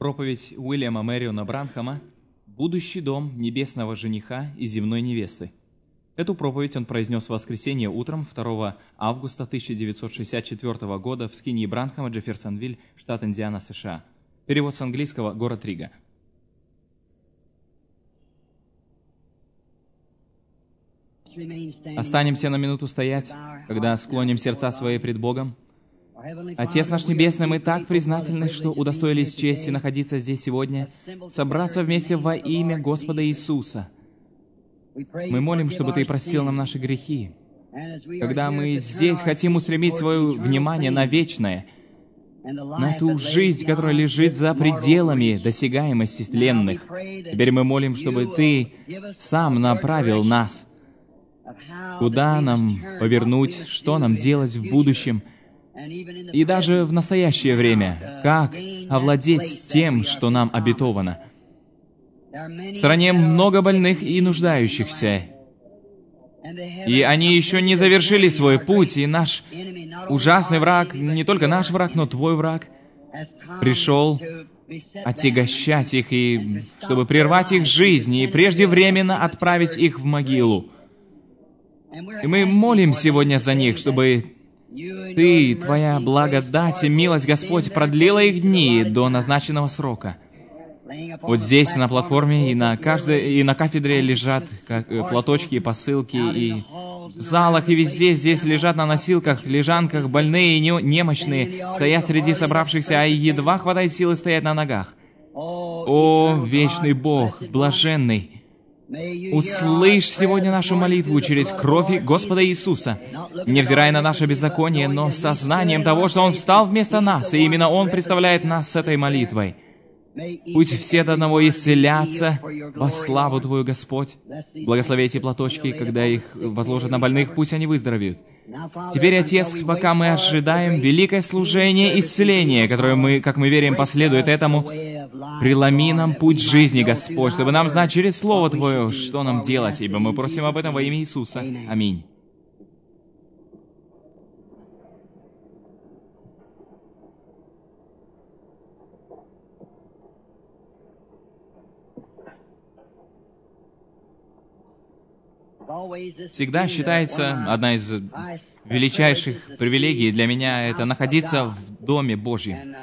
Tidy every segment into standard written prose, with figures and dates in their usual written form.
Проповедь Уильяма Мэриона Бранхама «Будущий дом небесного жениха и земной невесты». Эту проповедь он произнес в воскресенье утром 2 августа 1964 года в скинии Бранхама, Джефферсонвиль, штат Индиана, США. Перевод с английского, город Рига. Останемся на минуту стоять, когда склоним сердца свои пред Богом. Отец наш Небесный, мы так признательны, что удостоились чести находиться здесь сегодня, собраться вместе во имя Господа Иисуса. Мы молим, чтобы Ты простил нам наши грехи. Когда мы здесь хотим устремить свое внимание на вечное, на ту жизнь, которая лежит за пределами досягаемости тленных, теперь мы молим, чтобы Ты сам направил нас, куда нам повернуть, что нам делать в будущем, и даже в настоящее время, как овладеть тем, что нам обетовано. В стране много больных и нуждающихся, и они еще не завершили свой путь, и наш ужасный враг, не только наш враг, но Твой враг, пришел отягощать их, и чтобы прервать их жизнь, и преждевременно отправить их в могилу. И мы молим сегодня за них, чтобы Ты, Твоя благодать и милость, Господь, продлила их дни до назначенного срока. Вот здесь, на платформе, и на кафедре лежат платочки, посылки, и в залах, и везде здесь лежат на носилках, лежанках больные и немощные, стоят среди собравшихся, а едва хватает силы стоять на ногах. О, вечный Бог, блаженный! Услышь сегодня нашу молитву через кровь Господа Иисуса, невзирая на наше беззаконие, но с сознанием того, что Он встал вместо нас, и именно Он представляет нас с этой молитвой. Пусть все до одного исцелятся во славу Твою, Господь. Благослови эти платочки, когда их возложат на больных, пусть они выздоровеют. Теперь, Отец, пока мы ожидаем великое служение исцеления, которое мы, как мы верим, последует этому, преломи нам путь жизни, Господь, чтобы нам знать через Слово Твое, что нам делать, ибо мы просим об этом во имя Иисуса. Аминь. Всегда считается одна из величайших привилегий для меня — это находиться в Доме Божьем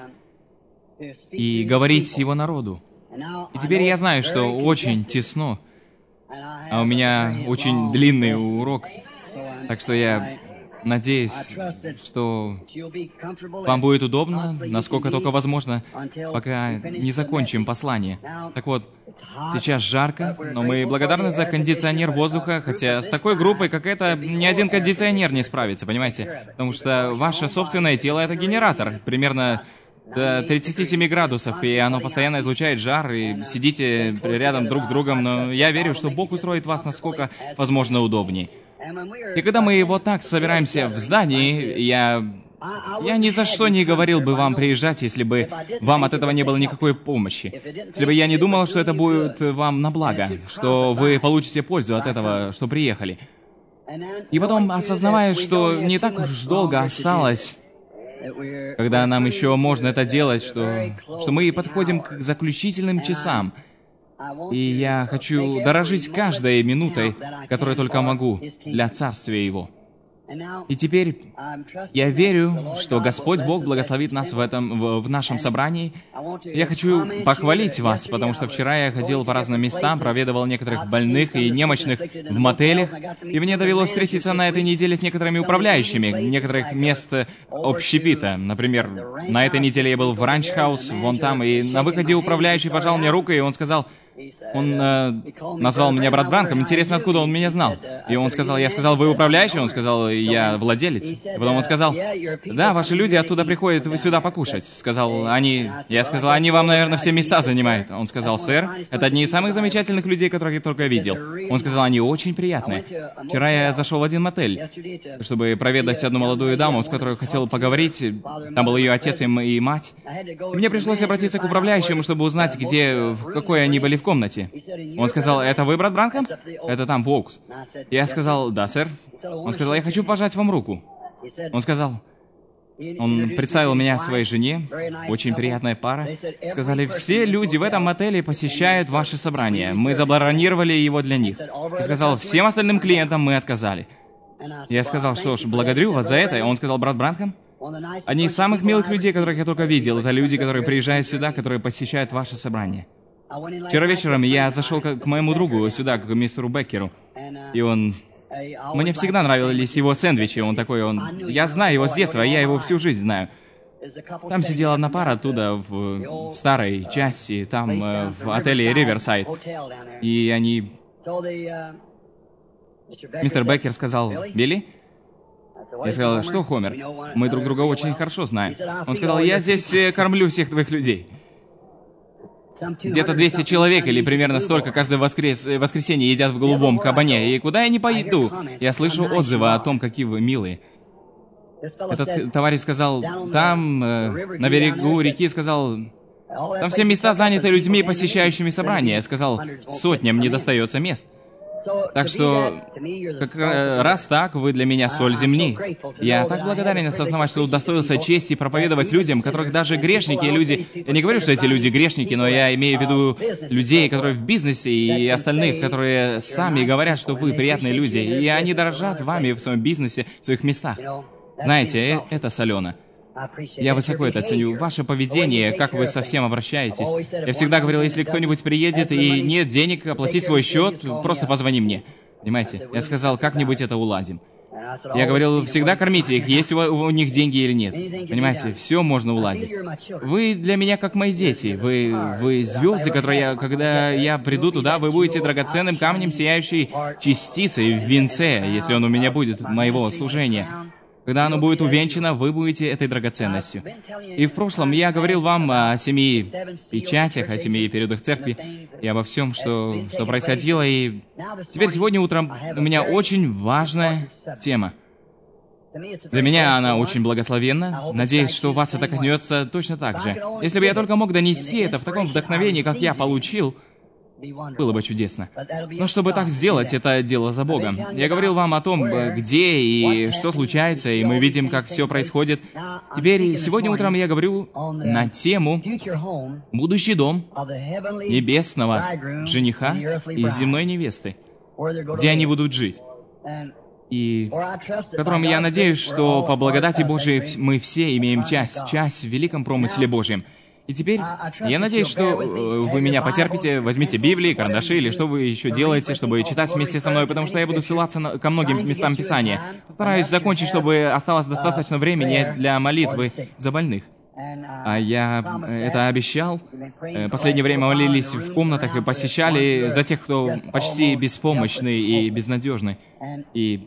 и говорить Его народу. И теперь я знаю, что очень тесно, а у меня очень длинный урок, так что я надеюсь, что вам будет удобно, насколько только возможно, пока не закончим послание. Так вот, сейчас жарко, но мы благодарны за кондиционер воздуха, хотя с такой группой, как эта, ни один кондиционер не справится, понимаете? Потому что ваше собственное тело — это генератор, примерно до 37 градусов, и оно постоянно излучает жар, и сидите рядом друг с другом, но я верю, что Бог устроит вас насколько возможно удобнее. И когда мы вот так собираемся в здании, я ни за что не говорил бы вам приезжать, если бы вам от этого не было никакой помощи. Если бы я не думал, что это будет вам на благо, что вы получите пользу от этого, что приехали. И потом, осознавая, что не так уж долго осталось, когда нам еще можно это делать, что мы подходим к заключительным часам, и я хочу дорожить каждой минутой, которой только могу, для Царствия Его. И теперь я верю, что Господь Бог благословит нас в нашем собрании. Я хочу похвалить вас, потому что вчера я ходил по разным местам, проведывал некоторых больных и немощных в мотелях, и мне довелось встретиться на этой неделе с некоторыми управляющими некоторых мест общепита. Например, на этой неделе я был в ранч-хаус, вон там, и на выходе управляющий пожал мне руку, и он сказал... Он назвал меня брат Бранхам. Интересно, откуда он меня знал. И он сказал, я сказал, вы управляющий? Он сказал, я владелец. И потом он сказал, да, ваши люди оттуда приходят сюда покушать. Я сказал, они вам, наверное, все места занимают. Он сказал, сэр, это одни из самых замечательных людей, которых я только видел. Он сказал, они очень приятные. Вчера я зашел в один мотель, чтобы проведать одну молодую даму, с которой хотел поговорить. Там был ее отец и мать. И мне пришлось обратиться к управляющему, чтобы узнать, в какой они были в комнате. Он сказал, это вы, брат Бранхам? Это там, в 'Oaks. Я сказал, да, сэр. Он сказал, я хочу пожать вам руку. Он сказал, Он представил меня своей жене, очень приятная пара. Сказали, все люди в этом отеле посещают ваши собрания. Мы забронировали его для них. И сказал, всем остальным клиентам мы отказали. Я сказал, что ж, благодарю вас за это. И он сказал, брат Бранхам, одни из самых милых людей, которых я только видел, это люди, которые приезжают сюда, которые посещают ваши собрания. Вчера вечером я зашел к моему другу сюда, к мистеру Беккеру, и он... Мне всегда нравились его сэндвичи, Я знаю его с детства, я его всю жизнь знаю. Там сидела одна пара оттуда, в старой части, там, в отеле Риверсайд. И они... Мистер Беккер сказал, Билли? Я сказал, что, Хомер? Мы друг друга очень хорошо знаем. Он сказал, я здесь кормлю всех твоих людей. Где-то 200 человек, или примерно столько, каждое воскресенье едят в голубом кабане. И куда я не пойду, я слышу отзывы о том, какие вы милые. Этот товарищ сказал, там, на берегу реки, сказал, там все места заняты людьми, посещающими собрания. Я сказал, сотням не достается мест. Так что, раз так, вы для меня соль земли. Я так благодарен осознавать, что удостоился чести проповедовать людям, которых даже грешники и люди... Я не говорю, что эти люди грешники, но я имею в виду людей, которые в бизнесе, и остальных, которые сами говорят, что вы приятные люди, и они дорожат вами в своем бизнесе, в своих местах. Знаете, это солено. Я высоко это ценю. Ваше поведение, как вы со всем обращаетесь. Я всегда говорил, если кто-нибудь приедет и нет денег оплатить свой счет, просто позвони мне. Понимаете? Я сказал, как-нибудь это уладим. Я говорил, всегда кормите их, есть у них деньги или нет. Понимаете, все можно уладить. Вы для меня как мои дети. Вы звезды, которые когда я приду туда, вы будете драгоценным камнем, сияющей частицей в венце, если он у меня будет, моего служения. Когда оно будет увенчано, вы будете этой драгоценностью. И в прошлом я говорил вам о 7 печатях, о 7 периодах церкви, и обо всем, что происходило. И теперь сегодня утром у меня очень важная тема. Для меня она очень благословенна. Надеюсь, что у вас это коснется точно так же. Если бы я только мог донести это в таком вдохновении, как я получил, было бы чудесно. Но чтобы так сделать, это дело за Богом. Я говорил вам о том, где и что случается, и мы видим, как все происходит. Теперь, сегодня утром я говорю на тему «Будущий дом небесного жениха и земной невесты», где они будут жить. И в котором я надеюсь, что по благодати Божией мы все имеем часть в великом промысле Божьем. И теперь, я надеюсь, что вы меня потерпите, возьмите Библии, карандаши, или что вы еще делаете, чтобы читать вместе со мной, потому что я буду ссылаться ко многим местам Писания. Постараюсь закончить, чтобы осталось достаточно времени для молитвы за больных. А я это обещал. Последнее время молились в комнатах и посещали за тех, кто почти беспомощный и безнадежный. И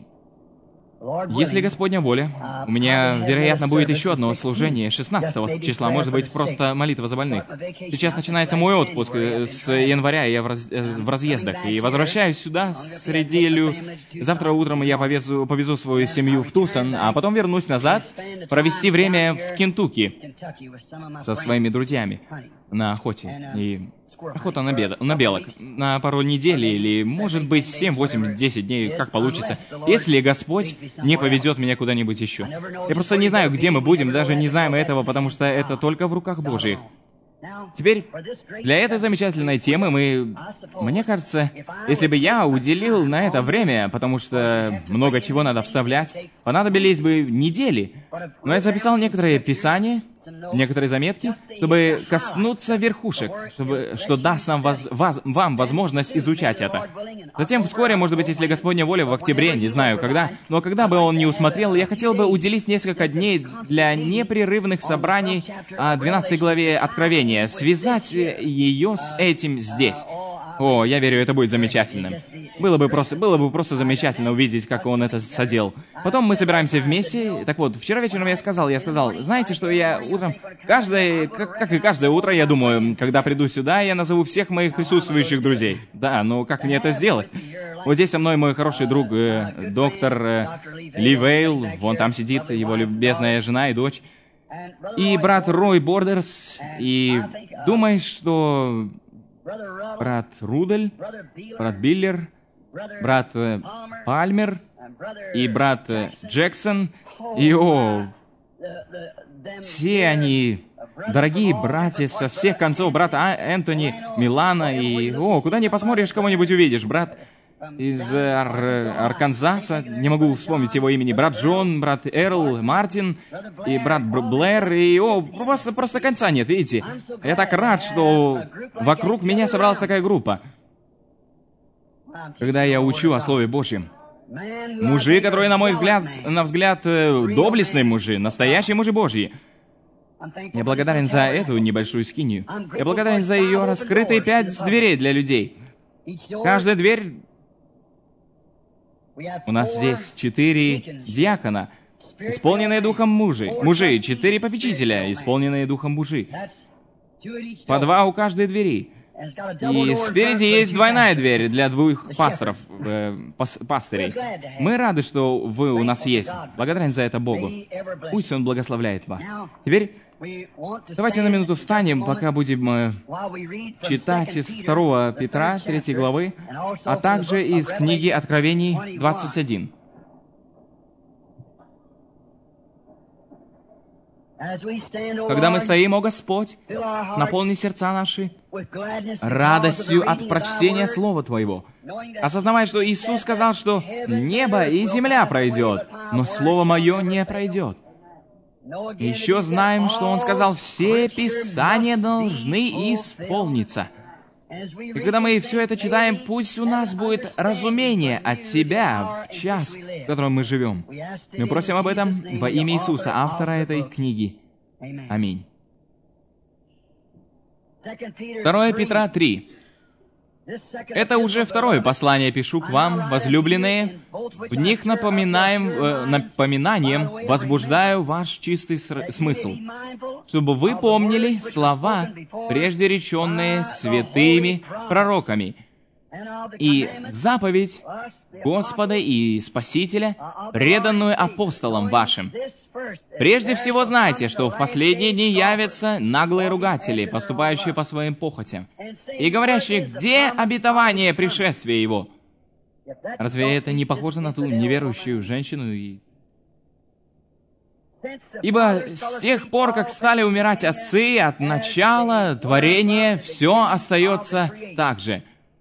если Господня воля, у меня, вероятно, будет еще одно служение 16 числа, может быть, просто молитва за больных. Сейчас начинается мой отпуск с января, я в разъездах, и возвращаюсь сюда среди... Завтра утром я повезу свою семью в Тусон, а потом вернусь назад, провести время в Кентукки со своими друзьями на охоте. И охота на белок. На пару недель или, может быть, 7, 8, 10 дней, как получится. Если Господь не поведет меня куда-нибудь еще. Я просто не знаю, где мы будем, даже не знаем этого, потому что это только в руках Божьих. Теперь, для этой замечательной темы мне кажется, если бы я уделил на это время, потому что много чего надо вставлять, понадобились бы недели. Но я записал некоторые писания, некоторые заметки, чтобы коснуться верхушек, что даст вам возможность изучать это. Затем вскоре, может быть, если Господня воля, в октябре, не знаю когда, но когда бы он не усмотрел, я хотел бы уделить несколько дней для непрерывных собраний о 12 главе Откровения, связать ее с этим здесь. О, я верю, это будет замечательным. Было бы просто замечательно увидеть, как он это садил. Потом мы собираемся вместе. Так вот, вчера вечером я сказал, знаете, что я утром, как и каждое утро, я думаю, когда приду сюда, я назову всех моих присутствующих друзей. Да, но как мне это сделать? Вот здесь со мной мой хороший друг, доктор Ли Вейл, вон там сидит его любезная жена и дочь. И брат Рой Бордерс, и думаешь, что... брат Рудель, брат Биллер, брат Пальмер и брат Джексон. И Все они дорогие братья со всех концов, брат Энтони, Милана, и, куда ни посмотришь, кого-нибудь увидишь. Брат из Арканзаса, не могу вспомнить его имени, брат Джон, брат Эрл, Мартин, и брат Блэр, и, просто конца нет, видите? Я так рад, что вокруг меня собралась такая группа. Когда я учу о Слове Божьем, мужи, которые, на мой взгляд, доблестные мужи, настоящие мужи Божьи. Я благодарен за эту небольшую скинию. Я благодарен за ее раскрытые 5 дверей для людей. Каждая дверь... У нас здесь 4 диакона, исполненные духом мужи, 4 попечителя, исполненные духом мужи. По 2 у каждой двери. И спереди есть двойная дверь для 2 пастырей. Мы рады, что вы у нас есть. Благодарен за это Богу. Пусть Он благословляет вас. Теперь давайте на минуту встанем, пока будем читать из 2 Петра, 3 главы, а также из книги Откровений 21. Когда мы стоим, о Господь, наполни сердца наши радостью от прочтения Слова Твоего, осознавая, что Иисус сказал, что небо и земля пройдет, но Слово Мое не пройдет. Еще знаем, что Он сказал, все Писания должны исполниться. И когда мы все это читаем, пусть у нас будет разумение от Тебя в час, в котором мы живем. Мы просим об этом во имя Иисуса, автора этой книги. Аминь. 2 Петра 3. Это уже 2 послание пишу к вам, возлюбленные. В них напоминанием возбуждаю ваш чистый смысл, чтобы вы помнили слова, прежде реченные святыми пророками, и заповедь Господа и Спасителя, преданную апостолам вашим. Прежде всего знайте, что в последние дни явятся наглые ругатели, поступающие по своим похотям, и говорящие, где обетование пришествия Его? Разве это не похоже на ту неверующую женщину? Ибо с тех пор, как стали умирать отцы, от начала творения все остается так же.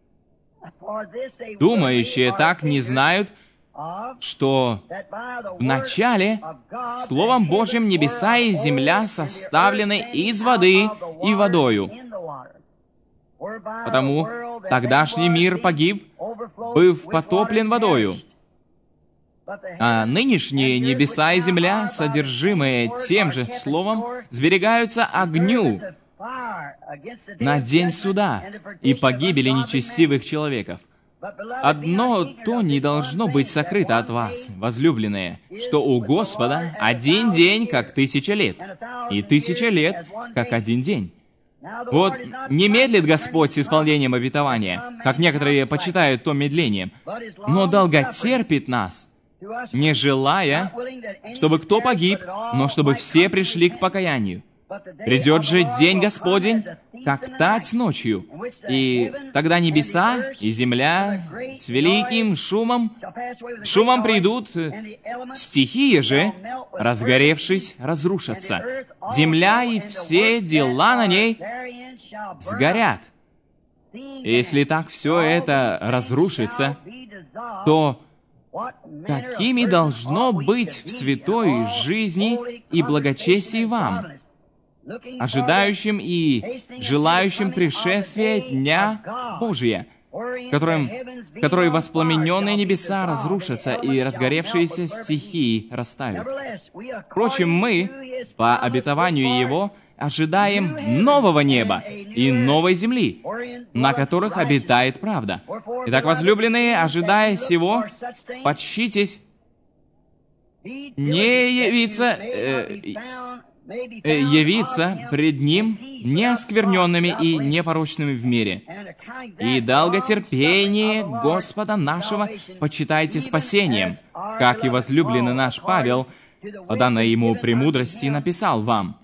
Думающие так не знают, что в начале Словом Божьим небеса и земля составлены из воды и водою. Потому тогдашний мир погиб, быв потоплен водою. А нынешние небеса и земля, содержимые тем же Словом, сберегаются огню на день суда и погибели нечестивых человеков. Одно то не должно быть сокрыто от вас, возлюбленные, что у Господа 1 день, как 1000 лет, и 1000 лет, как 1 день. Вот не медлит Господь с исполнением обетования, как некоторые почитают то медлением, но долготерпит нас, не желая, чтобы кто погиб, но чтобы все пришли к покаянию. Придет же день Господень, как тать ночью, и тогда небеса и земля с великим шумом придут, стихии же, разгоревшись, разрушатся. Земля и все дела на ней сгорят. Если так все это разрушится, то какими должно быть в святой жизни и благочестии вам, ожидающим и желающим пришествия Дня Божия, в которой воспламененные небеса разрушатся и разгоревшиеся стихии растают. Впрочем, мы, по обетованию Его, ожидаем нового неба и новой земли, на которых обитает правда. Итак, возлюбленные, ожидая сего, почтитесь не явиться пред Ним неоскверненными и непорочными в мире. И долготерпение Господа нашего почитайте спасением, как и возлюбленный наш Павел, по данной ему премудрости, написал вам,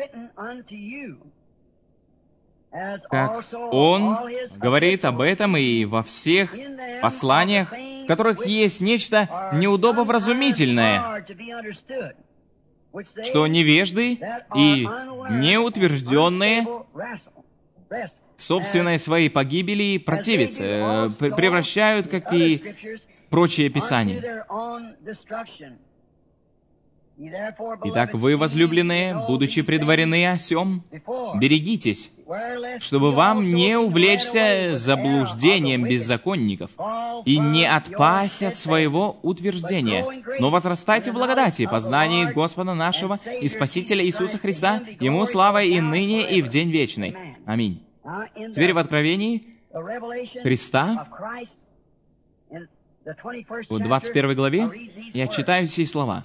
как он говорит об этом и во всех посланиях, в которых есть нечто неудобовразумительное. что невежды и неутвержденные к собственной своей погибели противятся, превращают, как и прочие Писания. Итак, вы, возлюбленные, будучи предварены о сем, берегитесь, чтобы вам не увлечься заблуждением беззаконников и не отпасть от своего утверждения, но возрастайте в благодати, познании Господа нашего и Спасителя Иисуса Христа, Ему слава и ныне, и в день вечный. Аминь. Теперь в Откровении Христа, в 21 главе, я читаю сии слова.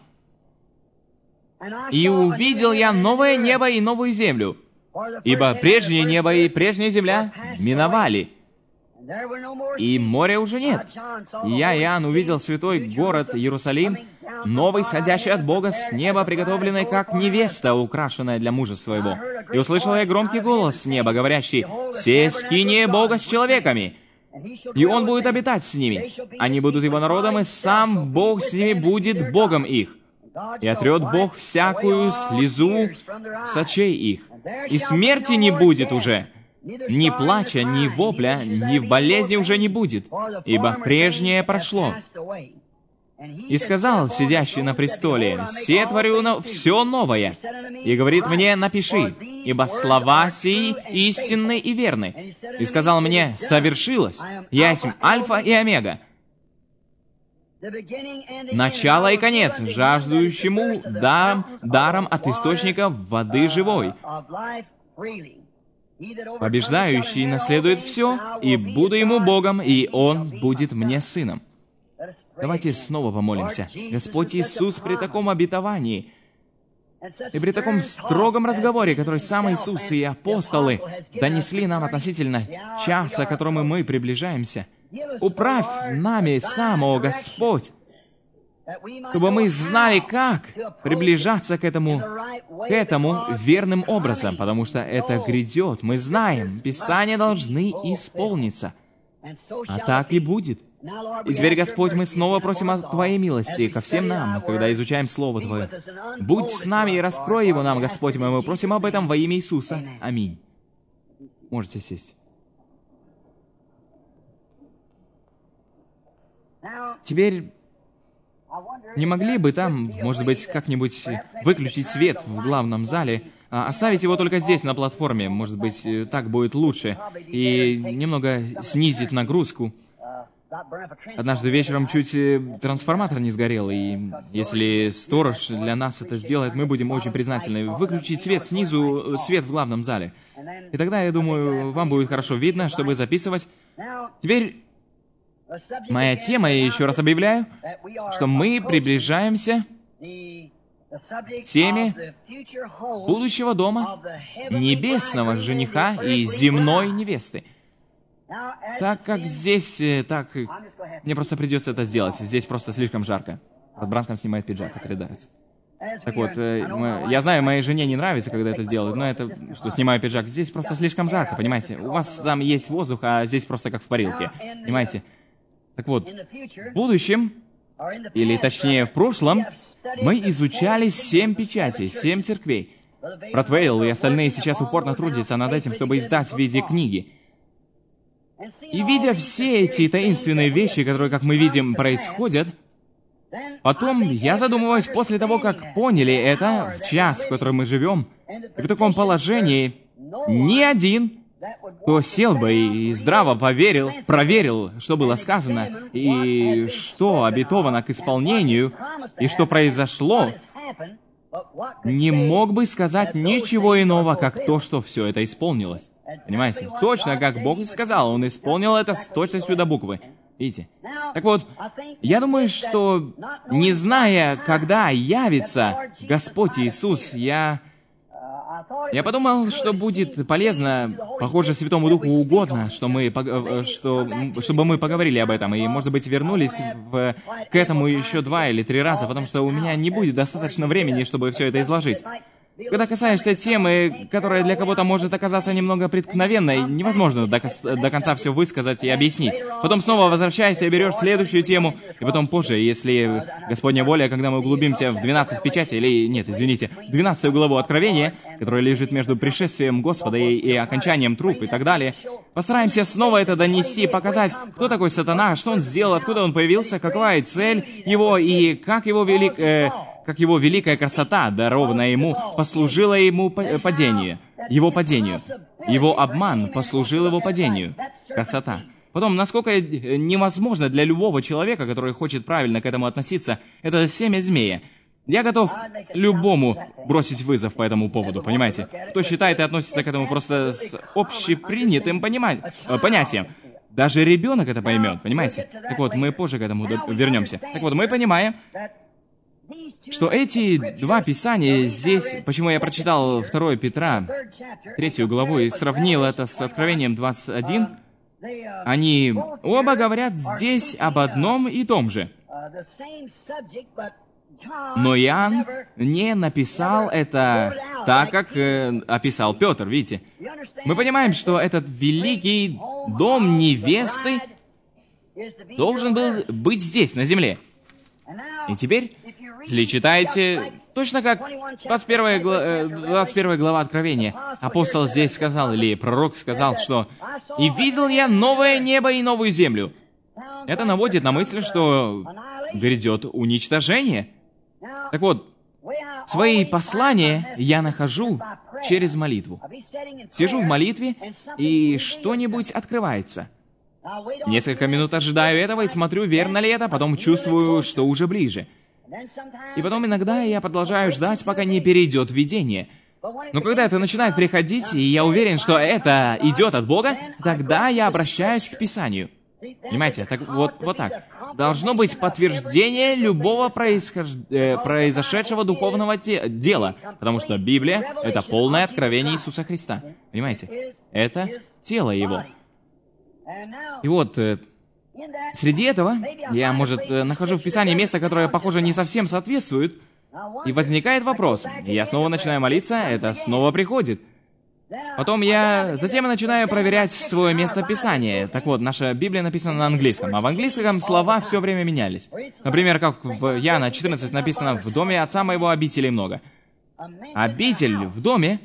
«И увидел я новое небо и новую землю, ибо прежнее небо и прежняя земля миновали, и моря уже нет. И я, Иоанн, увидел святой город Иерусалим, новый, сходящий от Бога с неба, приготовленный, как невеста, украшенная для мужа своего. И услышал я громкий голос с неба, говорящий: «Се скиния Бога с человеками, и Он будет обитать с ними. Они будут Его народом, и сам Бог с ними будет Богом их. И отрет Бог всякую слезу с очей их. И смерти не будет уже, ни плача, ни вопля, ни в болезни уже не будет, ибо прежнее прошло. И сказал сидящий на престоле: «Се творю все новое». И говорит мне: «Напиши, ибо слова сии истинны и верны». И сказал мне: «Совершилось. Я есть Альфа и Омега, начало и конец, жаждущему даром от источника воды живой. Побеждающий наследует все, и буду ему Богом, и он будет мне сыном». Давайте снова помолимся. Господь Иисус, при таком обетовании и при таком строгом разговоре, который сам Иисус и апостолы донесли нам относительно часа, к которому мы приближаемся, управь нами сам, о Господь, чтобы мы знали, как приближаться к этому верным образом, потому что это грядет. Мы знаем, Писания должны исполниться. А так и будет. И теперь, Господь, мы снова просим о Твоей милости ко всем нам, когда изучаем Слово Твое. Будь с нами и раскрой его нам, Господь мой. Мы просим об этом во имя Иисуса. Аминь. Можете сесть. Теперь, не могли бы там, может быть, как-нибудь выключить свет в главном зале, оставить его только здесь, на платформе, может быть, так будет лучше, и немного снизить нагрузку. Однажды вечером чуть трансформатор не сгорел, и если сторож для нас это сделает, мы будем очень признательны. Выключить свет снизу, свет в главном зале. И тогда, я думаю, вам будет хорошо видно, чтобы записывать. Теперь моя тема, я еще раз объявляю, что мы приближаемся к теме будущего дома, небесного жениха и земной невесты. Так как здесь, мне просто придется это сделать. Здесь просто слишком жарко. Брат там снимает пиджак, отрядается. Так вот, я знаю, моей жене не нравится, когда это делают, но это, что снимаю пиджак, здесь просто слишком жарко, понимаете? У вас там есть воздух, а здесь просто как в парилке, понимаете? Так вот, в будущем, или точнее в прошлом, мы изучали 7 печатей, 7 церквей. Брат Вейл и остальные сейчас упорно трудятся над этим, чтобы издать в виде книги. И видя все эти таинственные вещи, которые, как мы видим, происходят, потом я задумываюсь, после того, как поняли это, в час, в котором мы живем, и в таком положении, ни один, кто сел бы и здраво проверил, что было сказано, и что обетовано к исполнению, и что произошло, не мог бы сказать ничего иного, как то, что все это исполнилось. Понимаете? Точно, как Бог и сказал, Он исполнил это с точностью до буквы. Видите? Так вот, я думаю, что, не зная, когда явится Господь Иисус, я подумал, что будет полезно, похоже, Святому Духу угодно, чтобы мы поговорили об этом, и, может быть, вернулись к этому еще 2 или 3 раза, потому что у меня не будет достаточно времени, чтобы все это изложить. когда касаешься темы, которая для кого-то может оказаться немного преткновенной, невозможно до конца все высказать и объяснить. Потом снова возвращаешься и берешь следующую тему, и потом позже, если Господня воля, когда мы углубимся в 12 печати, или, нет, извините, 12 главу Откровения, которая лежит между пришествием Господа и окончанием труп и так далее, постараемся снова это донести, показать, кто такой сатана, что он сделал, откуда он появился, какова цель его, и как его великая красота, дарованная ему, послужила ему падению, его падению. Его обман послужил его падению. Красота. Потом, насколько невозможно для любого человека, который хочет правильно к этому относиться, это семя змея. Я готов любому бросить вызов по этому поводу, понимаете? Кто считает и относится к этому просто с общепринятым понятием. Даже ребенок это поймет, понимаете? Так вот, мы позже к этому вернемся. Так вот, мы понимаем, что эти два писания здесь, почему я прочитал 2 Петра, 3 главу, и сравнил это с Откровением 21, они оба говорят здесь об одном и том же. Но Иоанн не написал это так, как описал Петр, видите? Мы понимаем, что этот великий дом невесты должен был быть здесь, на земле. И теперь, если читаете, точно как 21 глава Откровения, апостол здесь сказал, или пророк сказал, что «И видел я новое небо и новую землю». Это наводит на мысль, что грядет уничтожение. Так вот, свои послания я нахожу через молитву. Сижу в молитве, и что-нибудь открывается. Несколько минут ожидаю этого и смотрю, верно ли это, потом чувствую, что уже ближе. И потом иногда я продолжаю ждать, пока не перейдет видение. Но когда это начинает приходить, и я уверен, что это идет от Бога, тогда я обращаюсь к Писанию. Понимаете? Так вот так. Должно быть подтверждение любого произошедшего духовного дела, потому что Библия — это полное откровение Иисуса Христа. Понимаете? Это тело Его. И вот, среди этого, я, может, нахожу в Писании место, которое, похоже, не совсем соответствует, и возникает вопрос. Я снова начинаю молиться, это снова приходит. Потом затем я начинаю проверять свое место Писания. Так вот, наша Библия написана на английском, а в английском слова все время менялись. Например, как в Иоанна 14 написано: «В доме отца моего обителей много». Обитель в доме.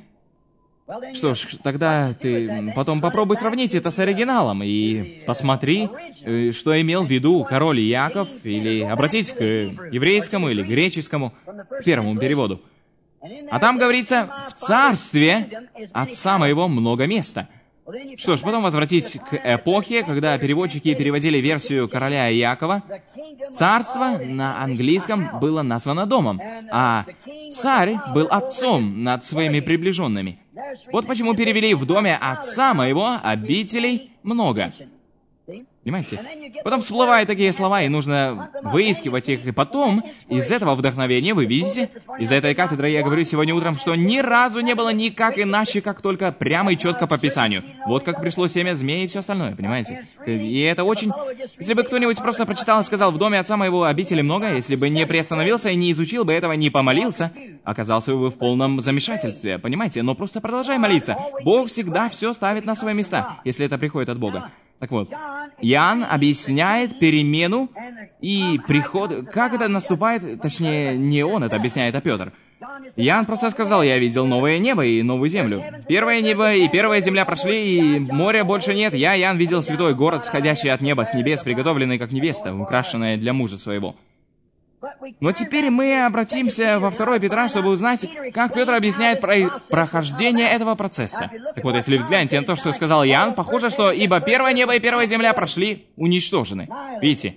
Что ж, тогда ты потом попробуй сравнить это с оригиналом и посмотри, что имел в виду король Иаков, или обратись к еврейскому или греческому, к первому переводу. А там говорится: «В царстве отца моего много места». Что ж, потом возвратись к эпохе, когда переводчики переводили версию короля Иакова. Царство на английском было названо домом, а царь был отцом над своими приближенными. Вот почему перевели: «В доме отца моего обителей много». Понимаете? Потом всплывают такие слова, и нужно выискивать их. И потом, из этого вдохновения, вы видите, из-за этой кафедры я говорю сегодня утром, что ни разу не было никак иначе, как только прямо и четко по Писанию. Вот как пришло семя змеи и все остальное, понимаете? И это очень... Если бы кто-нибудь просто прочитал и сказал: «В доме отца моего обители много», если бы не приостановился и не изучил бы этого, не помолился, оказался бы в полном замешательстве, понимаете? Но просто продолжай молиться. Бог всегда все ставит на свои места, если это приходит от Бога. Так вот, Иоанн объясняет перемену и приход... Как это наступает? Точнее, не он это объясняет, а Петр. Иоанн просто сказал: «Я видел новое небо и новую землю. Первое небо и первая земля прошли, и моря больше нет. Я, Иоанн, видел святой город, сходящий от неба с небес, приготовленный как невеста, украшенная для мужа своего». Но теперь мы обратимся во 2 Петра, чтобы узнать, как Петр объясняет прохождение этого процесса. Так вот, если взглянете на то, что сказал Иоанн, похоже, что «ибо первое небо и первая земля прошли, уничтожены». Видите?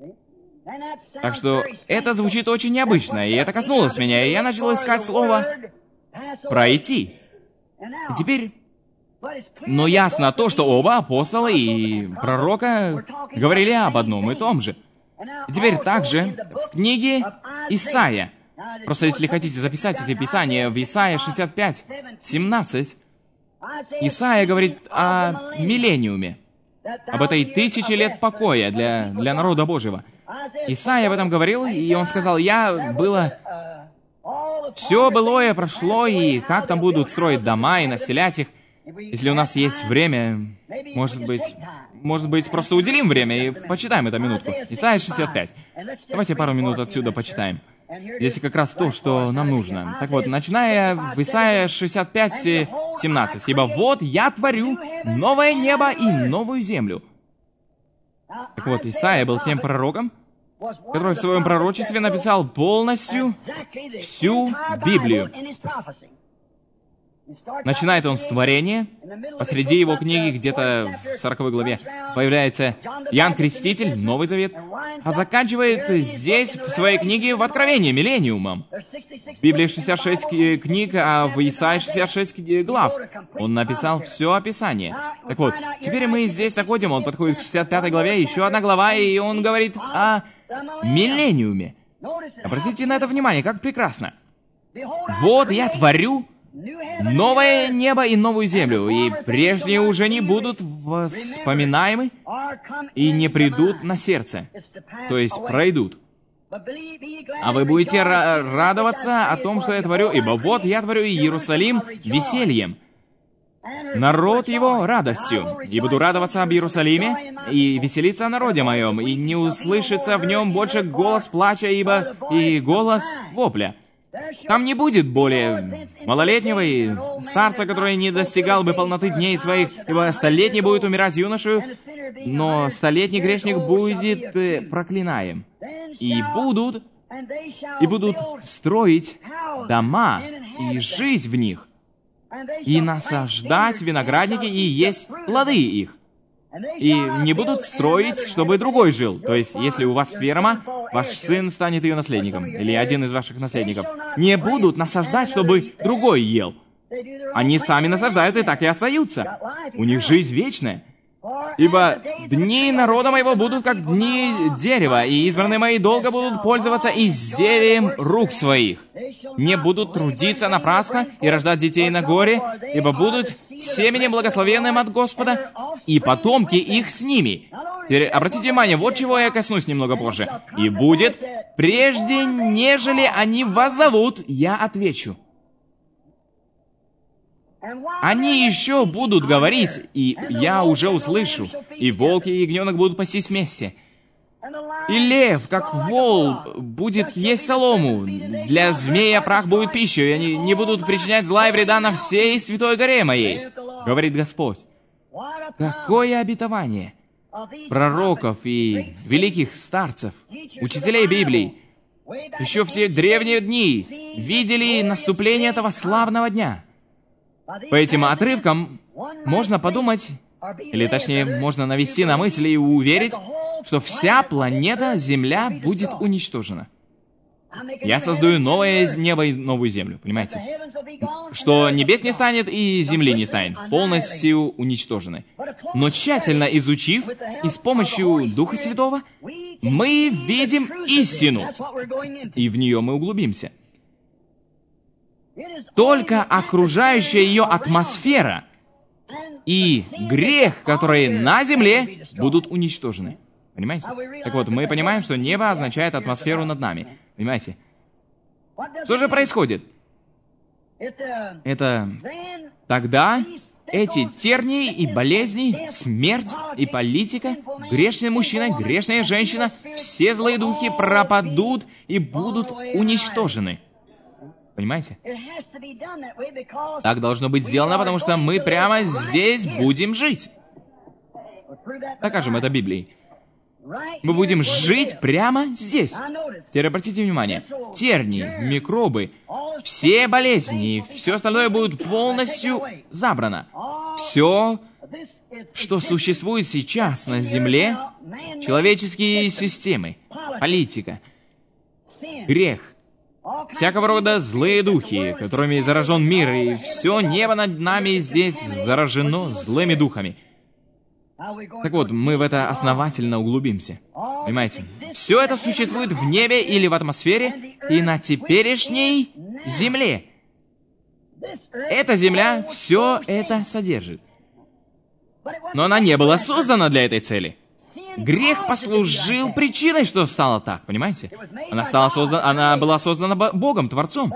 Так что это звучит очень необычно, и это коснулось меня, и я начал искать слово «пройти». И теперь... Но ясно то, что оба апостола и пророка говорили об одном и том же. И теперь также в книге Исаия, просто если хотите записать эти писания, в Исаия 65, 17, Исаия говорит о миллениуме, об этой 1000 лет покоя для народа Божьего. Исаия об этом говорил, и он сказал: Все былое прошло, и как там будут строить дома и населять их? Если у нас есть время, может быть, просто уделим время и почитаем эту минутку. Исайя 65. Давайте пару минут отсюда почитаем. Здесь как раз то, что нам нужно. Так вот, начиная в Исайя 65, 17. «Ибо вот я творю новое небо и новую землю». Так вот, Исайя был тем пророком, который в своем пророчестве написал полностью всю Библию. Начинает он с творения. Посреди его книги, где-то в 40 главе, появляется Иоанн Креститель, Новый Завет, а заканчивает здесь, в своей книге, в Откровении, Миллениумом. В Библии 66 книг, а в Исаии 66 глав. Он написал все описание. Так вот, теперь мы здесь находим, он подходит к 65 главе, еще одна глава, и он говорит о Миллениуме. Обратите на это внимание, как прекрасно. «Вот я творю новое небо и новую землю, и прежние уже не будут вспоминаемы и не придут на сердце». То есть пройдут. «А вы будете радоваться о том, что я творю, ибо вот я творю Иерусалим весельем, народ его радостью, и буду радоваться об Иерусалиме, и веселиться о народе моем, и не услышится в нем больше голос плача, ибо и голос вопля». Там не будет более малолетнего и старца, который не достигал бы полноты дней своих, ибо столетний будет умирать юношу, но столетний грешник будет проклинаем. И будут строить дома и жить в них, и насаждать виноградники и есть плоды их. И не будут строить, чтобы другой жил. То есть, если у вас ферма, ваш сын станет ее наследником, или один из ваших наследников. Не будут насаждать, чтобы другой ел. Они сами насаждают и так и остаются. У них жизнь вечная. «Ибо дни народа моего будут, как дни дерева, и избранные мои долго будут пользоваться изделием рук своих. Не будут трудиться напрасно и рождать детей на горе, ибо будут семенем благословенным от Господа, и потомки их с ними». Теперь обратите внимание, вот чего я коснусь немного позже. «И будет, прежде нежели они воззовут, я отвечу». Они еще будут говорить, и я уже услышу, и волк и ягненок будут пастись вместе. И лев, как вол, будет есть солому. Для змея прах будет пищей, и они не будут причинять зла и вреда на всей святой горе моей, говорит Господь. Какое обетование пророков и великих старцев, учителей Библии, еще в те древние дни видели наступление этого славного дня. По этим отрывкам можно подумать, или точнее, можно навести на мысль и уверить, что вся планета Земля будет уничтожена. Я создаю новое небо и новую землю, понимаете? Что небес не станет и земли не станет, полностью уничтожены. Но тщательно изучив и с помощью Духа Святого, мы видим истину, и в нее мы углубимся. Только окружающая ее атмосфера и грех, которые на земле, будут уничтожены. Понимаете? Так вот, мы понимаем, что небо означает атмосферу над нами. Понимаете? Что же происходит? Это тогда эти тернии и болезни, смерть и политика, грешный мужчина, грешная женщина, все злые духи пропадут и будут уничтожены. Понимаете? Так должно быть сделано, потому что мы прямо здесь будем жить. Докажем это Библией. Мы будем жить прямо здесь. Теперь обратите внимание. Тернии, микробы, все болезни и все остальное будет полностью забрано. Все, что существует сейчас на Земле, человеческие системы, политика, грех, всякого рода злые духи, которыми заражен мир, и все небо над нами здесь заражено злыми духами. Так вот, мы в это основательно углубимся. Понимаете? Все это существует в небе или в атмосфере и на теперешней земле. Эта земля все это содержит. Но она не была создана для этой цели. Грех послужил причиной, что стало так, понимаете? Она была создана Богом, Творцом.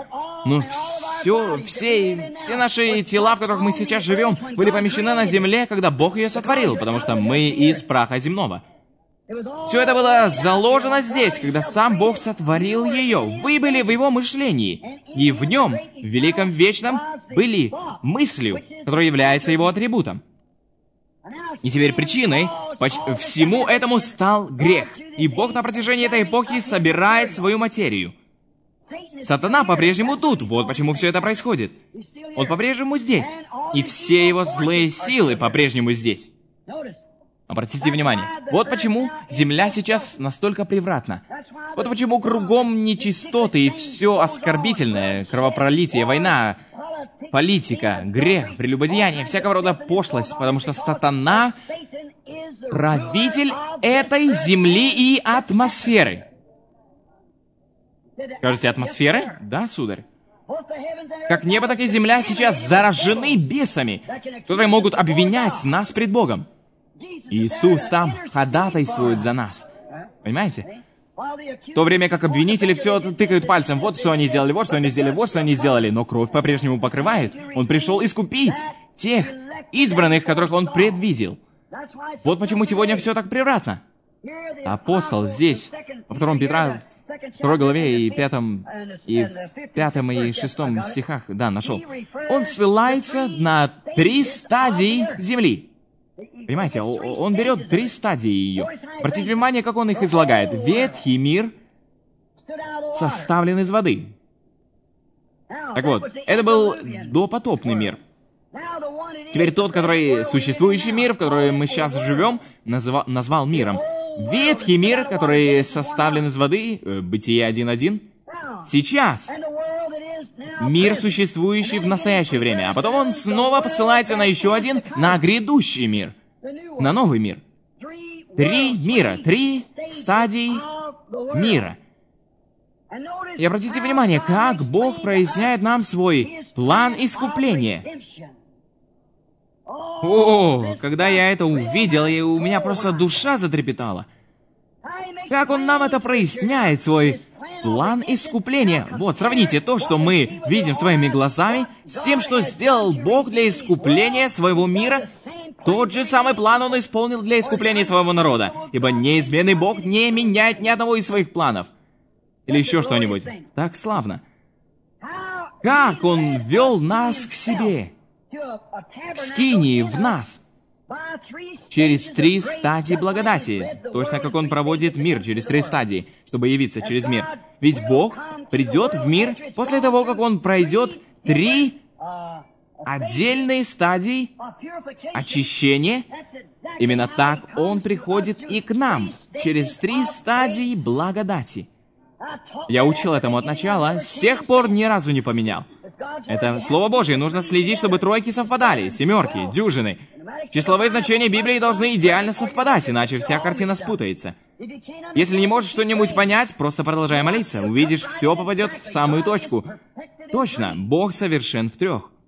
Но все наши тела, в которых мы сейчас живем, были помещены на земле, когда Бог ее сотворил, потому что мы из праха земного. Все это было заложено здесь, когда сам Бог сотворил ее. Вы были в его мышлении, и в нем, в великом вечном, были мыслью, которая является его атрибутом. И теперь причиной всему этому стал грех. И Бог на протяжении этой эпохи собирает свою материю. Сатана по-прежнему тут, вот почему все это происходит. Он по-прежнему здесь, и все его злые силы по-прежнему здесь. Обратите внимание, вот почему земля сейчас настолько превратна. Вот почему кругом нечистоты и все оскорбительное, кровопролитие, война, политика, грех, прелюбодеяние, всякого рода пошлость, потому что сатана — правитель этой земли и атмосферы. Скажете, атмосферы? Да, сударь. Как небо, так и земля сейчас заражены бесами, которые могут обвинять нас пред Богом. Иисус там ходатайствует за нас. Понимаете? В то время как обвинители все тыкают пальцем. Вот что они сделали, вот что они сделали, вот что они сделали. Но кровь по-прежнему покрывает. Он пришел искупить тех избранных, которых он предвидел. Вот почему сегодня все так превратно. Апостол здесь, во 2 Петра, 2 главе и 5 и 6 стихах, да, нашел. Он ссылается на 3 стадии земли. Понимаете, он берет 3 стадии ее. Обратите внимание, как он их излагает. Ветхий мир составлен из воды. Так вот, это был допотопный мир. Теперь тот, который существующий мир, в котором мы сейчас живем, назвал миром. Ветхий мир, который составлен из воды, Бытие 1.1, сейчас мир, существующий в настоящее время. А потом он снова посылается на еще один, на грядущий мир, на новый мир. 3 мира, 3 стадии мира. И обратите внимание, как Бог проясняет нам свой план искупления. О, когда я это увидел, и у меня просто душа затрепетала. Как Он нам это проясняет, свой план искупления. Вот, сравните то, что мы видим своими глазами, с тем, что сделал Бог для искупления своего мира. Тот же самый план Он исполнил для искупления своего народа, ибо неизменный Бог не меняет ни одного из своих планов. Или еще что-нибудь. Так славно. Как Он вел нас к себе, к скинии в нас, через 3 стадии благодати, точно как Он проводит мир через 3 стадии, чтобы явиться через мир. Ведь Бог придет в мир после того, как Он пройдет 3 отдельные стадии очищения. Именно так Он приходит и к нам, через 3 стадии благодати. Я учил этому от начала, с тех пор ни разу не поменял. Это Слово Божье, нужно следить, чтобы тройки совпадали, семерки, дюжины. Числовые значения Библии должны идеально совпадать, иначе вся картина спутается. Если не можешь что-нибудь понять, просто продолжай молиться. Увидишь, все попадет в самую точку. Точно, Бог совершенен в 3.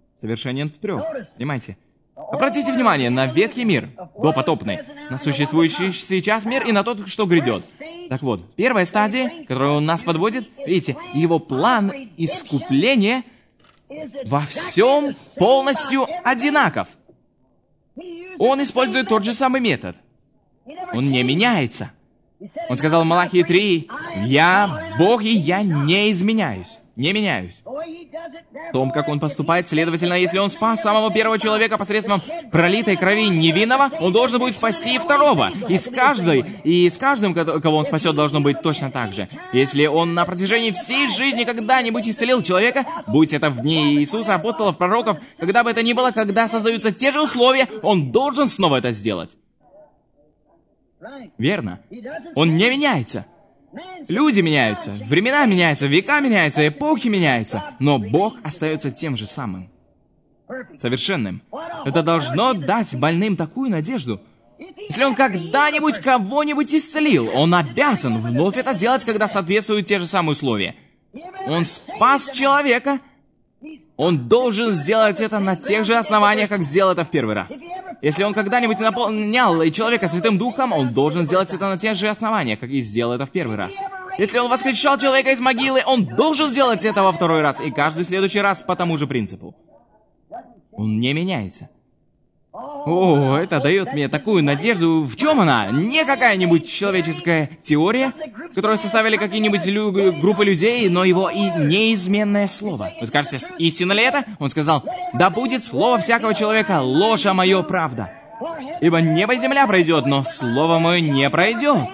Понимаете? Обратите внимание на ветхий мир, допотопный, на существующий сейчас мир и на тот, что грядет. Так вот, первая стадия, которую Он нас подводит, видите, Его план искупления во всем полностью одинаков. Он использует тот же самый метод. Он не меняется. Он сказал в Малахии 3, «Я Бог, и я не изменяюсь, не меняюсь». В том, как Он поступает, следовательно, если Он спас самого первого человека посредством пролитой крови невинного, Он должен будет спасти и второго. И с каждым, кого Он спасет, должно быть точно так же. Если Он на протяжении всей жизни когда-нибудь исцелил человека, будь это в дни Иисуса, апостолов, пророков, когда бы это ни было, когда создаются те же условия, Он должен снова это сделать. Верно. Он не меняется. Люди меняются, времена меняются, века меняются, эпохи меняются, но Бог остается тем же самым. Совершенным. Это должно дать больным такую надежду. Если Он когда-нибудь кого-нибудь исцелил, Он обязан вновь это сделать, когда соответствуют те же самые условия. Он спас человека, Он должен сделать это на тех же основаниях, как сделал это в первый раз. Если Он когда-нибудь наполнял человека Святым Духом, Он должен сделать это на тех же основаниях, как и сделал это в первый раз. Если он воскрешал человека из могилы, он должен сделать это во второй раз, и каждый следующий раз по тому же принципу. Он не меняется. О, это дает мне такую надежду. В чем она? Не какая-нибудь человеческая теория, которую составили какие-нибудь группы людей, но его и неизменное слово. Вы скажете, истина ли это? Он сказал, да будет слово всякого человека, ложь, а мое правда. Ибо небо и земля пройдет, но слово мое не пройдет.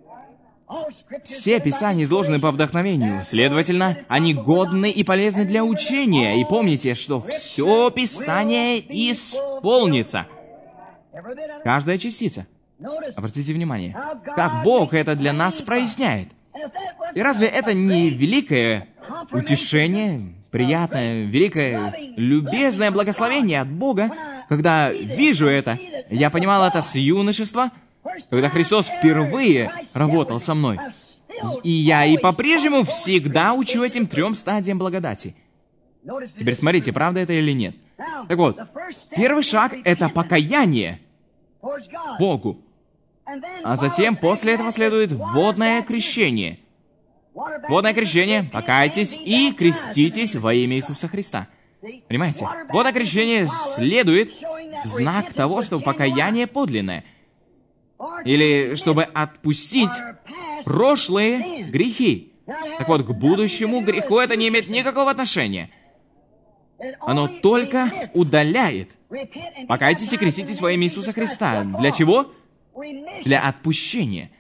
Все писания изложены по вдохновению, следовательно, они годны и полезны для учения. И помните, что все Писание исполнится. Каждая частица. Обратите внимание, как Бог это для нас проясняет. И разве это не великое утешение, приятное, великое, любезное благословение от Бога? Когда вижу это, я понимал это с юношества, когда Христос впервые работал со мной. И я и по-прежнему всегда учу этим 3 стадиям благодати. Теперь смотрите, правда это или нет. Так вот, первый шаг — это покаяние Богу. А затем после этого следует водное крещение. Водное крещение, покайтесь и креститесь во имя Иисуса Христа. Понимаете? Водное крещение следует в знак того, что покаяние подлинное. Или чтобы отпустить прошлые грехи. Так вот, к будущему греху это не имеет никакого отношения. Оно только удаляет. Покайтесь и креститесь во имя Иисуса Христа. Для чего? Для отпущения.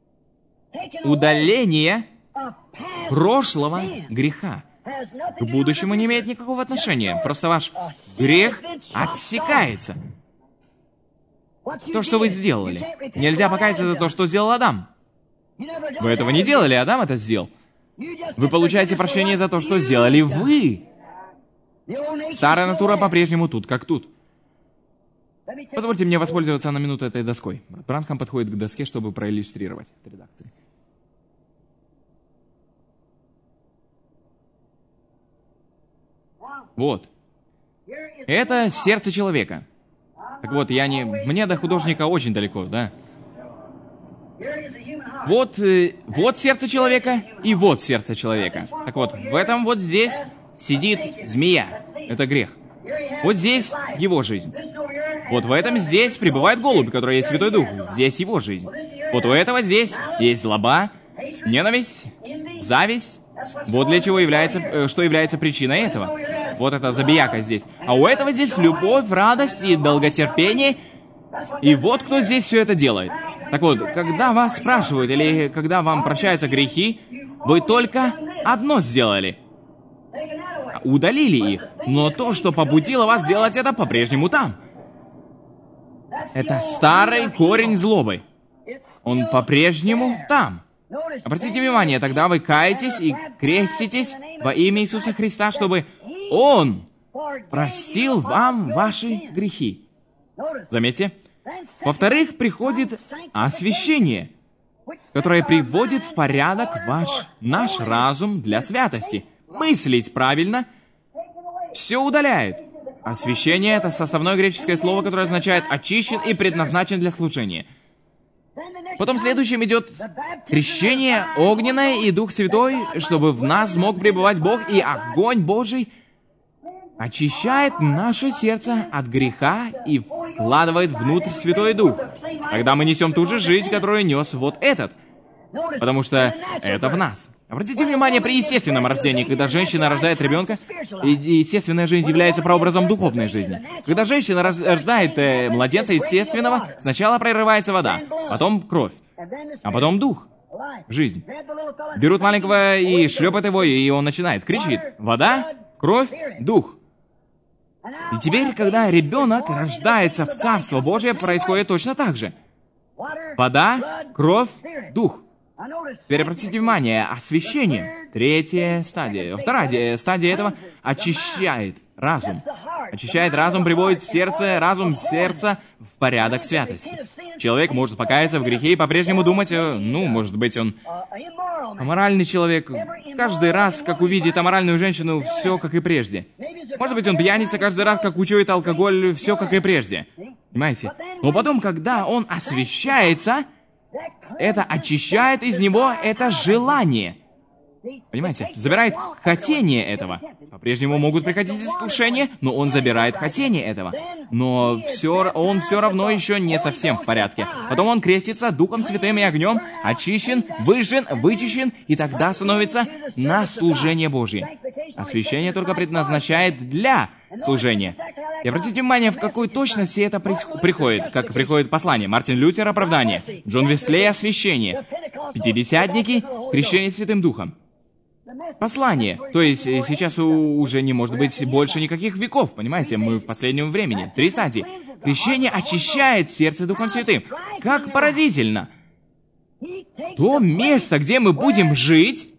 Удаление прошлого греха. К будущему не имеет никакого отношения. Просто ваш грех отсекается. То, что вы сделали. Нельзя покаяться за то, что сделал Адам. Вы этого не делали, Адам это сделал. Вы получаете прощение за то, что сделали вы. Старая натура по-прежнему тут, как тут. Позвольте мне воспользоваться на минуту этой доской. Бранхам подходит к доске, чтобы проиллюстрировать эту редакцию. Вот. Это сердце человека. Так вот, мне до художника очень далеко, да? Вот сердце человека и вот сердце человека. Так вот, в этом вот здесь сидит змея. Это грех. Вот здесь его жизнь. Вот в этом здесь пребывает голубь, который есть Святой Дух. Здесь его жизнь. Вот у этого здесь есть злоба, ненависть, зависть. Вот для чего является причиной этого. Вот это забияка здесь. А у этого здесь любовь, радость и долготерпение. И вот кто здесь все это делает. Так вот, когда вас спрашивают, или когда вам прощаются грехи, вы только одно сделали. Удалили их. Но то, что побудило вас сделать это, по-прежнему там. Это старый корень злобы. Он по-прежнему там. Обратите внимание, тогда вы каетесь и креститесь во имя Иисуса Христа, чтобы Он простил вам ваши грехи. Заметьте. Во-вторых, приходит освящение, которое приводит в порядок наш разум для святости. Мыслить правильно все удаляет. Освящение — это составное греческое слово, которое означает «очищен и предназначен для служения». Потом следующим идет крещение огненное и Дух Святой, чтобы в нас мог пребывать Бог, и огонь Божий очищает наше сердце от греха и вкладывает внутрь Святой Дух. Тогда мы несем ту же жизнь, которую нес вот этот, потому что это в нас. Обратите внимание, при естественном рождении, когда женщина рождает ребенка, естественная жизнь является прообразом духовной жизни. Когда женщина рождает младенца естественного, сначала прорывается вода, потом кровь, а потом дух, жизнь. Берут маленького и шлепают его, и он начинает, кричит: вода, кровь, дух. И теперь, когда ребенок рождается в Царство Божие, происходит точно так же. Вода, кровь, дух. Теперь обратите внимание, освящение. 3-я стадия. 2-я стадия этого очищает разум. Очищает разум, приводит разум сердца в порядок святости. Человек может покаяться в грехе и по-прежнему думать, может быть, он аморальный человек. Каждый раз, как увидит аморальную женщину, все как и прежде. Может быть, он пьяница, каждый раз, как учует алкоголь, все как и прежде. Понимаете? Но потом, когда он освящается, это очищает из него это желание. Понимаете? Забирает хотение этого. По-прежнему могут приходить искушения, но он забирает хотение этого. Но он все равно еще не совсем в порядке. Потом он крестится Духом Святым и огнем, очищен, выжжен, вычищен, и тогда становится на служение Божье. Освящение только предназначает для служения. И обратите внимание, в какой точности это приходит, как приходит послание. Мартин Лютер — оправдание, Джон Веслей — освящение, пятидесятники — крещение Святым Духом. Послание. То есть сейчас уже не может быть больше никаких веков, понимаете? Мы в последнем времени. 3 стадии. Крещение очищает сердце Духом Святым. Как поразительно! То место, где мы будем жить,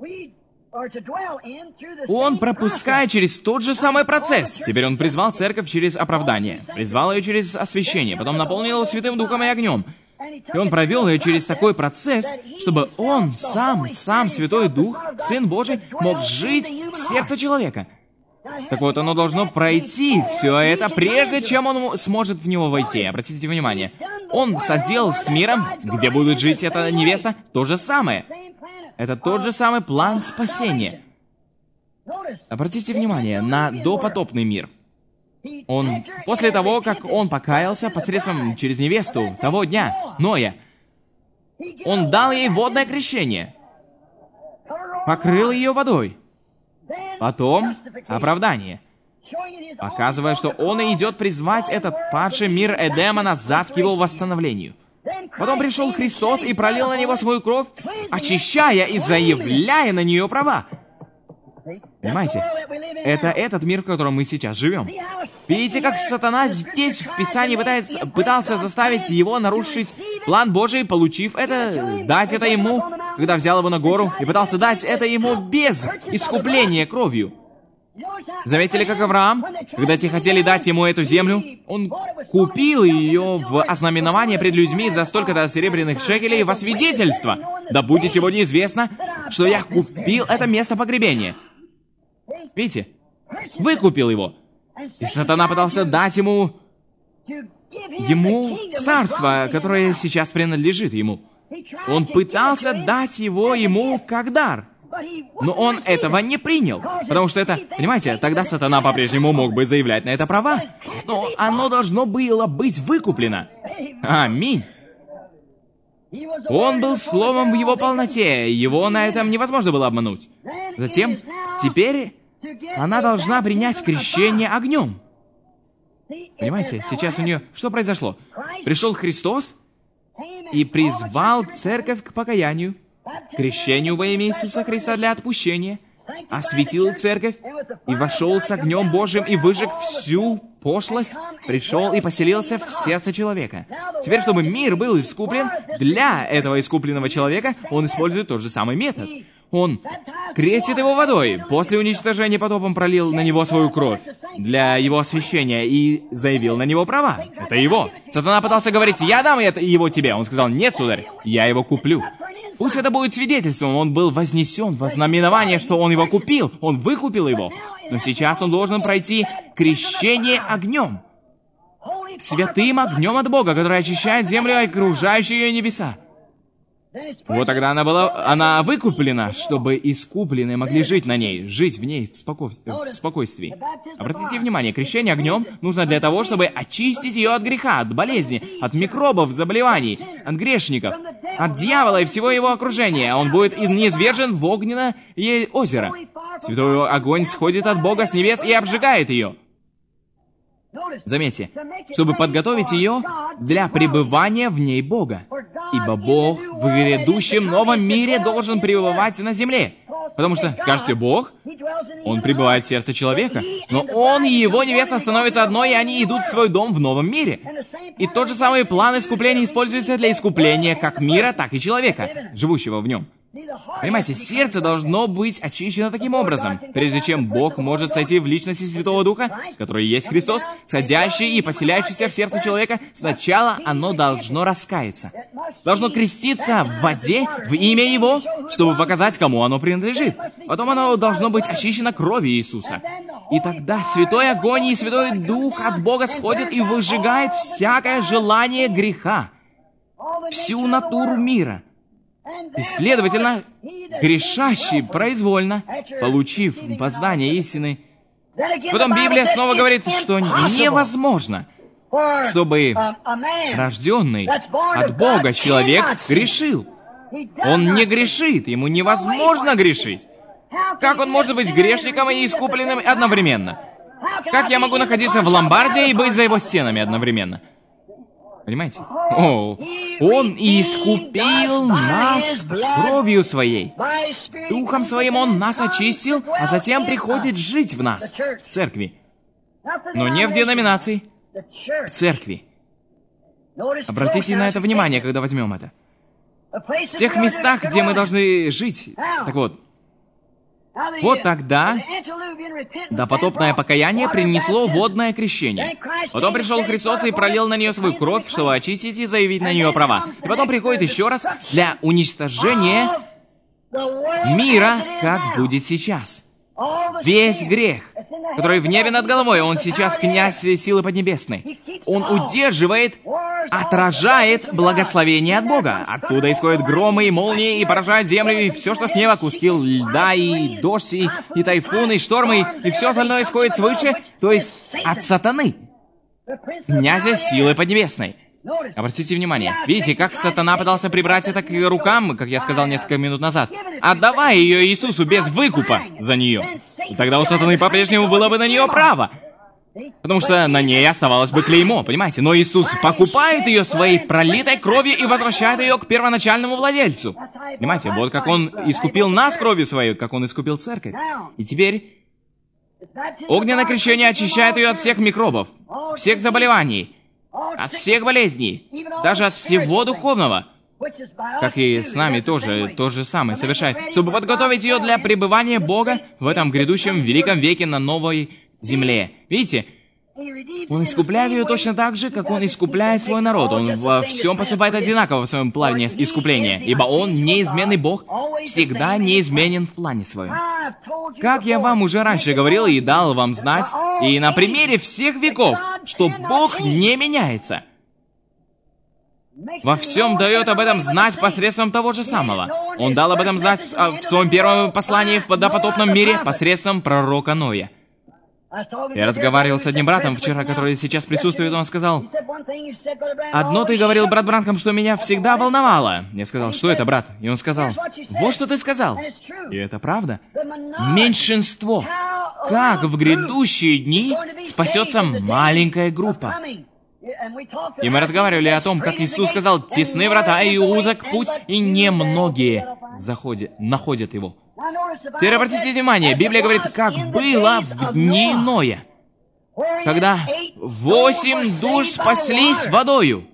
он пропускает через тот же самый процесс. Теперь он призвал церковь через оправдание, призвал ее через освящение, потом наполнил ее Святым Духом и огнем. И он провел ее через такой процесс, чтобы он сам Святой Дух, Сын Божий, мог жить в сердце человека. Так вот, оно должно пройти все это, прежде чем он сможет в него войти. Обратите внимание. Он соделал с миром, где будет жить эта невеста, то же самое. Это тот же самый план спасения. Обратите внимание на допотопный мир. После того, как он покаялся посредством через невесту того дня, Ноя, он дал ей водное крещение, покрыл ее водой, потом оправдание, показывая, что он идет призвать этот падший мир Эдема назад к его восстановлению. Потом пришел Христос и пролил на него свою кровь, очищая и заявляя на нее права. Понимаете? Это этот мир, в котором мы сейчас живем. Видите, как сатана здесь в Писании пытался заставить его нарушить план Божий, получив это, дать это ему, когда взял его на гору, и пытался дать это ему без искупления кровью. Заметили, как Авраам, когда те хотели дать ему эту землю, он купил ее в ознаменование пред людьми за столько-то серебряных шекелей во свидетельство. Да будет сегодня известно, что я купил это место погребения. Видите? Выкупил его. И сатана пытался дать ему царство, которое сейчас принадлежит ему. Он пытался дать его ему как дар. Но он этого не принял, потому что это, понимаете, тогда сатана по-прежнему мог бы заявлять на это права, но оно должно было быть выкуплено. Аминь. Он был словом в его полноте, его на этом невозможно было обмануть. Затем, теперь она должна принять крещение огнем. Понимаете, сейчас у нее что произошло? Пришел Христос и призвал церковь к покаянию, крещению во имя Иисуса Христа для отпущения, осветил церковь и вошел с огнем Божьим и выжег всю пошлость, пришел и поселился в сердце человека. Теперь, чтобы мир был искуплен, для этого искупленного человека он использует тот же самый метод. Он крестит его водой, после уничтожения потопом пролил на него свою кровь для его освящения и заявил на него права. Это его. Сатана пытался говорить: «Я дам его тебе». Он сказал: «Нет, сударь, я его куплю». Пусть это будет свидетельством, он был вознесен во знаменование, что он его купил, он выкупил его. Но сейчас он должен пройти крещение огнем. Святым огнем от Бога, который очищает землю и окружающие ее небеса. Вот тогда она выкуплена, чтобы искупленные могли жить на ней, жить в ней в спокойствии. Обратите внимание, крещение огнем нужно для того, чтобы очистить ее от греха, от болезни, от микробов, заболеваний, от грешников, от дьявола и всего его окружения. Он будет низвержен в огненное озеро. Святой огонь сходит от Бога с небес и обжигает ее. Заметьте, чтобы подготовить ее для пребывания в ней Бога. Ибо Бог в грядущем новом мире должен пребывать на земле. Потому что, скажете, Бог, Он пребывает в сердце человека, но Он и Его невеста становятся одной, и они идут в свой дом в новом мире. И тот же самый план искупления используется для искупления как мира, так и человека, живущего в нем. Понимаете, сердце должно быть очищено таким образом, прежде чем Бог может сойти в личности Святого Духа, который есть Христос, сходящий и поселяющийся в сердце человека. Сначала оно должно раскаяться, должно креститься в воде в имя Его, чтобы показать, кому оно принадлежит. Потом оно должно быть очищено кровью Иисуса. И тогда Святой Огонь и Святой Дух от Бога сходит и выжигает всякое желание греха. всю натуру мира. И, следовательно, грешащий произвольно, получив познание истины, потом Библия снова говорит, что невозможно, чтобы рожденный от Бога человек грешил. Он не грешит, ему невозможно грешить. Как он может быть грешником и искупленным одновременно? Как я могу находиться в ломбарде и быть за его стенами одновременно? Понимаете? О, он искупил нас кровью своей. Духом своим он нас очистил, а затем приходит жить в нас, в церкви. Но не в деноминации, в церкви. Обратите на это внимание, когда возьмем это. В тех местах, где мы должны жить. Так вот тогда допотопное покаяние принесло водное крещение. Потом пришел Христос и пролил на нее свою кровь, чтобы очистить и заявить на нее права. И потом приходит еще раз для уничтожения мира, как будет сейчас. Весь грех, который в небе над головой, он сейчас князь силы поднебесной. Он удерживает, отражает благословение от Бога. Оттуда исходят громы и молнии, и поражают землю, и все, что с неба, куски льда, и дождь, и тайфуны, и штормы, и все остальное исходит свыше, то есть от сатаны, князя силы поднебесной. Обратите внимание, видите, как сатана пытался прибрать это к ее рукам, как я сказал несколько минут назад, отдавая ее Иисусу без выкупа за нее. И тогда у сатаны по-прежнему было бы на нее право, потому что на ней оставалось бы клеймо, понимаете? Но Иисус покупает ее своей пролитой кровью и возвращает ее к первоначальному владельцу. Понимаете, вот как Он искупил нас кровью своей, как Он искупил церковь. И теперь огненное крещение очищает ее от всех микробов, всех заболеваний, от всех болезней, даже от всего духовного, как и с нами тоже то же самое совершает, чтобы подготовить ее для пребывания Бога в этом грядущем великом веке на новой земле. Видите, Он искупляет ее точно так же, как Он искупляет свой народ. Он во всем поступает одинаково в своем плане искупления, ибо Он, неизменный Бог, всегда неизменен в плане своем. Как я вам уже раньше говорил и дал вам знать, и на примере всех веков, что Бог не меняется. Во всем дает об этом знать посредством того же самого. Он дал об этом знать в своем первом послании в допотопном мире посредством пророка Ноя. Я разговаривал с одним братом вчера, который сейчас присутствует, он сказал: «Одно ты говорил, брат Бранхам, что меня всегда волновало». Я сказал: «Что это, брат?» И он сказал: «Вот что ты сказал». И это правда. Меньшинство. Как в грядущие дни спасется маленькая группа. И мы разговаривали о том, как Иисус сказал: «Тесны врата и узок путь, и немногие находят его». Теперь обратите внимание, Библия говорит, как было в дни Ноя, когда 8 душ спаслись водою.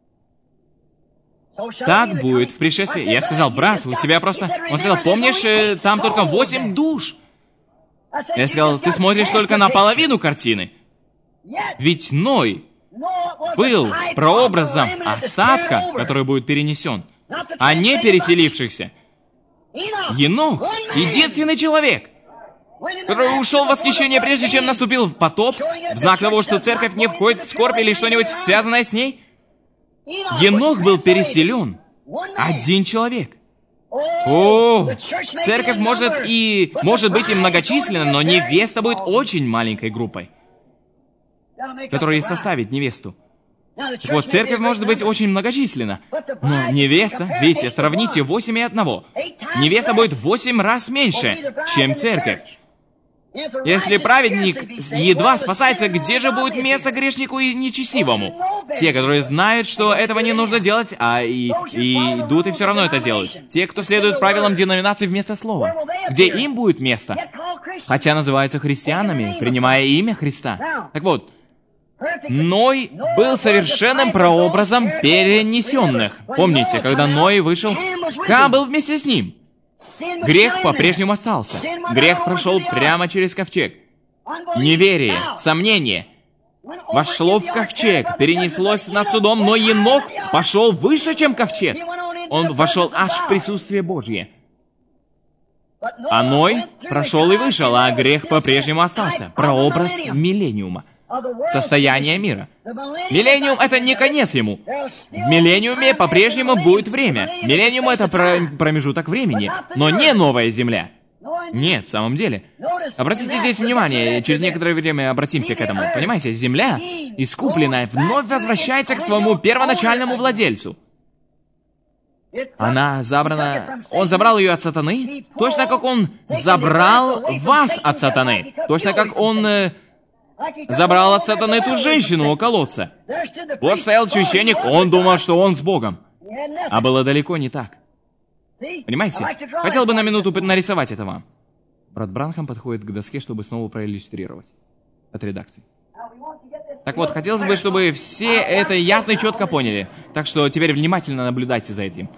Так будет в пришествии. Я сказал: «Брат, у тебя просто...» Он сказал: «Помнишь, там только 8 душ». Я сказал: «Ты смотришь только на половину картины. Ведь Ной был прообразом остатка, который будет перенесен, а не переселившихся. Енох — единственный человек, который ушел в восхищение, прежде чем наступил потоп, в знак того, что церковь не входит в скорбь или что-нибудь связанное с ней. Енох был переселен. Один человек. О, церковь может быть и многочисленна, но невеста будет очень маленькой группой, которая составит невесту. Так вот, церковь может быть очень многочисленна, но невеста, видите, сравните 8 и 1. Невеста будет в 8 раз меньше, чем церковь. Если праведник едва спасается, где же будет место грешнику и нечестивому? Те, которые знают, что этого не нужно делать, и идут и все равно это делают. Те, кто следует правилам деноминации вместо слова. Где им будет место? Хотя называются христианами, принимая имя Христа. Так вот, Ной был совершенным прообразом перенесенных. Помните, когда Ной вышел, Хам был вместе с ним. Грех по-прежнему остался. Грех прошел прямо через ковчег. Неверие, сомнение вошло в ковчег, перенеслось над судом, но Енох пошел выше, чем ковчег. Он вошел аж в присутствие Божье. А Ной прошел и вышел, а грех по-прежнему остался. Прообраз миллениума. состояния мира. Миллениум — это не конец ему. В миллениуме по-прежнему будет время. Миллениум — это промежуток времени, но не новая земля. Нет, в самом деле. Обратите здесь внимание, через некоторое время обратимся к этому. Понимаете, земля, искупленная, вновь возвращается к своему первоначальному владельцу. Она забрана... Он забрал ее от сатаны, точно как он забрал вас от сатаны. Точно как он забрал от сатаны ту женщину у колодца. Вот стоял священник, он думал, что он с Богом. А было далеко не так. Понимаете? Хотел бы на минуту нарисовать это вам. Брат Бранхам подходит к доске, чтобы снова проиллюстрировать. От редакции. Так вот, хотелось бы, чтобы все это ясно и четко поняли. Так что теперь внимательно наблюдайте за этим.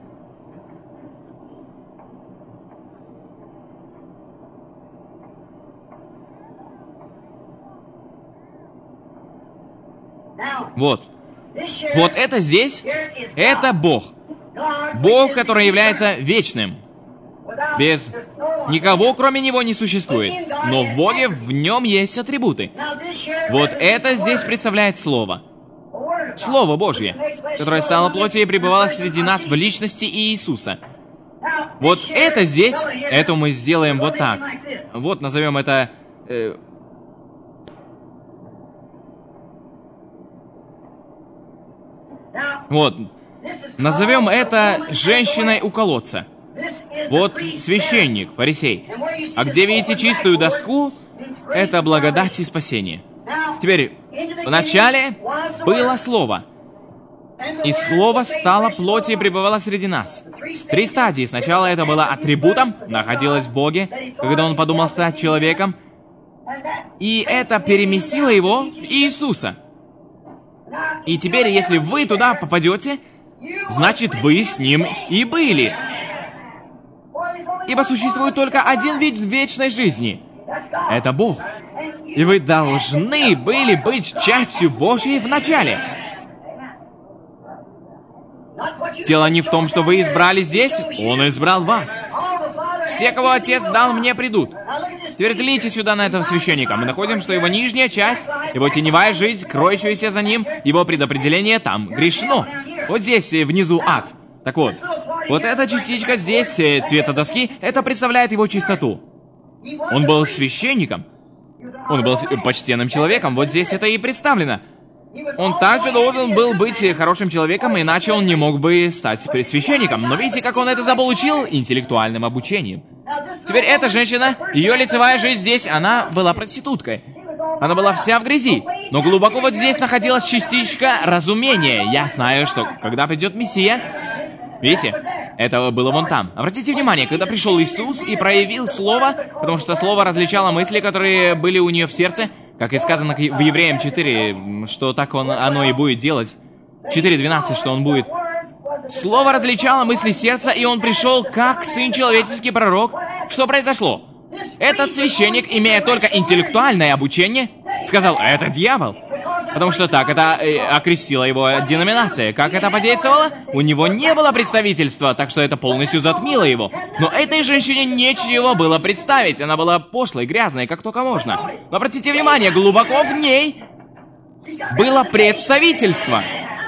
Вот. Вот это здесь, это Бог. Бог, который является вечным. Без никого, кроме Него, не существует. Но в Боге, в Нем есть атрибуты. Вот это здесь представляет Слово. Слово Божье, которое стало плотью и пребывало среди нас в личности Иисуса. Вот это здесь, это мы сделаем вот так. Вот назовем это... Вот. Назовем это женщиной у колодца. Вот священник, фарисей. А где видите чистую доску, это благодать и спасение. Теперь, вначале было Слово. И Слово стало плотью и пребывало среди нас. 3 стадии. Сначала это было атрибутом, находилось в Боге, когда Он подумал стать человеком. И это переместило Его в Иисуса. И теперь, если вы туда попадете, значит, вы с Ним и были. Ибо существует только один вид вечной жизни. Это Бог. И вы должны были быть частью Божьей в начале. Дело не в том, что вы избрали здесь, Он избрал вас. Все, кого Отец дал, мне придут. Теперь взгляните сюда на этого священника. Мы находим, что его нижняя часть, его теневая жизнь, кроющаяся за ним, его предопределение там грешно. Вот здесь внизу ад. Так вот, вот эта частичка здесь, цвета доски, это представляет его чистоту. Он был священником. Он был почтенным человеком. Вот здесь это и представлено. Он также должен был быть хорошим человеком, иначе он не мог бы стать священником. Но видите, как он это заполучил? Интеллектуальным обучением. Теперь эта женщина, ее лицевая жизнь здесь, она была проституткой. Она была вся в грязи. Но глубоко вот здесь находилась частичка разумения. Я знаю, что когда придет Мессия... Видите? Это было вон там. Обратите внимание, когда пришел Иисус и проявил Слово, потому что Слово различало мысли, которые были у нее в сердце, как и сказано в Евреям 4, что так оно и будет делать. 4:12, что он будет. Слово различало мысли сердца, и он пришел как Сын Человеческий пророк. Что произошло? Этот священник, имея только интеллектуальное обучение, сказал, это дьявол. Потому что так это окрестила его деноминация. Как это подействовало? У него не было представительства, так что это полностью затмило его. Но этой женщине нечего было представить. Она была пошлой, грязной, как только можно. Но обратите внимание, глубоко в ней было представительство.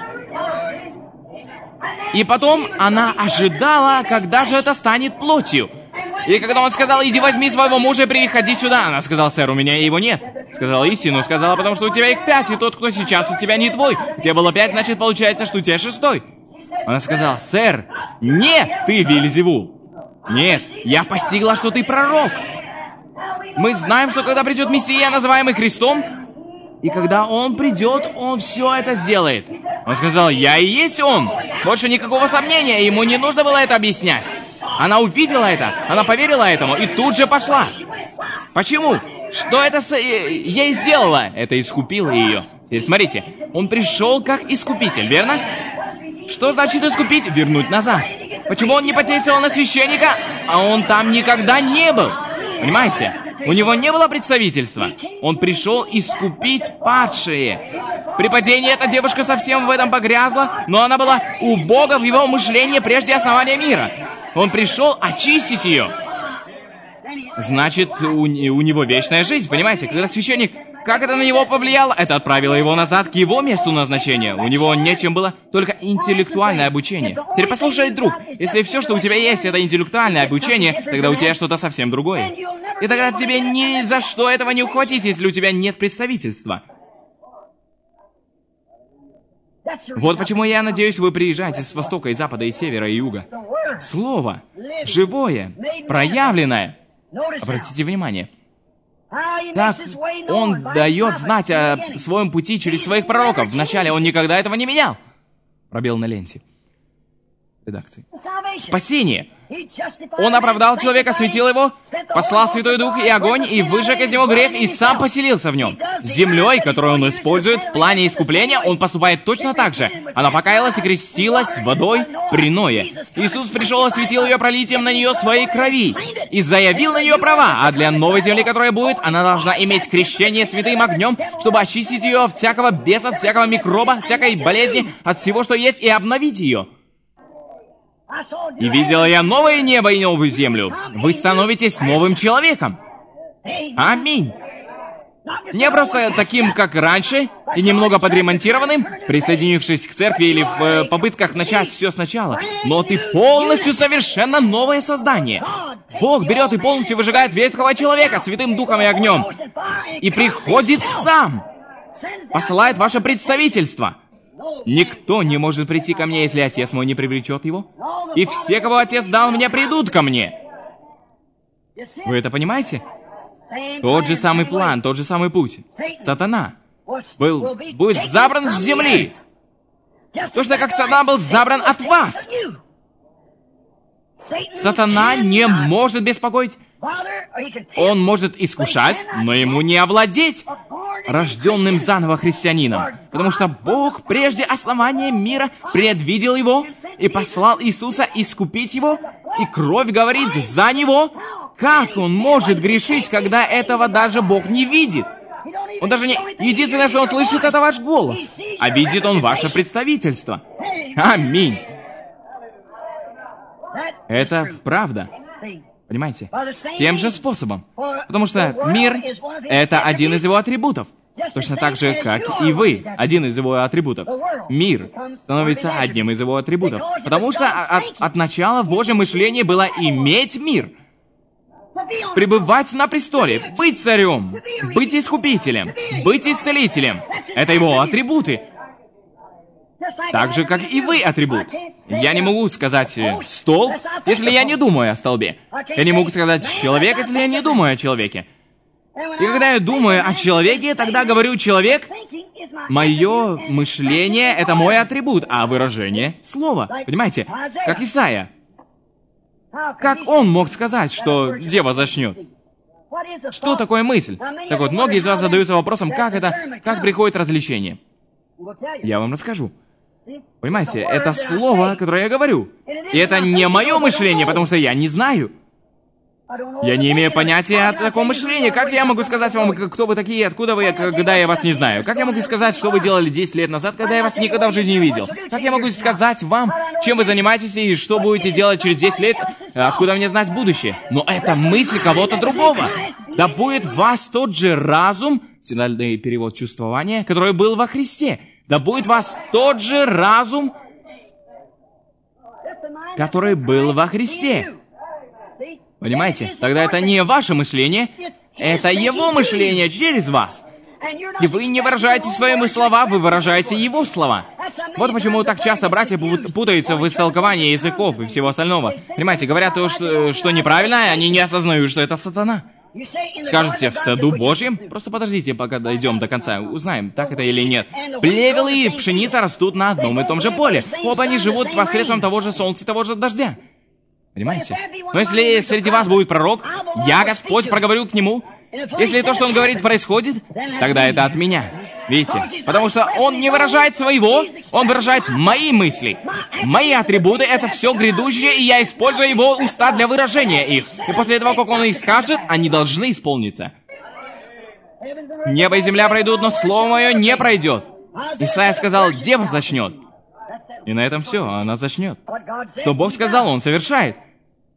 И потом она ожидала, когда же это станет плотью. И когда он сказал, иди возьми своего мужа и приходи сюда, она сказала, сэр, у меня его нет. Сказала истину, сказала, потому что у тебя их 5, и тот, кто сейчас у тебя, не твой. У тебя было 5, значит, получается, что у тебя 6. Она сказала, сэр, нет, ты Вельзевул. Нет, я постигла, что ты пророк. Мы знаем, что когда придет Мессия, называемый Христом, и когда Он придет, Он все это сделает. Он сказал, я и есть Он. Больше никакого сомнения, ему не нужно было это объяснять. Она увидела это, она поверила этому и тут же пошла. Почему? Что это ей сделало? Это искупило ее. Теперь смотрите, он пришел как искупитель, верно? Что значит искупить? Вернуть назад. Почему он не подействовал на священника, а он там никогда не был? Понимаете? У него не было представительства. Он пришел искупить падшие. При падении эта девушка совсем в этом погрязла, но она была у Бога в его мышлении прежде основания мира. Он пришел очистить ее. Значит, у него вечная жизнь, понимаете? Когда священник Как это на него повлияло? Это отправило его назад к его месту назначения. У него нечем было, только интеллектуальное обучение. Теперь послушай, друг, если все, что у тебя есть, это интеллектуальное обучение, тогда у тебя что-то совсем другое. И тогда тебе ни за что этого не ухватить, если у тебя нет представительства. Вот почему я надеюсь, вы приезжаете с востока, и запада, и севера, и юга. Слово, живое, проявленное. Обратите внимание. Как он дает знать о своем пути через своих пророков. Вначале он никогда этого не менял. Пробел на ленте. Редакции. Спасение. Он оправдал человека, осветил его, послал Святой Дух и огонь, и выжег из него грех, и сам поселился в нем. С землей, которую он использует в плане искупления, он поступает точно так же. Она покаялась и крестилась водой при Ное. Иисус пришел, осветил ее пролитием на нее своей крови и заявил на нее права, а для новой земли, которая будет, она должна иметь крещение святым огнем, чтобы очистить ее от всякого беса, от всякого микроба, от всякой болезни, от всего, что есть, и обновить ее. И видел я новое небо и новую землю. Вы становитесь новым человеком. Аминь. Не просто таким, как раньше, и немного подремонтированным, присоединившись к церкви или в попытках начать все сначала. Но ты полностью совершенно новое создание. Бог берет и полностью выжигает ветхого человека святым духом и огнем. И приходит сам. Посылает ваше представительство. Никто не может прийти ко мне, если Отец мой не привлечет его. И все, кого Отец дал мне, придут ко мне. Вы это понимаете? Тот же самый план, тот же самый путь. Сатана будет забран с земли. Точно как Сатана был забран от вас. Сатана не может беспокоить. Он может искушать, но ему не овладеть рожденным заново христианином. Потому что Бог прежде основания мира предвидел его и послал Иисуса искупить его, и кровь говорит за него. Как он может грешить, когда этого даже Бог не видит? Он даже не... Единственное, что он слышит, это ваш голос. А видит он ваше представительство. Аминь. Это правда. Понимаете? Тем же способом. Потому что мир — это один из его атрибутов. Точно так же, как и вы, один из его атрибутов. Мир становится одним из его атрибутов. Потому что от начала в Божьем мышлении было иметь мир. Пребывать на престоле, быть царем, быть искупителем, быть исцелителем. Это его атрибуты. Так же, как и вы атрибут. Я не могу сказать «столб», если я не думаю о столбе. Я не могу сказать «человек», если я не думаю о человеке. И когда я думаю о человеке, тогда говорю «человек». Мое мышление — это мой атрибут, а выражение — слово. Понимаете? Как Исайя. Как он мог сказать, что дева зачнет? Что такое мысль? Так вот, многие из вас задаются вопросом, как приходит развлечение. Я вам расскажу. Понимаете, это слово, которое я говорю. И это не мое мышление, потому что я не знаю. Я не имею понятия о таком мышлении. Как я могу сказать вам, кто вы такие, откуда вы, когда я вас не знаю? Как я могу сказать, что вы делали 10 лет назад, когда я вас никогда в жизни не видел? Как я могу сказать вам, чем вы занимаетесь и что будете делать через 10 лет, откуда мне знать будущее? Но это мысль кого-то другого. Да будет в вас тот же разум, синодальный перевод чувствования, который был во Христе. Да будет в вас тот же разум, который был во Христе. Понимаете? Тогда это не ваше мышление, это его мышление через вас. И вы не выражаете свои слова, вы выражаете его слова. Вот почему так часто братья путаются в истолковании языков и всего остального. Понимаете, говорят то, что неправильно, они не осознают, что это сатана. Скажете, в саду Божьем? Просто подождите, пока дойдем до конца, узнаем, так это или нет. Плевел и пшеница растут на одном и том же поле. Оба они живут посредством того же солнца и того же дождя. Понимаете? Но если среди вас будет пророк, я, Господь, проговорю к нему. Если то, что он говорит, происходит, тогда это от меня. Видите? Потому что он не выражает своего, он выражает мои мысли. Мои атрибуты — это все грядущее, и я использую его уста для выражения их. И после того, как он их скажет, они должны исполниться. Небо и земля пройдут, но слово мое не пройдет. Исайя сказал, дева зачнет. И на этом все, она зачнет. Что Бог сказал, он совершает.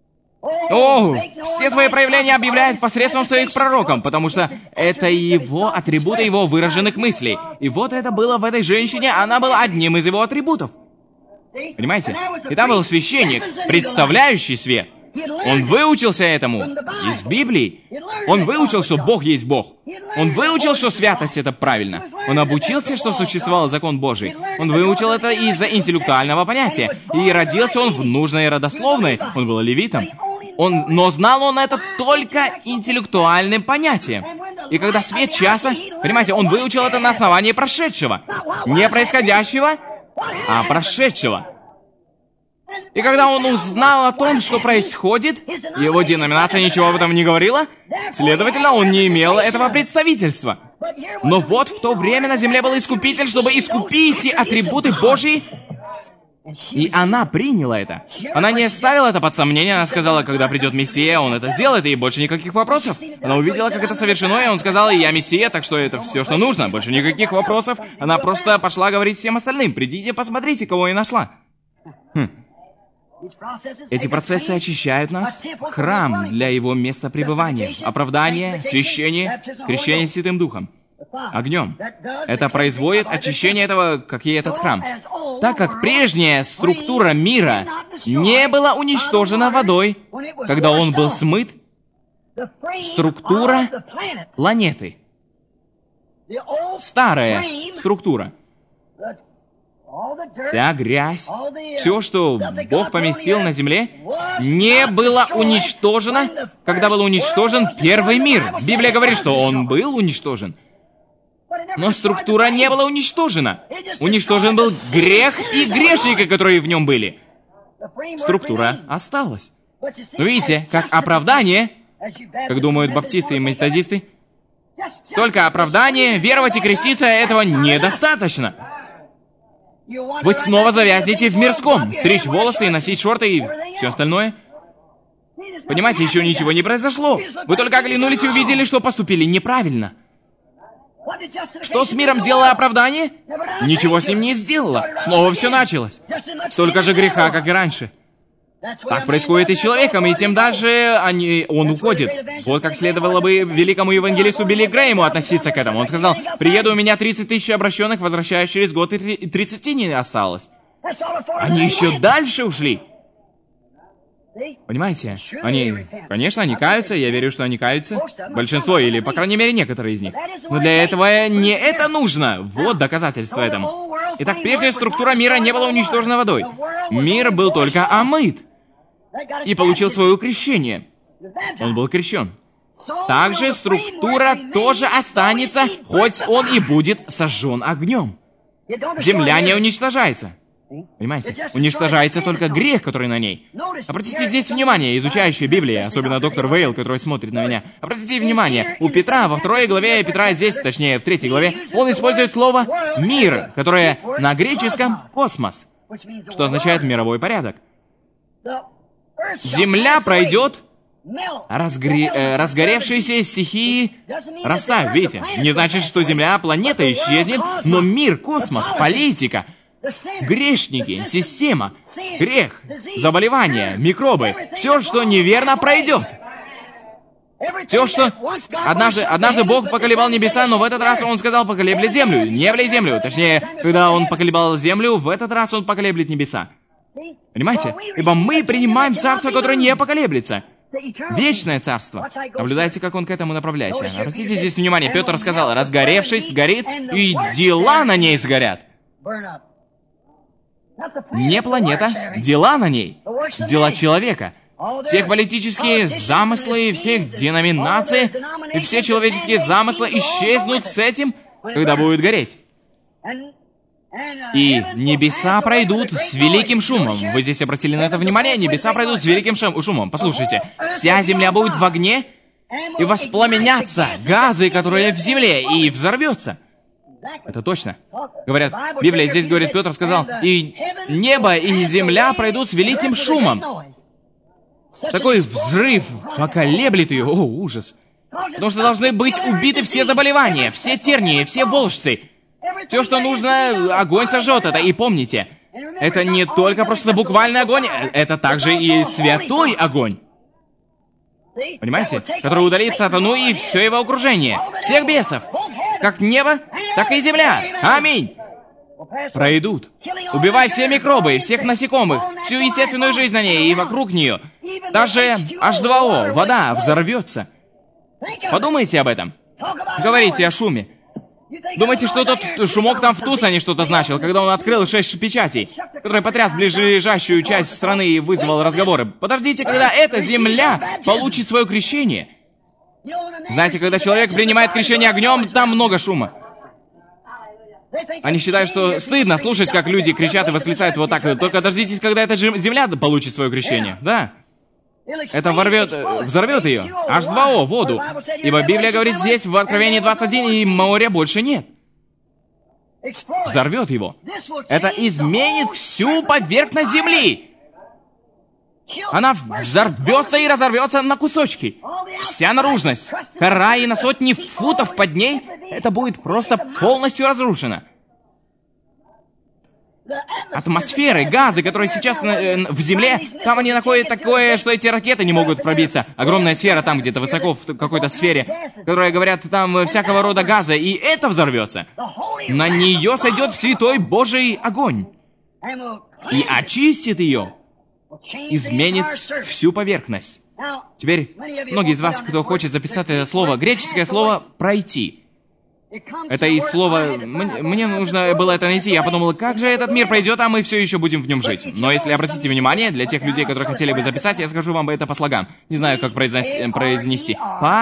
О, все свои проявления объявляет посредством своих пророков, потому что это его атрибуты его выраженных мыслей. И вот это было в этой женщине, она была одним из его атрибутов. Понимаете? И там был священник, представляющий свет. Он выучился этому из Библии. Он выучил, что Бог есть Бог. Он выучил, что святость — это правильно. Он обучился, что существовал закон Божий. Он выучил это из-за интеллектуального понятия. И родился он в нужной родословной. Он был левитом. Но знал он это только интеллектуальным понятием. И когда свет часа, понимаете, он выучил это на основании прошедшего. Не происходящего, а прошедшего. И когда он узнал о том, что происходит, его деноминация ничего об этом не говорила, следовательно, он не имел этого представительства. Но вот в то время на земле был Искупитель, чтобы искупить атрибуты Божьи, и она приняла это. Она не ставила это под сомнение, она сказала, когда придет Мессия, он это сделает, и больше никаких вопросов. Она увидела, как это совершено, и он сказал, я Мессия, так что это все, что нужно, больше никаких вопросов. Она просто пошла говорить всем остальным, придите, посмотрите, кого я нашла. Эти процессы очищают нас. Храм для его места пребывания. Оправдание, священие, крещение Святым Духом. Огнем. Это производит очищение этого, как и этот храм. Так как прежняя структура мира не была уничтожена водой, когда он был смыт, структура планеты. Старая структура. Вся грязь, все, что Бог поместил на земле, не было уничтожено, когда был уничтожен первый мир. Библия говорит, что он был уничтожен. Но структура не была уничтожена. Уничтожен был грех и грешники, которые в нем были. Структура осталась. Но видите, как оправдание, как думают баптисты и методисты, только оправдание, веровать и креститься, этого недостаточно. Вы снова завязнете в мирском, стричь волосы и носить шорты и все остальное. Понимаете, еще ничего не произошло. Вы только оглянулись и увидели, что поступили неправильно. Что с миром сделало оправдание? Ничего с ним не сделало. Снова все началось. Столько же греха, как и раньше. Так происходит и с человеком, и тем дальше он уходит. Вот как следовало бы великому евангелисту Билли Грэйму относиться к этому. Он сказал, приеду, у меня 30 тысяч обращенных, возвращаюсь через год, и 30 не осталось. Они еще дальше ушли. Понимаете? Конечно, они каются, я верю, что они каются. Большинство, или, по крайней мере, некоторые из них. Но для этого не это нужно. Вот доказательство этому. Итак, прежняя структура мира не была уничтожена водой. Мир был только омыт. И получил свое крещение. Он был крещен. Также структура тоже останется, хоть он и будет сожжен огнем. Земля не уничтожается. Понимаете? Уничтожается только грех, который на ней. Обратите здесь внимание, изучающие Библию, особенно доктор Вейл, который смотрит на меня. Обратите внимание, у Петра во 2 главе, Петра здесь, точнее, в 3 главе, он использует слово «мир», которое на греческом «космос», что означает «мировой порядок». Земля пройдет, разгоревшиеся стихии растают, видите? Не значит, что Земля, планета исчезнет, но мир, космос, политика, грешники, система, грех, заболевания, микробы, все, что неверно, пройдет. Все, что... Однажды Бог поколебал небеса, но в этот раз Он сказал поколеблет землю, небо и землю. Точнее, когда Он поколебал землю, в этот раз Он поколеблет небеса. Понимаете? Ибо мы принимаем царство, которое не поколеблется. Вечное царство. Наблюдайте, как он к этому направляется. Обратите здесь внимание, Петр сказал, разгоревшись, сгорит, и дела на ней сгорят. Не планета, дела на ней. Дела человека. Все политические замыслы, всех деноминаций, и все человеческие замыслы исчезнут с этим, когда будут гореть. И небеса пройдут с великим шумом. Вы здесь обратили на это внимание? Небеса пройдут с великим шумом. Послушайте, вся земля будет в огне, и воспламенятся газы, которые в земле, и взорвется. Это точно. Говорят, Библия здесь говорит, Петр сказал, и небо, и земля пройдут с великим шумом. Такой взрыв поколеблет ее. О, ужас. Потому что должны быть убиты все заболевания, все тернии, все волжцы. Все, что нужно, огонь сожжет это. И помните, это не только просто буквальный огонь, это также и святой огонь. Понимаете? Который удалит сатану и все его окружение. Всех бесов. Как небо, так и земля. Аминь. Пройдут, убивая все микробы, всех насекомых, всю естественную жизнь на ней и вокруг нее. Даже H2O, вода, взорвется. Подумайте об этом. Говорите о шуме. Думаете, что тот шумок там в Тусоне что-то значил, когда он открыл 6 печатей, который потряс ближайшую часть страны и вызвал разговоры? Подождите, когда эта земля получит свое крещение. Знаете, когда человек принимает крещение огнем, там много шума. Они считают, что стыдно слушать, как люди кричат и восклицают вот так. Только дождитесь, когда эта земля получит свое крещение. Да. Это взорвет ее. H2O, воду. Ибо Библия говорит здесь, в Откровении 21, и моря больше нет. Взорвет его. Это изменит всю поверхность земли. Она взорвется и разорвется на кусочки. Вся наружность, кора и на сотни футов под ней, это будет просто полностью разрушено. Атмосферы, газы, которые сейчас в Земле, там они находят такое, что эти ракеты не могут пробиться. Огромная сфера там где-то высоко, в какой-то сфере, которые говорят, там всякого рода газа, и это взорвется. На нее сойдет святой Божий огонь. И очистит ее. Изменит всю поверхность. Теперь, многие из вас, кто хочет записать это слово, греческое слово «пройти». Это и слово... Мне нужно было это найти. Я подумал, как же этот мир пройдет, а мы все еще будем в нем жить. Но если обратите внимание, для тех людей, которые хотели бы записать, я скажу вам это по слогам. Не знаю, как произнести.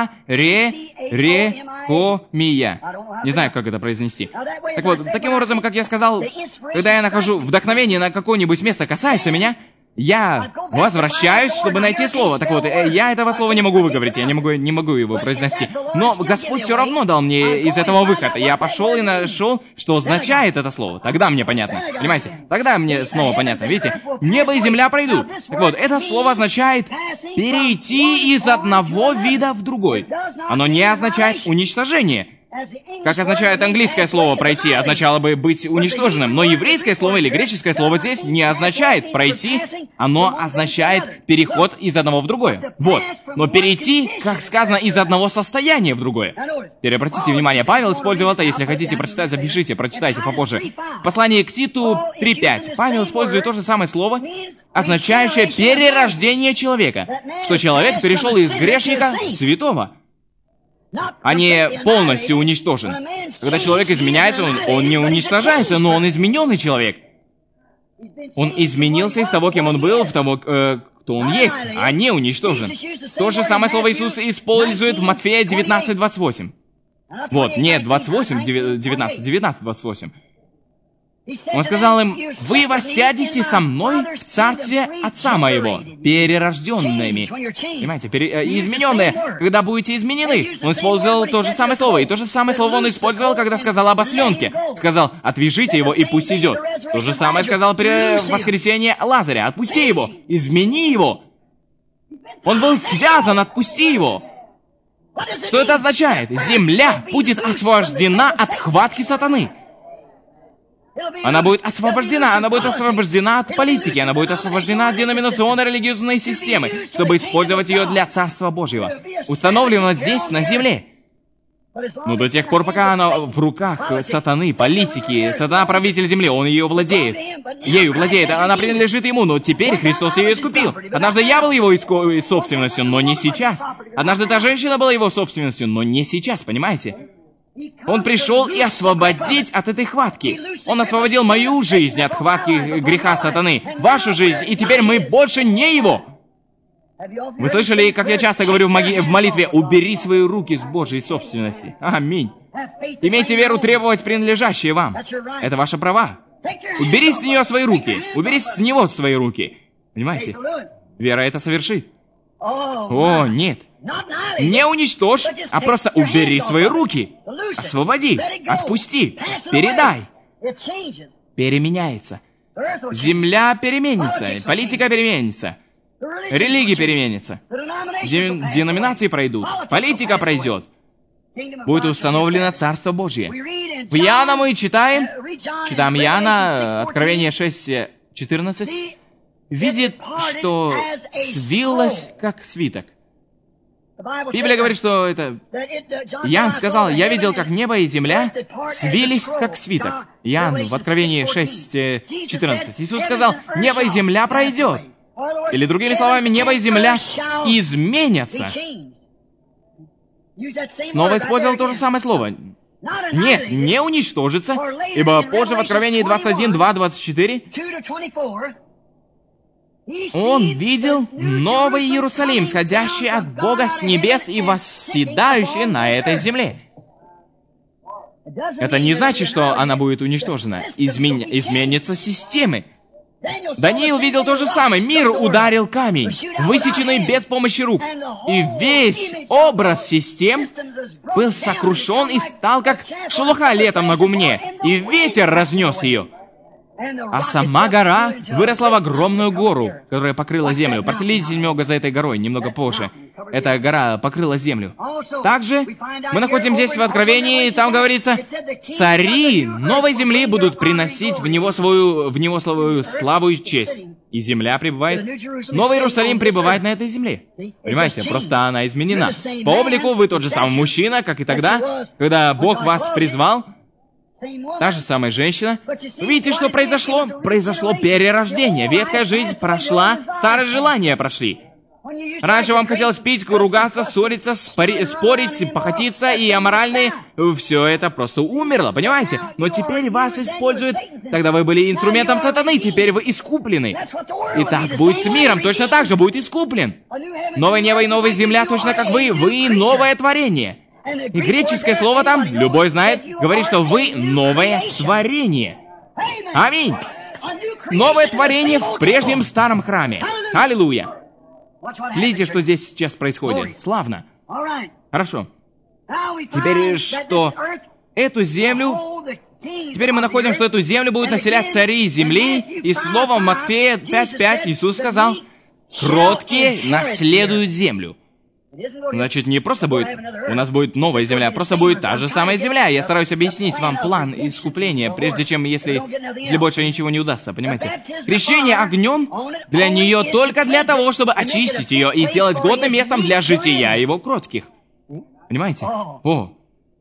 Ко-ре-ре-ко-мия. Не знаю, как это произнести. Так вот, таким образом, как я сказал, когда я нахожу вдохновение на какое-нибудь место, касается меня, я возвращаюсь, чтобы найти слово. Так вот, я этого слова не могу выговорить, я не могу его произнести. Но Господь все равно дал мне из этого выход. Я пошел и нашел, что означает это слово. Тогда мне понятно. Понимаете? Тогда мне снова понятно. Видите? Небо и земля пройдут. Так вот, это слово означает перейти из одного вида в другой. Оно не означает уничтожение. Как означает английское слово «пройти», означало бы быть уничтоженным. Но еврейское слово или греческое слово здесь не означает «пройти», оно означает переход из одного в другое. Вот. Но перейти, как сказано, из одного состояния в другое. Теперь обратите внимание, Павел использовал это, если хотите прочитать, запишите, прочитайте попозже. В послании к Титу 3.5 Павел использует то же самое слово, означающее перерождение человека, что человек перешел из грешника в святого, а не полностью уничтожен. Когда человек изменяется, он не уничтожается, но он измененный человек. Он изменился из того, кем он был, в того, кто он есть, а не уничтожен. То же самое слово Иисус использует в Матфея 19:28. Вот, не 28, 19, 19:28. Он сказал им, «Вы воссядете со мной в царстве Отца моего, перерожденными». Понимаете, измененные, когда будете изменены. Он использовал то же самое слово. И то же самое слово он использовал, когда сказал об осленке. Сказал, «Отвяжите его и пусть идет». То же самое сказал при воскресении Лазаря. «Отпусти его, измени его». Он был связан, отпусти его. Что это означает? Земля будет освобождена от хватки сатаны. Она будет освобождена от политики, она будет освобождена от деноминационной религиозной системы, чтобы использовать ее для Царства Божьего. Установлено здесь, на земле. Но до тех пор, пока она в руках сатаны, политики, сатана правитель земли, он ее владеет. Ею владеет, она принадлежит ему, но теперь Христос ее искупил. Однажды я был его собственностью, но не сейчас. Однажды та женщина была его собственностью, но не сейчас, понимаете? Он пришел и освободить от этой хватки. Он освободил мою жизнь от хватки греха сатаны, вашу жизнь, и теперь мы больше не его. Вы слышали, как я часто говорю в молитве, убери свои руки с Божьей собственности. Аминь. Имейте веру требовать принадлежащие вам. Это ваши права. Убери с нее свои руки. Убери с него свои руки. Понимаете? Вера это совершит. О, нет. Не уничтожь, а просто убери свои руки. Освободи, отпусти, передай. Переменяется. Земля переменится, политика переменится, религия переменится, деноминации пройдут, политика пройдет. Будет установлено Царство Божье. В Иоанна мы читаем Иоанна, Откровение 6:14, видит, что свилось, как свиток. Библия говорит, что это... Иоанн сказал, «Я видел, как небо и земля свились, как свиток». Иоанн в Откровении 6:14. Иисус сказал, «Небо и земля пройдет». Или другими словами, небо и земля изменятся. Снова использовал то же самое слово. Нет, не уничтожится, ибо позже в Откровении 21:2-24 он видел Новый Иерусалим, сходящий от Бога с небес и восседающий на этой земле. Это не значит, что она будет уничтожена. Изменятся системы. Даниил видел то же самое. Мир ударил камень, высеченный без помощи рук. И весь образ систем был сокрушен и стал как шелуха летом на гумне. И ветер разнес ее. А сама гора выросла в огромную гору, которая покрыла землю. Проследите немного за этой горой, немного позже. Эта гора покрыла землю. Также мы находим здесь в Откровении, там говорится, цари новой земли будут приносить в него свою славу и честь. И земля пребывает. Новый Иерусалим пребывает на этой земле. Понимаете, просто она изменена. По облику вы тот же самый мужчина, как и тогда, когда Бог вас призвал. Та же самая женщина. Видите, что произошло? Произошло перерождение. Ветхая жизнь прошла, старые желания прошли. Раньше вам хотелось пить, ругаться, ссориться, спорить, похотиться, и аморальные... Все это просто умерло, понимаете? Но теперь вас используют... Тогда вы были инструментом сатаны, теперь вы искуплены. И так будет с миром, точно так же будет искуплен. Новое небо и новая земля, точно как вы новое творение. И греческое слово там, любой знает, говорит, что вы новое творение. Аминь. Новое творение в прежнем старом храме. Аллилуйя. Следите, что здесь сейчас происходит. Славно. Хорошо. Теперь что? Эту землю... Теперь мы находим, что эту землю будут населять цари земли. И словом Матфея 5:5 Иисус сказал, «Кроткие наследуют землю». Значит, не просто будет, у нас будет новая земля, просто будет та же самая земля. Я стараюсь объяснить вам план искупления, прежде чем, если больше ничего не удастся, понимаете? Крещение огнем для нее только для того, чтобы очистить ее и сделать годным местом для жития его кротких. Понимаете? О!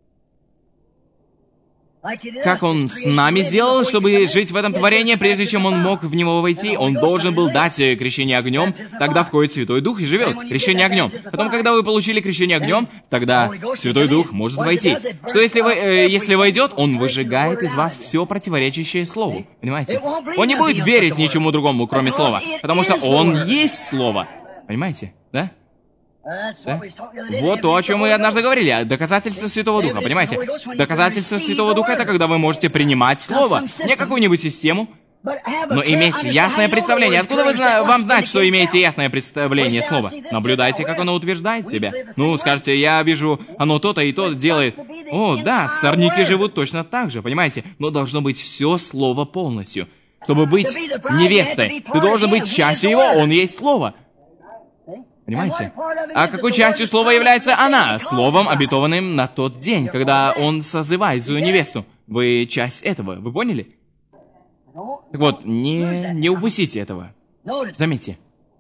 Как он с нами сделал, чтобы жить в этом творении, прежде чем он мог в него войти, он должен был дать крещение огнем, тогда входит Святой Дух и живет. Крещение огнем. Потом, когда вы получили крещение огнем, тогда Святой Дух может войти. Что если войдет, он выжигает из вас все противоречащее Слову. Понимаете? Он не будет верить ничему другому, кроме Слова, потому что он есть Слово. Понимаете? Да? Да? Вот то, о чем мы однажды говорили. Доказательство Святого Духа, понимаете? Доказательство Святого Духа — это когда вы можете принимать Слово, не какую-нибудь систему, но иметь ясное представление. Откуда вам знать, что имеете ясное представление Слова? Наблюдайте, как оно утверждает себя. Ну, скажете, я вижу, оно то-то и то делает. О, да, сорняки живут точно так же, понимаете? Но должно быть все Слово полностью. Чтобы быть невестой, ты должен быть частью Его, Он есть Слово. Понимаете? А какой частью слова является она? Словом, обетованным на тот день, когда он созывает свою невесту. Вы часть этого. Вы поняли? Так вот, не упустите этого. Заметьте.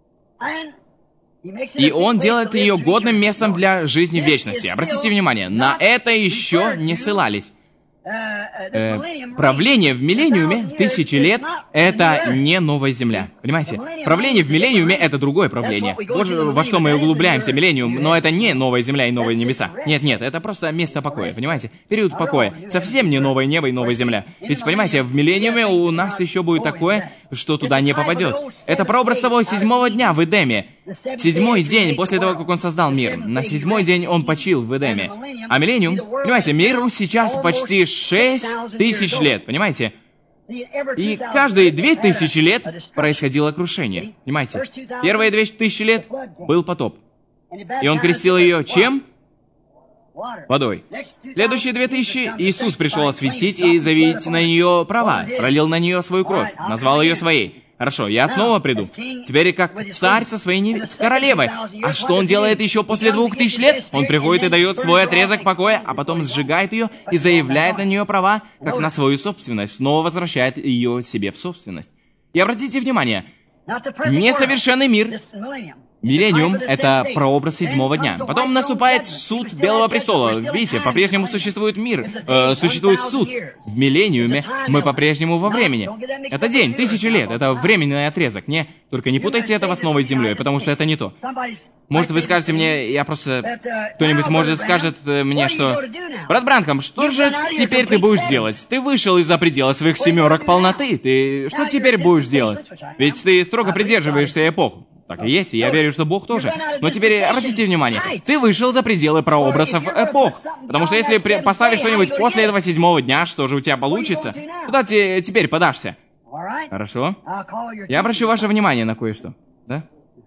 И он делает ее годным местом для жизни в вечности. Обратите внимание, на это еще не ссылались. Правление в миллениуме, 1000 лет, это не новая земля. Понимаете? Правление в миллениуме — это другое правление. Во что мы углубляемся, миллениум, но это не новая земля и новые небеса. Нет, это просто место покоя, понимаете? Период покоя. Совсем не новое небо и новая земля. Ведь, понимаете, в миллениуме у нас еще будет такое, что туда не попадет. Это прообраз того 7-го дня в Эдеме. 7-й день после того, как он создал мир. На 7-й день он почил в Эдеме. А миллениум, понимаете, миру сейчас почти 6000 лет, понимаете? И каждые 2000 лет происходило крушение, понимаете? Первые 2000 лет был потоп. И он крестил ее чем? Водой. Следующие 2000 Иисус пришел осветить и заявить на нее права, пролил на нее свою кровь, назвал ее своей. Хорошо, я снова приду. Теперь как царь со своей королевой. А что он делает еще после 2000 лет? Он приходит и дает свой отрезок покоя, а потом сжигает ее и заявляет на нее права, как на свою собственность, снова возвращает ее себе в собственность. И обратите внимание, несовершенный мир, Миллениум — это прообраз седьмого дня. Потом наступает суд Белого престола. Видите, по-прежнему существует мир, существует суд. В миллениуме мы по-прежнему во времени. Это день, 1000 лет, это временный отрезок. Только не путайте этого с новой землей, потому что это не то. Может, вы скажете мне, кто-нибудь может скажет мне, что... Брат Бранхам, что же теперь ты будешь делать? Ты вышел из-за предела своих семерок полноты. Что теперь будешь делать? Ведь ты строго придерживаешься эпох. Так и есть, и я верю, что Бог тоже. Но теперь обратите внимание, ты вышел за пределы прообразов эпох. Потому что если поставишь что-нибудь после этого 7-го дня, что же у тебя получится? Куда ты теперь подашься? Хорошо. Я обращу ваше внимание на кое-что. Да?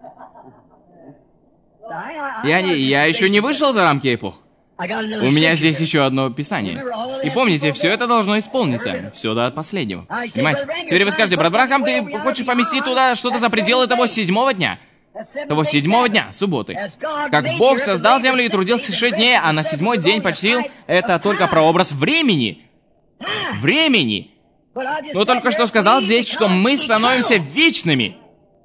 Я еще не вышел за рамки эпох. У меня здесь еще одно писание. И помните, все это должно исполниться. Все до последнего. Понимаете? Теперь вы скажете, брат Бранхам, ты хочешь поместить туда что-то за пределы того 7-го дня? Того 7-го дня, субботы. Как Бог создал землю и трудился 6 дней, а на 7-й день почтил, это только прообраз времени. Времени. Но только что сказал здесь, что мы становимся вечными.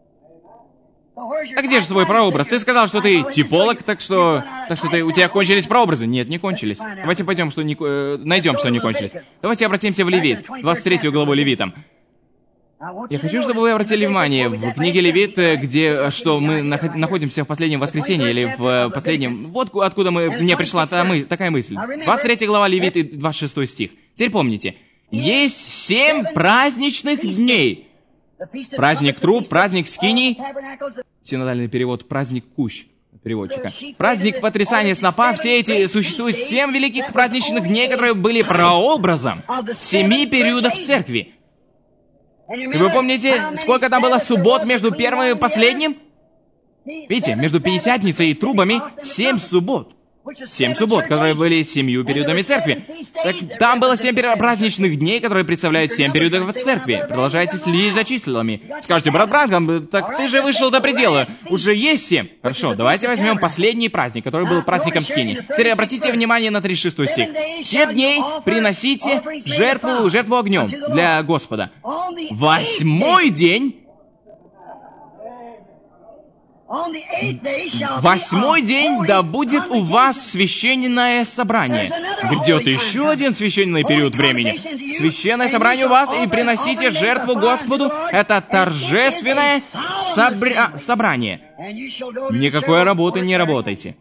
А где же твой прообраз? Ты сказал, что ты типолог, так что у тебя кончились прообразы. Нет, не кончились. Давайте пойдем, найдем, что не кончились. Давайте обратимся в Левит, 23 главу Левитам. Я хочу, чтобы вы обратили внимание, в книге Левит, что мы находимся в последнем воскресенье, или в последнем... Вот откуда мне пришла такая мысль. 23 глава Левит и 26 стих. Теперь помните, есть 7 праздничных дней. Праздник труб, праздник скиней, синодальный перевод, праздник кущ переводчика. Праздник потрясания снопа, все эти существуют 7 великих праздничных дней, которые были прообразом 7 периодов церкви. И вы помните, сколько там было суббот между первым и последним? Видите, между Пятидесятницей и трубами 7 суббот. 7 суббот, которые были 7 периодами церкви. Так, там было 7 праздничных дней, которые представляют 7 периодов церкви. Продолжайте следить за числами. Скажете, брат Бранхам, так ты же вышел за пределы. Уже есть 7. Хорошо, давайте возьмем последний праздник, который был праздником скини. Теперь обратите внимание на 36 стих. 7 дней приносите жертву огнем для Господа. 8-й день... 8-й день, да будет у вас священное собрание. Грядет еще один священный период времени. Священное собрание у вас, и приносите жертву Господу. Это торжественное собрание. Никакой работы не работайте.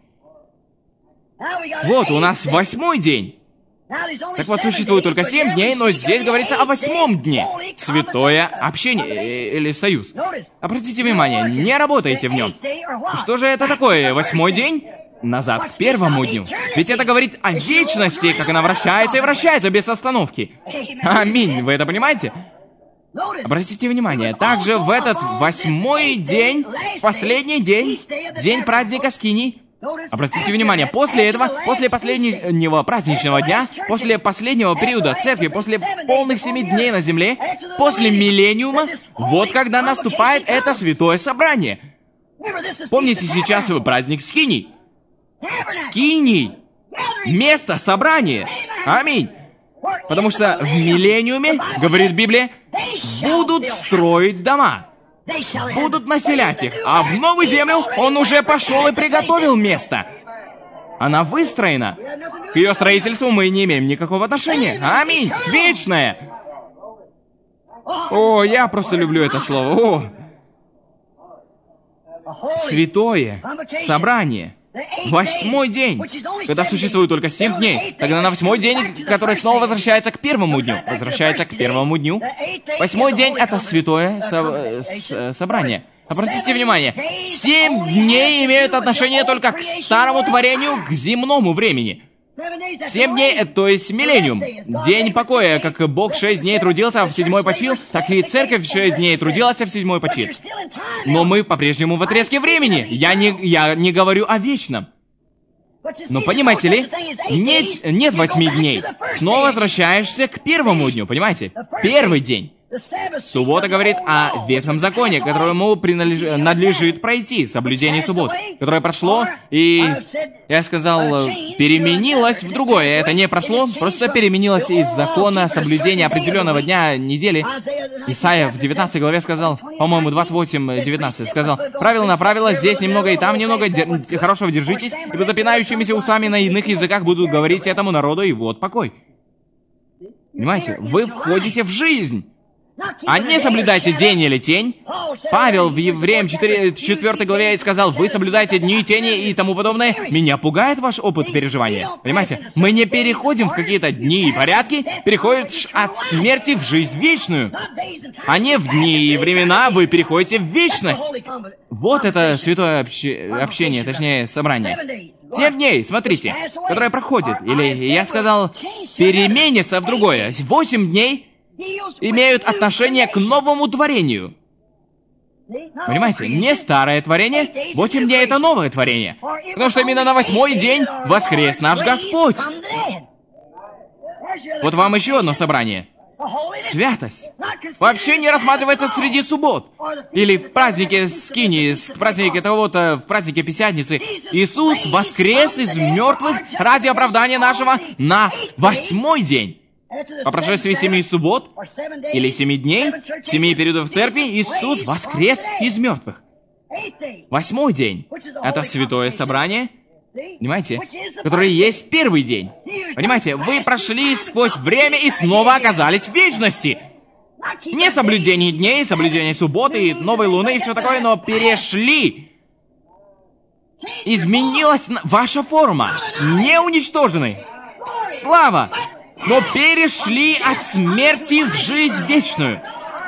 Вот, у нас 8-й день. Так вот, существует только 7 дней, но здесь говорится о 8-м дне. Святое общение, или союз. Обратите внимание, не работайте в нем. Что же это такое, 8-й день? Назад к 1-му дню. Ведь это говорит о вечности, как она вращается и вращается без остановки. Аминь, вы это понимаете? Обратите внимание, также в этот 8-й день, последний день, день праздника скиней, обратите внимание, после этого, после последнего праздничного дня, после последнего периода церкви, после полных 7 дней на земле, после миллениума, вот когда наступает это святое собрание. Помните, сейчас праздник скиний. Скиний. Место собрания. Аминь. Потому что в миллениуме, говорит Библия, будут строить дома. Будут населять их, а в новую землю он уже пошел и приготовил место. Она выстроена. К ее строительству мы не имеем никакого отношения. Аминь. Вечное. О, я просто люблю это слово. О. Святое собрание. 8-й день, когда существует только 7 дней. Тогда на 8-й день, который снова возвращается к 1-му дню. Возвращается к 1-му дню. 8-й день — это святое собрание. Обратите внимание, 7 дней имеют отношение только к старому творению, к земному времени. 7 дней, то есть миллениум. День покоя, как Бог 6 дней трудился, а в 7-й почил, так и церковь 6 дней трудилась, а в 7-й почил. Но мы по-прежнему в отрезке времени. Я не говорю о вечном. Но понимаете ли, нет 8 дней. Снова возвращаешься к 1-му дню, понимаете? 1-й день. Суббота говорит о ветхом законе, которому надлежит пройти, соблюдение суббот, которое прошло, и, я сказал, переменилось в другое. Это не прошло, просто переменилось из закона соблюдения определенного дня, недели. Исайя в 19 главе сказал, по-моему, 28-19, сказал, правило на правило, здесь немного и там немного, хорошего держитесь, ибо запинающимися усами на иных языках будут говорить этому народу, и вот покой. Понимаете, вы входите в жизнь, а не соблюдайте день или тень. Павел в Евреям 4 главе сказал, вы соблюдаете дни, тени и тому подобное. Меня пугает ваш опыт переживания. Понимаете, мы не переходим в какие-то дни и порядки, переходишь от смерти в жизнь вечную. А не в дни и времена вы переходите в вечность. Вот это святое общение, точнее, собрание. 7 дней, смотрите, которые проходят. Или, я сказал, переменятся в другое. 8 дней имеют отношение к новому творению. Понимаете, не старое творение, 8 дней это новое творение. Потому что именно на 8-й день воскрес наш Господь. Вот вам еще одно собрание. Святость вообще не рассматривается среди суббот. Или в празднике Скинии, в празднике того-то, в празднике Пятидесятницы. Иисус воскрес из мертвых ради оправдания нашего на 8-й день. По прошествии 7 суббот, или 7 дней, 7 периодов церкви, Иисус воскрес из мертвых. 8-й день — это святое собрание, понимаете, которое есть первый день. Понимаете, вы прошли сквозь время и снова оказались в вечности. Не соблюдение дней, соблюдение субботы, новой луны и все такое, но перешли. Изменилась ваша форма. Не уничтожены. Слава! Но перешли от смерти в жизнь вечную.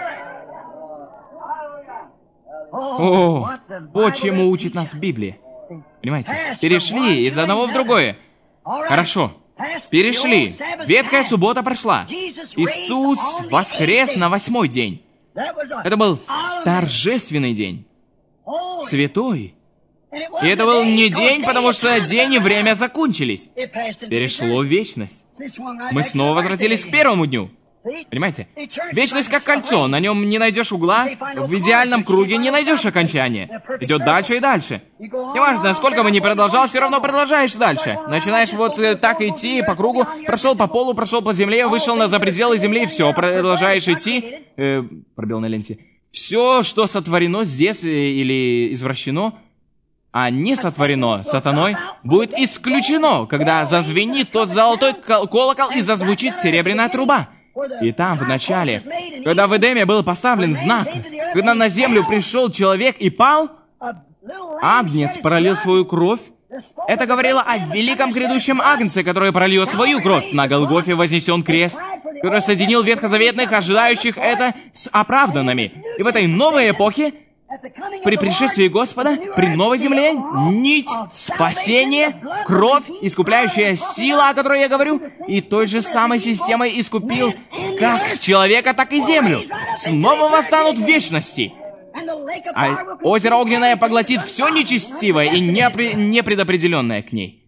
О, вот чему учит нас Библия. Понимаете? Перешли из одного в другое. Хорошо. Перешли. Ветхая суббота прошла. Иисус воскрес на 8-й день. Это был торжественный день. Святой. И это был не день, потому что день и время закончились. Перешло в вечность. Мы снова возвратились к первому дню. Понимаете? Вечность как кольцо, на нем не найдешь угла, в идеальном круге не найдешь окончания. Идет дальше и дальше. Неважно, сколько бы ни продолжал, все равно продолжаешь дальше. Начинаешь вот так идти по кругу, прошел по полу, прошел по земле, вышел за пределы земли, все, продолжаешь идти. Пробел на ленте. Все, что сотворено здесь или извращено, а не сотворено сатаной, будет исключено, когда зазвенит тот золотой колокол и зазвучит серебряная труба. И там, в начале, когда в Эдеме был поставлен знак, когда на землю пришел человек и пал, Агнец пролил свою кровь. Это говорило о великом грядущем Агнце, который прольет свою кровь. На Голгофе вознесен крест, который соединил ветхозаветных, ожидающих это, с оправданными. И в этой новой эпохе, при пришествии Господа, при новой земле, нить, спасение, кровь, искупляющая сила, о которой я говорю, и той же самой системой искупил как человека, так и землю. Снова восстанут в вечности. А озеро огненное поглотит все нечестивое и непредопределенное к ней.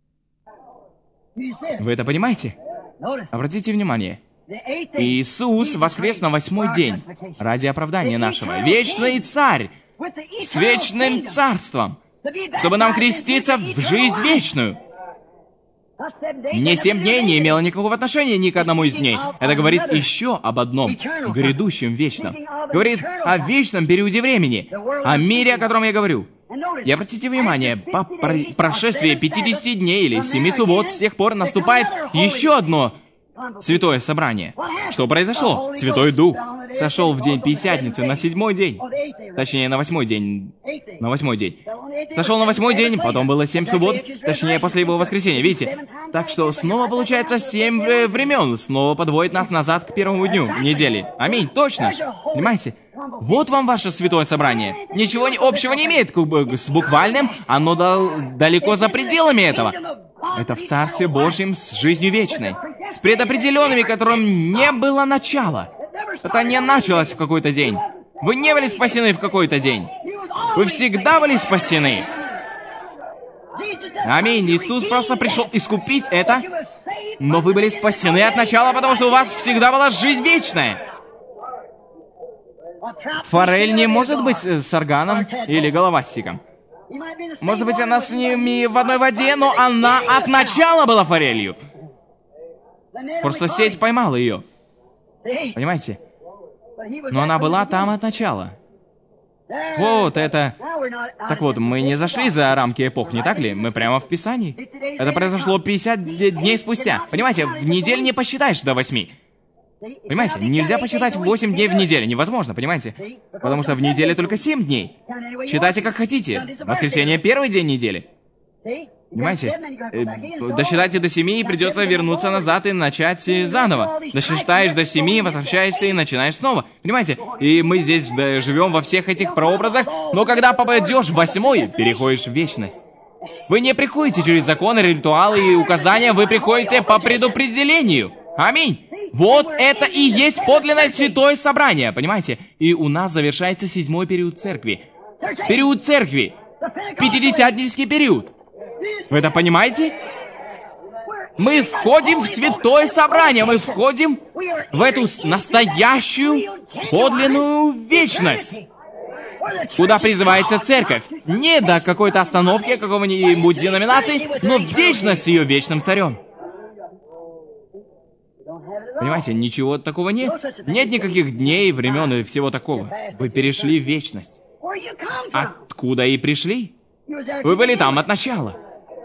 Вы это понимаете? Обратите внимание. Иисус воскрес на 8-й день ради оправдания нашего. Вечный Царь с вечным царством, чтобы нам креститься в жизнь вечную. Не 7 дней не имело никакого отношения ни к одному из дней. Это говорит еще об одном, грядущем вечном. Говорит о вечном периоде времени, о мире, о котором я говорю. И обратите внимание, по прошествии 50 дней или 7 суббот с тех пор наступает еще одно святое собрание. Что произошло? Святой Дух сошел в день Пятидесятницы на 7-й день. Точнее, на 8-й день. На 8-й день. Сошел на 8-й день, потом было 7 суббот, точнее, после его воскресения. Видите? Так что снова получается 7 времен. Снова подводит нас назад к первому дню недели. Аминь, точно. Понимаете? Вот вам ваше святое собрание. Ничего общего не имеет с буквальным, оно далеко за пределами этого. Это в Царстве Божьем с жизнью вечной. С предопределенными, которым не было начала. Это не началось в какой-то день. Вы не были спасены в какой-то день. Вы всегда были спасены. Аминь. Иисус просто пришел искупить это, но вы были спасены от начала, потому что у вас всегда была жизнь вечная. Форель не может быть сарганом или головастиком. Может быть, она с ними в одной воде, но она от начала была форелью. Просто сеть поймала ее. Понимаете? Но она была там от начала. Вот это... Так вот, мы не зашли за рамки эпох, не так ли? Мы прямо в Писании. Это произошло 50 дней спустя. Понимаете, в неделю не посчитаешь до 8. Понимаете, нельзя посчитать 8 дней в неделю. Невозможно, понимаете? Потому что в неделе только 7 дней. Считайте как хотите. Воскресенье первый день недели. Понимаете? Досчитайте до 7, и придется вернуться назад и начать заново. Досчитаешь до 7, возвращаешься и начинаешь снова. Понимаете? И мы здесь живем во всех этих прообразах, но когда попадешь в 8, переходишь в вечность. Вы не приходите через законы, ритуалы и указания, вы приходите по предопределению. Аминь. Вот это и есть подлинное святое собрание, понимаете? И у нас завершается 7-й период церкви. Период церкви. Пятидесятнический период. Вы это понимаете? Мы входим в святое собрание, мы входим в эту настоящую подлинную вечность, куда призывается церковь. Не до какой-то остановки, какого-нибудь деноминации, но вечность с ее вечным царем. Понимаете, ничего такого нет. Нет никаких дней, времен и всего такого. Вы перешли в вечность. Откуда и пришли? Вы были там от начала.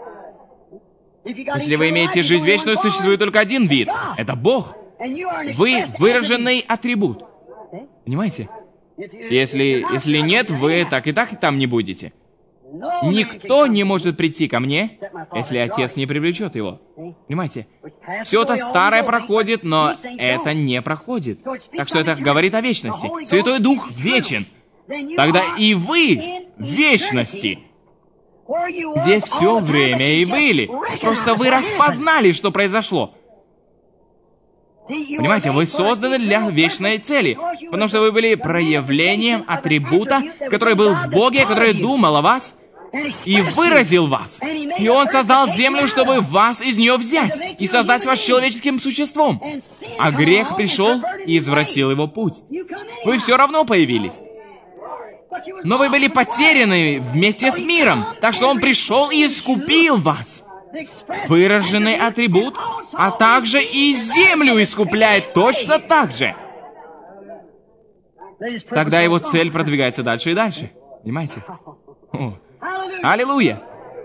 Если вы имеете жизнь вечную, существует только один вид. Это Бог. Вы выраженный атрибут. Понимаете? Если нет, вы так и там не будете. Никто не может прийти ко мне, если Отец не привлечет его. Понимаете? Все это старое проходит, но это не проходит. Так что это говорит о вечности. Святой Дух вечен. Тогда и вы в вечности, где все время и были. Просто вы распознали, что произошло. Понимаете, вы созданы для вечной цели, потому что вы были проявлением атрибута, который был в Боге, который думал о вас и выразил вас. И Он создал землю, чтобы вас из нее взять и создать вас человеческим существом. А грех пришел и извратил его путь. Вы все равно появились. Но вы были потеряны вместе с миром, так что Он пришел и искупил вас. Выраженный атрибут, а также и землю искупляет точно так же. Тогда его цель продвигается дальше и дальше. Понимаете? Аллилуйя!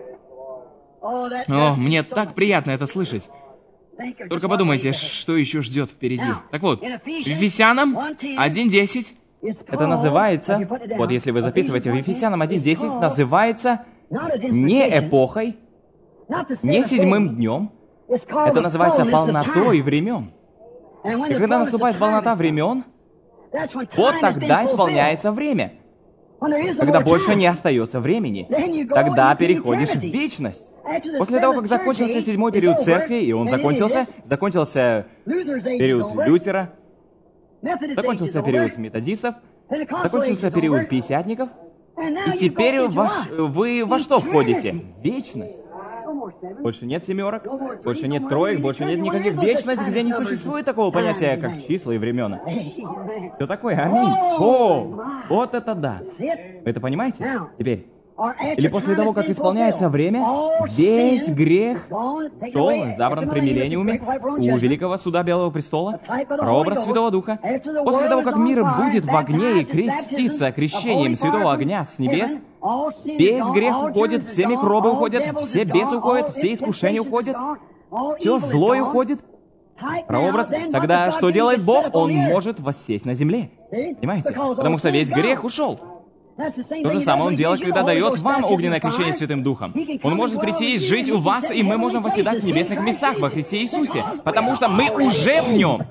О, мне так приятно это слышать. Только подумайте, что еще ждет впереди. Так вот, Ефесянам 1:10. Это называется, вот если вы записываете, в Ефесянам 1:10 называется не эпохой, не 7-м днем. Это называется полнотой времен. И когда наступает полнота времен, вот тогда исполняется время. Когда больше не остается времени, тогда переходишь в вечность. После того, как закончился 7-й период церкви, и он закончился период Лютера, закончился период методистов, закончился период пятидесятников, и теперь вы во что входите? В вечность. Больше нет семерок, больше нет троек, больше нет никаких вечностей, где не существует такого понятия, как числа и времена. Что такое? Аминь. О, вот это да. Вы это понимаете? Теперь. Или после того, как исполняется время, весь грех шел, забран при миллениуме у Великого Суда Белого Престола, прообраз Святого Духа. После того, как мир будет в огне и крестится крещением Святого Огня с небес, весь грех уходит, все микробы уходят, все бесы уходят, все искушения уходят, все злое уходит. Прообраз. Тогда что делает Бог? Он может воссесть на земле. Понимаете? Потому что весь грех ушел. То же самое Он делает, когда дает вам огненное крещение Святым Духом. Он может прийти и жить у вас, и мы можем восседать в небесных местах во Христе Иисусе, потому что мы уже в Нем.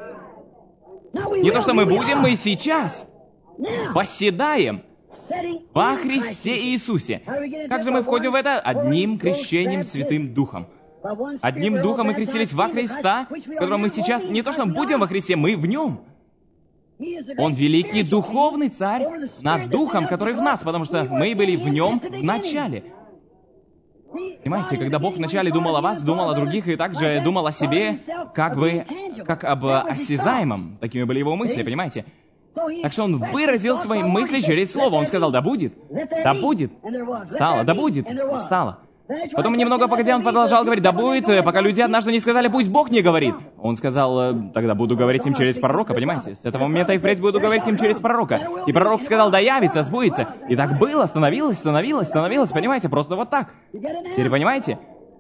Не то, что мы будем, мы сейчас восседаем во Христе Иисусе. Как же мы входим в это? Одним крещением Святым Духом. Одним Духом мы крестились во Христа, в котором мы сейчас не то, что будем во Христе, мы в Нем. Он великий духовный царь над Духом, который в нас, потому что мы были в Нем в начале. Понимаете, когда Бог вначале думал о вас, думал о других и также думал о себе, как об осязаемом. Такими были Его мысли, понимаете? Так что он выразил свои мысли через слово. Он сказал, да будет, да будет. Стало, да будет, стало. Потом немного погодя, он продолжал говорить, да будет, пока люди однажды не сказали, пусть Бог не говорит. Он сказал, тогда буду говорить им через пророка, понимаете? С этого момента и впредь буду говорить им через пророка. И пророк сказал, да явится, сбудется. И так было, становилось, понимаете? Просто вот так. Теперь понимаете?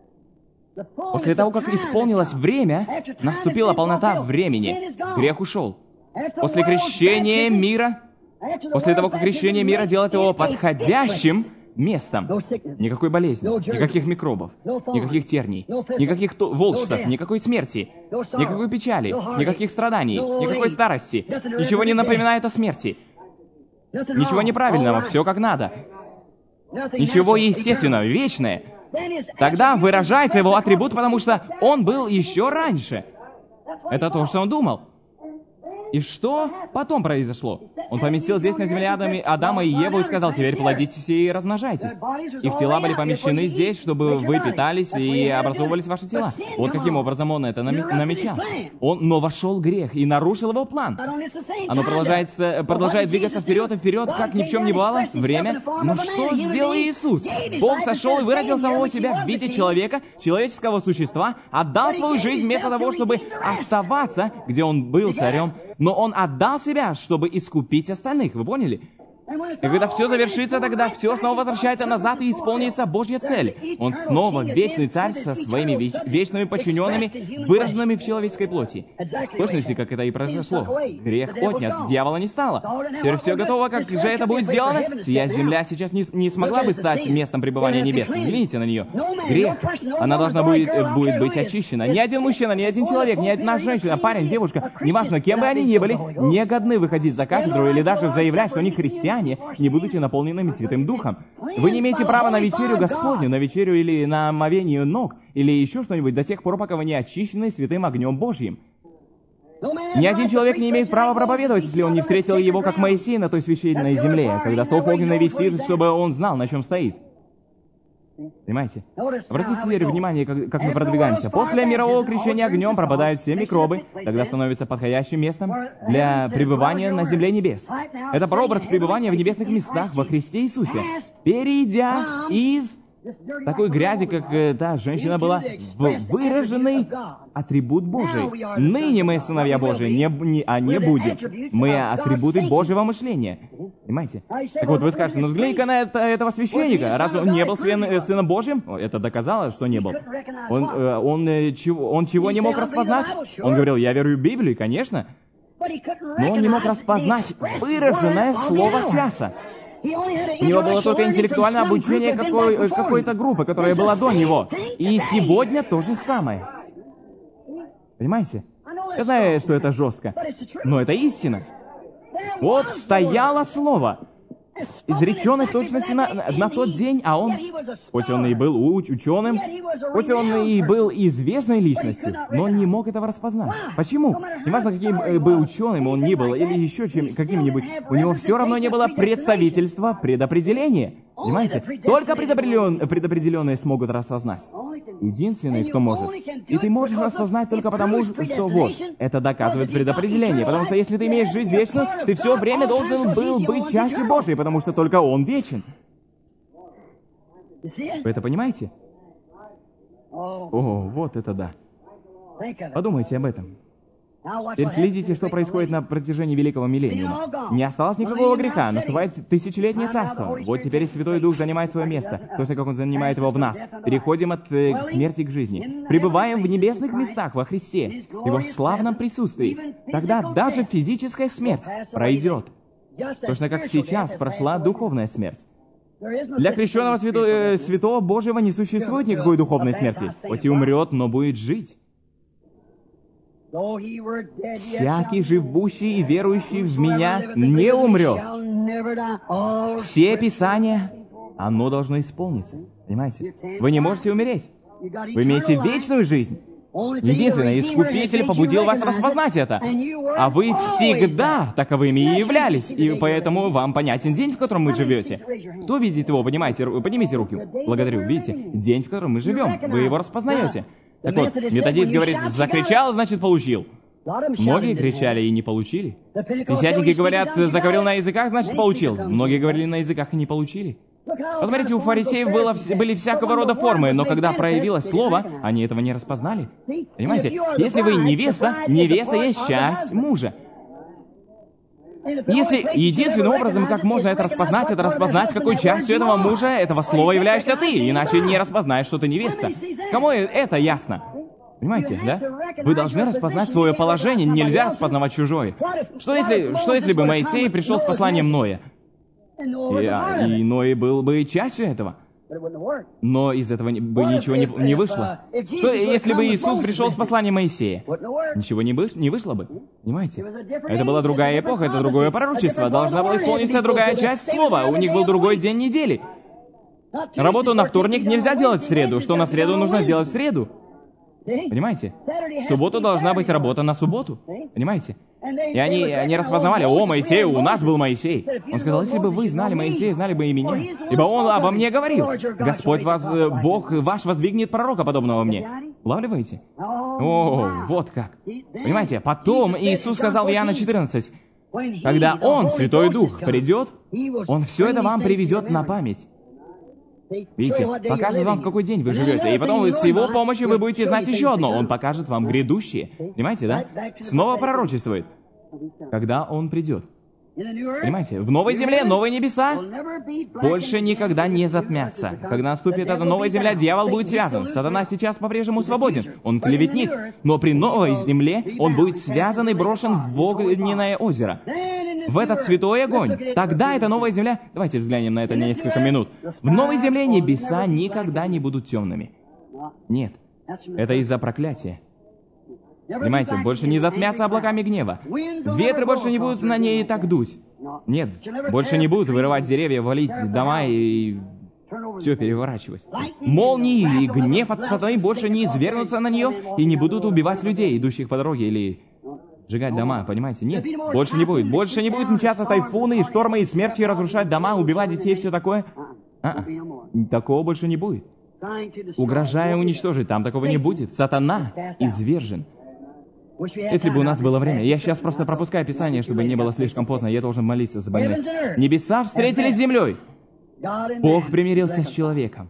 После того, как исполнилось время, наступила полнота времени. Грех ушел. После крещения мира, после того, как крещение мира делает его подходящим местом. Никакой болезни, никаких микробов, никаких терний, никаких волчцев, никакой смерти, никакой печали, никаких страданий, никакой старости. Ничего не напоминает о смерти. Ничего неправильного, все как надо. Ничего естественного, вечное. Тогда выражается его атрибут, потому что он был еще раньше. Это то, что он думал. И что потом произошло? Он поместил здесь на земле Адама и Еву и сказал, теперь плодитесь и размножайтесь. Их тела были помещены здесь, чтобы вы питались и образовывались ваши тела. Вот каким образом он это намечал. Но вошел грех и нарушил его план. Оно продолжает двигаться вперед и вперед, как ни в чем не бывало. Время. Но что сделал Иисус? Бог сошел и выразил самого себя в виде человека, человеческого существа, отдал свою жизнь вместо того, чтобы оставаться, где он был царем. Но он отдал себя, чтобы искупить остальных. Вы поняли? И когда все завершится, тогда все снова возвращается назад и исполнится Божья цель. Он снова вечный царь со своими вечными подчиненными, выраженными в человеческой плоти. В точности, как это и произошло. Грех отнят, дьявола не стало. Теперь все готово, как же это будет сделано? Сия земля сейчас не смогла бы стать местом пребывания небес. Взгляните на нее. Грех. Она должна будет быть очищена. Ни один мужчина, ни один человек, ни одна женщина, парень, девушка, неважно, кем бы они ни были, не годны выходить за кафедру или даже заявлять, что они христиане, не будучи наполненными Святым Духом. Вы не имеете права на вечерю Господню, на вечерю или на омовение ног, или еще что-нибудь до тех пор, пока вы не очищены святым огнем Божьим. Ни один человек не имеет права проповедовать, если он не встретил его, как Моисей, на той священной земле, когда столб огненный висит, чтобы он знал, на чем стоит. Понимаете? Обратите теперь внимание, как мы продвигаемся. После мирового крещения огнем пропадают все микробы, тогда становится подходящим местом для пребывания на земле небес. Это прообраз пребывания в небесных местах во Христе Иисусе. Перейдя из такой грязи, как та женщина была, в выраженный атрибут Божий. Ныне мы сыновья Божии, не будем. Мы атрибуты Божьего мышления. Понимаете? Так вот, вы скажете, ну взгляни-ка на этого священника. Разве он не был сыном Божьим? Это доказало, что не был. Он чего не мог распознать? Он говорил, я верую в Библию, конечно. Но он не мог распознать выраженное слово часа. У него было только интеллектуальное обучение какой-то группы, которая была до него. И сегодня то же самое. Понимаете? Я знаю, что это жестко, но это истина. Вот стояло слово, изреченное в точности на тот день, а он, хоть он и был ученым, хоть он и был известной личностью, но он не мог этого распознать. Почему? Неважно, каким бы ученым он ни был, или еще каким-нибудь, у него все равно не было представительства предопределения. Понимаете? Только предопределенные смогут распознать. Единственный, кто может. И ты можешь распознать только потому, что вот, это доказывает предопределение. Потому что если ты имеешь жизнь вечную, ты все время должен был быть частью Божией, потому что только Он вечен. Вы это понимаете? О, вот это да. Подумайте об этом. Теперь следите, что происходит на протяжении Великого Миллениума. Не осталось никакого греха, наступает тысячелетнее царство. Вот теперь Святой Дух занимает свое место, точно как Он занимает его в нас. Переходим от смерти к жизни. Пребываем в небесных местах во Христе, в Его славном присутствии. Тогда даже физическая смерть пройдет. Точно как сейчас прошла духовная смерть. Для крещенного Святого Божьего не существует никакой духовной смерти. Хоть и умрет, но будет жить. Всякий живущий и верующий в Меня не умрет. Все Писания, оно должно исполниться. Понимаете? Вы не можете умереть. Вы имеете вечную жизнь. Единственное, Искупитель побудил вас распознать это. А вы всегда таковыми и являлись. И поэтому вам понятен день, в котором вы живете. Кто видит его? Поднимите руки. Благодарю. Видите? День, в котором мы живем. Вы его распознаете. Так вот, методист говорит, закричал, значит получил. Многие кричали и не получили. Пятидесятники говорят, заговорил на языках, значит получил. Многие говорили на языках и не получили. Посмотрите, у фарисеев были всякого рода формы, но когда проявилось слово, они этого не распознали. Понимаете? Если вы невеста, невеста есть часть мужа. Если единственным образом, как можно это распознать, какой частью этого мужа, этого слова являешься ты, иначе не распознаешь, что ты невеста. Кому это ясно? Понимаете, да? Вы должны распознать свое положение, нельзя распознавать чужое. Что если бы Моисей пришел с посланием Ноя? И Ной был бы частью этого. Но из этого бы ничего не вышло. Что, если бы Иисус пришел с посланием Моисея? Ничего не вышло бы. Понимаете? Это была другая эпоха, это другое пророчество. Должна была исполниться другая часть слова. У них был другой день недели. Работу на вторник нельзя делать в среду. Что на среду нужно сделать в среду. Понимаете? В субботу должна быть работа на субботу. Понимаете? И они распознавали: «О, Моисей, у нас был Моисей». Он сказал: «Если бы вы знали Моисея, знали бы и меня, ибо он обо мне говорил. Господь Бог ваш воздвигнет пророка, подобного мне». Улавливаете? О, вот как. Понимаете? Потом Иисус сказал в Иоанна 14, когда Он, Святой Дух, придет, Он все это вам приведет на память. Видите, покажет вам, в какой день вы живете. И потом с Его помощью вы будете знать еще одно. Он покажет вам грядущее. Понимаете, да? Снова пророчествует, когда Он придет. Понимаете, в новой земле, новые небеса больше никогда не затмятся. Когда наступит эта новая земля, дьявол будет связан. Сатана сейчас по-прежнему свободен. Он клеветник. Но при новой земле он будет связан и брошен в огненное озеро. В этот святой огонь. Тогда эта новая земля... Давайте взглянем на это несколько минут. В новой земле небеса никогда не будут темными. Нет. Это из-за проклятия. Понимаете, больше не затмятся облаками гнева. Ветры больше не будут на ней так дуть. Нет, больше не будут вырывать деревья, валить дома и все переворачивать. Молнии и гнев от сатаны больше не извергнутся на нее и не будут убивать людей, идущих по дороге, или сжигать дома, понимаете? Нет, больше не будет. Больше не будет мчаться тайфуны и штормы и смерчи, разрушать дома, убивать детей и все такое. Такого больше не будет. Угрожая уничтожить, там такого не будет. Сатана извержен. Если бы у нас было время. Я сейчас просто пропускаю Писание, чтобы не было слишком поздно. Я должен молиться за больных. Небеса встретились с землей. Бог примирился с человеком.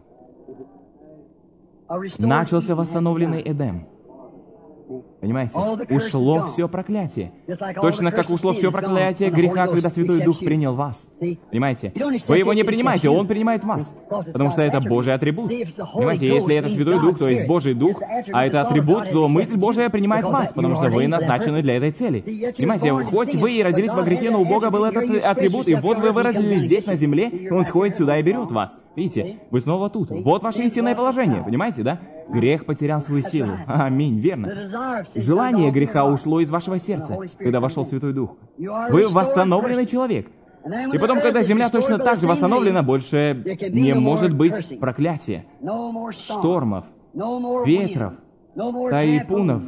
Начался восстановленный Эдем. Понимаете? Ушло все проклятие. Точно как ушло все проклятие греха, когда Святой Дух принял вас. Понимаете? Вы его не принимаете, Он принимает вас. Потому что это Божий атрибут. Понимаете? Если это Святой Дух, то есть Божий Дух, а это атрибут, то мысль Божия принимает вас, потому что вы назначены для этой цели. Понимаете? Хоть вы и родились во грехе, но у Бога был этот атрибут, и вот вы выразились здесь на земле, и Он сходит сюда и берет вас. Видите? Вы снова тут. Вот ваше истинное положение. Понимаете, да? Грех потерял свою силу. Аминь, верно. Желание греха ушло из вашего сердца, когда вошел Святой Дух. Вы восстановленный человек. И потом, когда земля точно так же восстановлена, больше не может быть проклятия, штормов, ветров, тайфунов.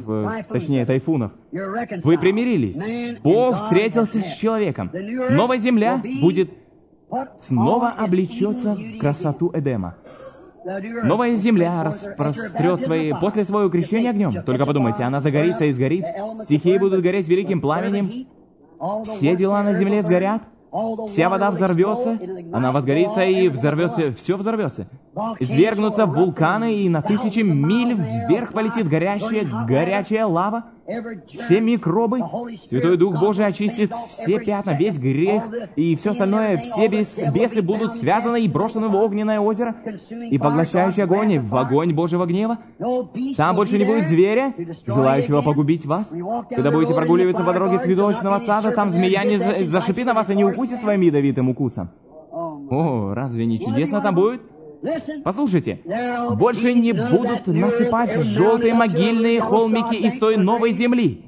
Вы примирились. Бог встретился с человеком. Новая земля будет снова облечется в красоту Эдема. Новая земля распрострет после своего крещения огнем. Только подумайте, она загорится и сгорит. Стихии будут гореть великим пламенем. Все дела на земле сгорят. Вся вода взорвется. Она возгорится и взорвется. Все взорвется. Извергнутся вулканы, и на 1000 миль вверх полетит горячая лава. Все микробы. Святой Дух Божий очистит все пятна, весь грех и все остальное. Все бесы будут связаны и брошены в огненное озеро и поглощающий огонь, в огонь Божьего гнева. Там больше не будет зверя, желающего погубить вас. Когда будете прогуливаться по дороге цветочного сада, там змея не зашипит на вас и не укусит своим ядовитым укусом. О, разве не чудесно там будет? Послушайте, больше не будут насыпать желтые могильные холмики из той новой земли.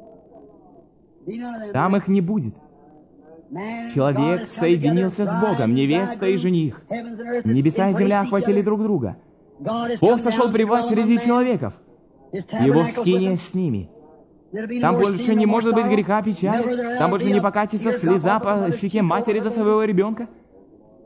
Там их не будет. Человек соединился с Богом, невеста и жених. Небеса и земля охватили друг друга. Бог сошел при вас среди человеков. Его скиния с ними. Там больше не может быть греха, печали. Там больше не покатится слеза по щеке матери за своего ребенка.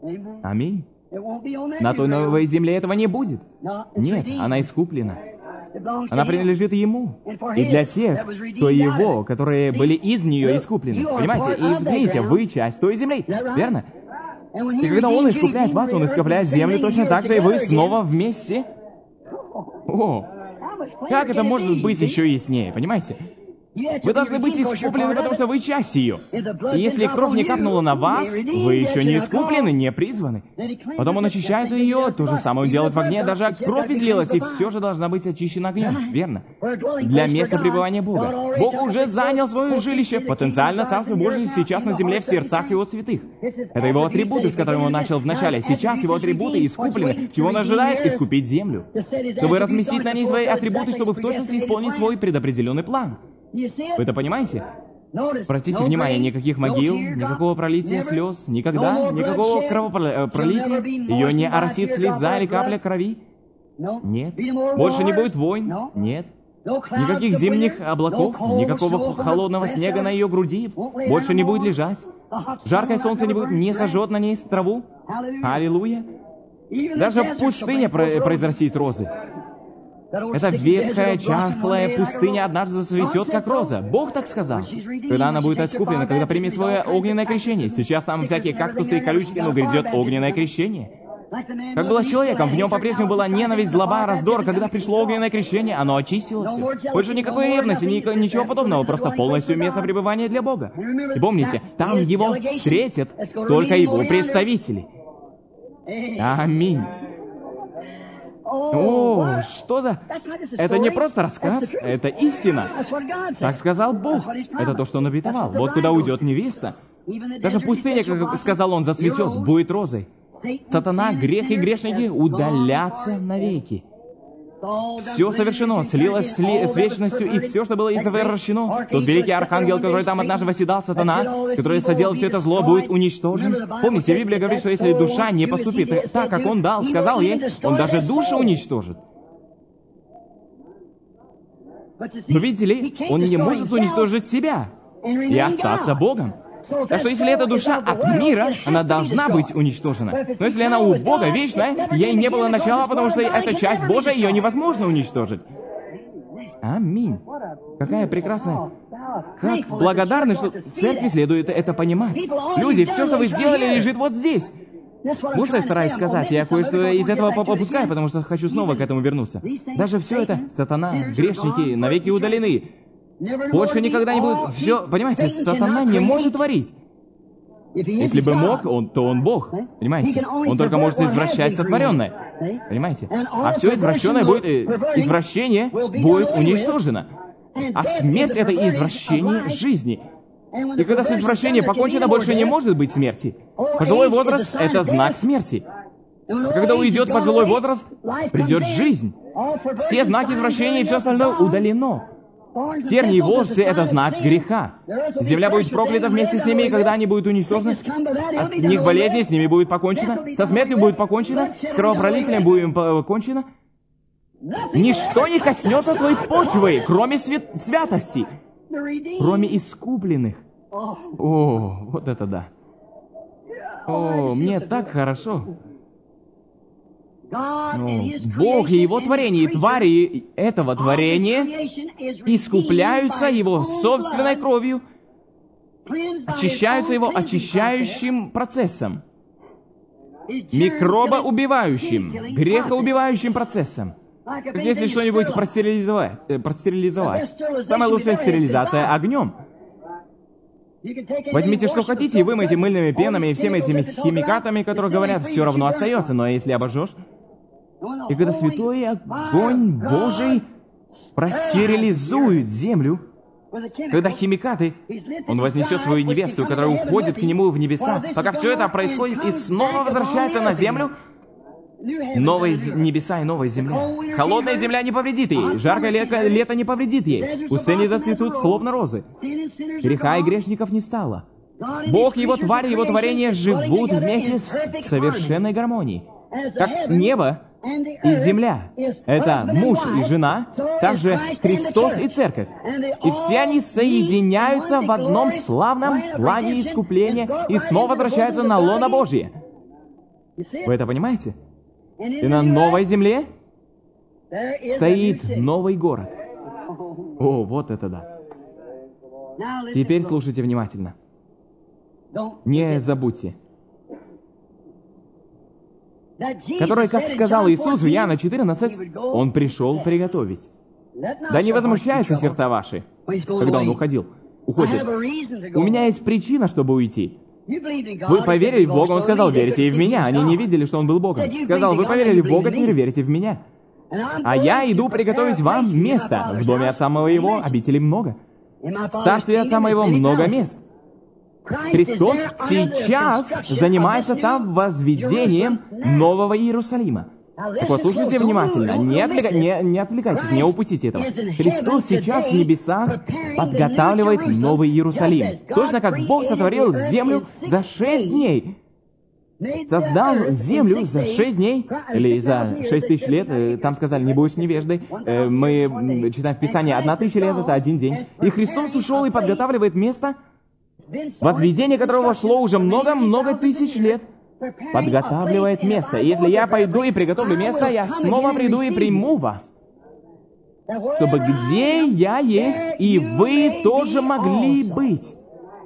Аминь. На той новой земле этого не будет. Нет, она искуплена. Она принадлежит Ему. И для тех, кто Его, которые были из нее искуплены. Понимаете? И взгляните, вы часть той земли. Верно? И когда Он искупляет вас, Он искупляет землю точно так же, и вы снова вместе. О, как это может быть еще яснее, понимаете? Вы должны быть искуплены, потому что вы часть ее. И если кровь не капнула на вас, вы еще не искуплены, не призваны. Потом Он очищает ее, то же самое Он делает в огне, даже кровь излилась, и все же должна быть очищена огнем, верно? Для места пребывания Бога. Бог уже занял свое жилище, потенциально Царство Божие сейчас на земле в сердцах Его святых. Это Его атрибуты, с которыми Он начал в начале. Сейчас Его атрибуты искуплены. Чего Он ожидает? Искупить землю. Чтобы разместить на ней свои атрибуты, чтобы в точности исполнить свой предопределенный план. Вы это понимаете? Обратите внимание, никаких могил, никакого пролития слез, никогда, никакого кровопролития, ее не оросит слеза или капля крови. Нет. Больше не будет войн. Нет. Никаких зимних облаков, никакого холодного снега на ее груди. Больше не будет лежать. Жаркое солнце не сожжет на ней траву. Аллилуйя. Даже пустыня произрастит розы. Эта ветхая, чахлая пустыня однажды зацветет, как роза. Бог так сказал. Когда она будет искуплена, когда примет свое огненное крещение. Сейчас там всякие кактусы и колючки, но грядет огненное крещение. Как было с человеком, в нем по-прежнему была ненависть, злоба, раздор. Когда пришло огненное крещение, оно очистило все. Больше никакой ревности, ничего подобного, просто полностью место пребывания для Бога. И помните, там его встретят только его представители. Аминь. О, что за... Это не просто рассказ, это истина. Так сказал Бог. Это то, что Он обетовал. Вот куда уйдет невеста. Даже пустыня, как сказал Он, зацветет, будет розой. Сатана, грех и грешники удалятся навеки. Все совершено, слилось с вечностью, и все, что было извращено. Тот великий архангел, который там однажды восседал, Сатана, который соделал все это зло, будет уничтожен. Помните, Библия говорит, что если душа не поступит так, как Он сказал ей, Он даже душу уничтожит. Но видите ли, Он не может уничтожить себя и остаться Богом. Так что если эта душа от мира, она должна быть уничтожена. Но если она у Бога вечная, ей не было начала, потому что эта часть Божия, ее невозможно уничтожить. Аминь. Какая прекрасная... Как благодарны, что церкви следует это понимать. Люди, все, что вы сделали, лежит вот здесь. Вот что я стараюсь сказать. Я кое-что из этого попускаю, потому что хочу снова к этому вернуться. Даже все это, сатана, грешники, навеки удалены. Больше никогда не будет... Все, понимаете, сатана не может творить. Если бы мог, то он Бог. Понимаете? Он только может извращать сотворенное. Понимаете? А все извращенное будет... Извращение будет уничтожено. А смерть — это извращение жизни. И когда с извращением покончено, больше не может быть смерти. Пожилой возраст — это знак смерти. А когда уйдет пожилой возраст, придет жизнь. Все знаки извращения и все остальное удалено. Тернии и волосы — это знак греха. Земля будет проклята вместе с ними, и когда они будут уничтожены, от них болезни, с ними будет покончено, со смертью будет покончено, с кровопролитием будет покончено. Ничто не коснется той почвы, кроме святости, кроме искупленных. О, вот это да. О, мне так хорошо. Бог и Его творение, и твари этого творения искупляются Его собственной кровью, очищаются Его очищающим процессом, микробоубивающим, грехоубивающим процессом. Как если что-нибудь простерилизовать. Самая лучшая стерилизация — огнем. Возьмите, что хотите, и вымойте мыльными пенами и всеми этими химикатами, которые говорят, все равно остается, но если обожжешь... И когда святой огонь Божий простерилизует землю, когда химикаты, Он вознесет свою невесту, которая уходит к Нему в небеса, пока все это происходит и снова возвращается на землю, новые небеса и новая земля. Холодная земля не повредит ей, жаркое лето не повредит ей, пустыни зацветут, словно розы. Греха и грешников не стало. Бог и Его твари, Его творения живут вместе в совершенной гармонии. Как небо и земля — это муж и жена, также Христос и Церковь. И все они соединяются в одном славном плане искупления и снова возвращаются на лоно Божье. Вы это понимаете? И на новой земле стоит новый город. О, вот это да. Теперь слушайте внимательно. Не забудьте. Который, как сказал Иисус в Иоанна 14, Он пришел приготовить. Да не возмущаются сердца ваши, когда Он уходит. У меня есть причина, чтобы уйти. Вы поверили в Бога, Он сказал, верите и в Меня. Они не видели, что Он был Богом. Сказал, вы поверили в Бога, теперь верите в Меня. А я иду приготовить вам место. В доме Отца Моего обителей много. В царстве Отца Моего много мест. Христос сейчас занимается там возведением Нового Иерусалима. Так послушайте внимательно, не отвлекайтесь, не упустите этого. Христос сейчас в небесах подготавливает Новый Иерусалим. Точно как Бог сотворил землю за 6 дней. Создал землю за 6 дней, или за 6 тысяч лет, там сказали, не будешь невеждой. Мы читаем в Писании, 1000 лет — это 1 день. И Христос ушел и подготавливает место, возведение которого шло уже много-много тысяч лет. Подготавливает место. И если я пойду и приготовлю место, я снова приду и приму вас. Чтобы где я есть, и вы тоже могли быть.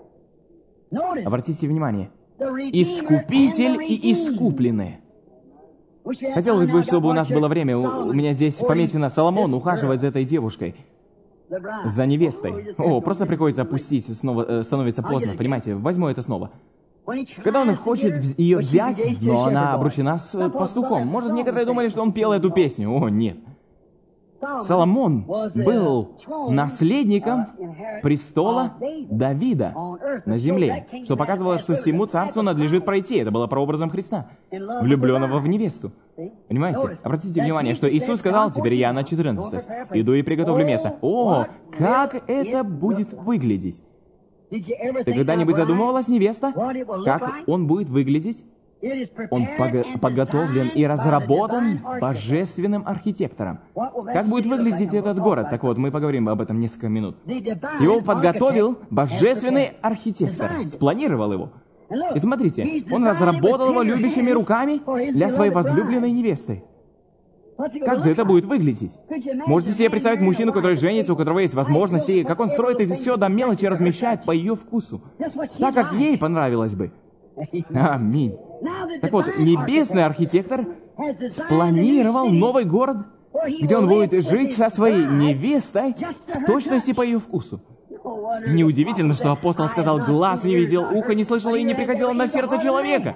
Обратите внимание. Искупитель и искупленные. Хотелось бы, чтобы у нас было время. У меня здесь помечено: Соломон ухаживает за этой девушкой, за невестой. О, просто приходится опустить, снова становится поздно. Понимаете, возьму это снова. Когда он хочет ее взять, но она обручена с пастухом. Может, некоторые думали, что он пел эту песню. О, нет. Соломон был наследником престола Давида на земле, что показывало, что всему царству надлежит пройти. Это было прообразом Христа, влюбленного в невесту. Понимаете? Обратите внимание, что Иисус сказал, теперь я на 14, иду и приготовлю место. О, как это будет выглядеть! Ты когда-нибудь задумывалась, невеста, как он будет выглядеть? Он подготовлен и разработан божественным архитектором. Как будет выглядеть этот город? Так вот, мы поговорим об этом несколько минут. Его подготовил божественный архитектор, спланировал его. И смотрите, он разработал его любящими руками для своей возлюбленной невесты. Как же это будет выглядеть? Можете себе представить мужчину, который женится, у которого есть возможности, как он строит и все до мелочи размещает по ее вкусу, так как ей понравилось бы. Аминь. Так вот, небесный архитектор спланировал новый город, где он будет жить со своей невестой в точности по ее вкусу. Неудивительно, что апостол сказал, глаз не видел, ухо не слышало и не приходило на сердце человека.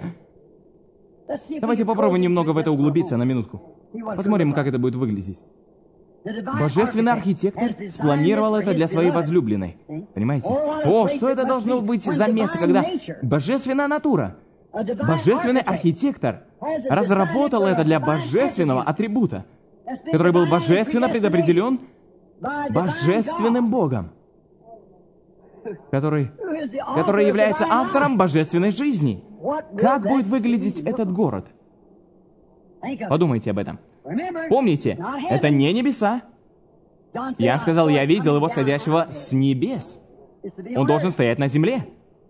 Давайте попробуем немного в это углубиться на минутку. Посмотрим, как это будет выглядеть. Божественный архитектор спланировал это для своей возлюбленной. Понимаете? О, что это должно быть за место, когда божественная натура, божественный архитектор разработал это для божественного атрибута, который был божественно предопределен божественным Богом, который является автором божественной жизни. Как будет выглядеть этот город? Подумайте об этом. Помните, это не небеса. Я сказал, я видел его сходящего с небес. Он должен стоять на земле.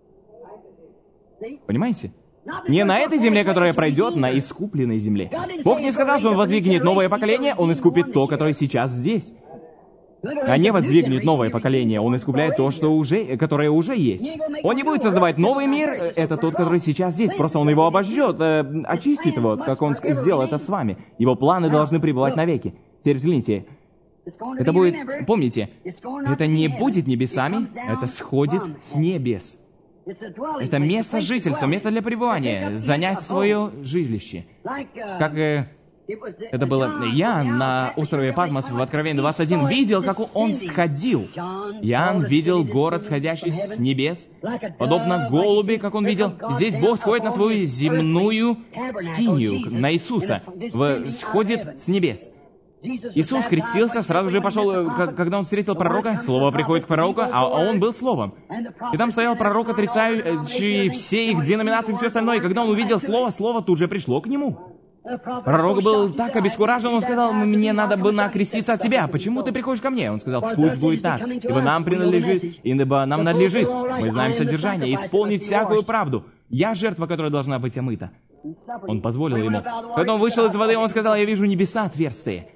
Понимаете? Не на этой земле, которая пройдет, на искупленной земле. Бог не сказал, что Он воздвигнет новое поколение, Он искупит то, которое сейчас здесь. А не воздвигнет новое поколение, Он искупляет то, которое уже есть. Он не будет создавать новый мир, это тот, который сейчас здесь, просто Он его обожжет, очистит его, как Он сделал это с вами. Его планы должны пребывать навеки. Теперь взгляните, это будет, помните, это не будет небесами, это сходит с небес. Это место жительства, место для пребывания, занять свое жилище. Как это было Иоанн на острове Патмос в Откровении 21, видел, как он сходил. Иоанн видел город, сходящий с небес, подобно голуби, как он видел. Здесь Бог сходит на свою земную скинию, на Иисуса, сходит с небес. Иисус крестился, сразу же пошел, когда он встретил пророка, Слово приходит к пророку, а он был Словом. И там стоял пророк, отрицающий все их деноминации и все остальное, и когда он увидел Слово тут же пришло к нему. Пророк был так обескуражен, он сказал, мне надо бы накреститься от тебя. Почему ты приходишь ко мне? Он сказал, пусть будет так, ибо нам принадлежит, ибо нам надлежит. Мы знаем содержание, исполнить всякую правду. Я жертва, которая должна быть омыта. Он позволил ему. Когда он вышел из воды, он сказал, я вижу небеса отверстые.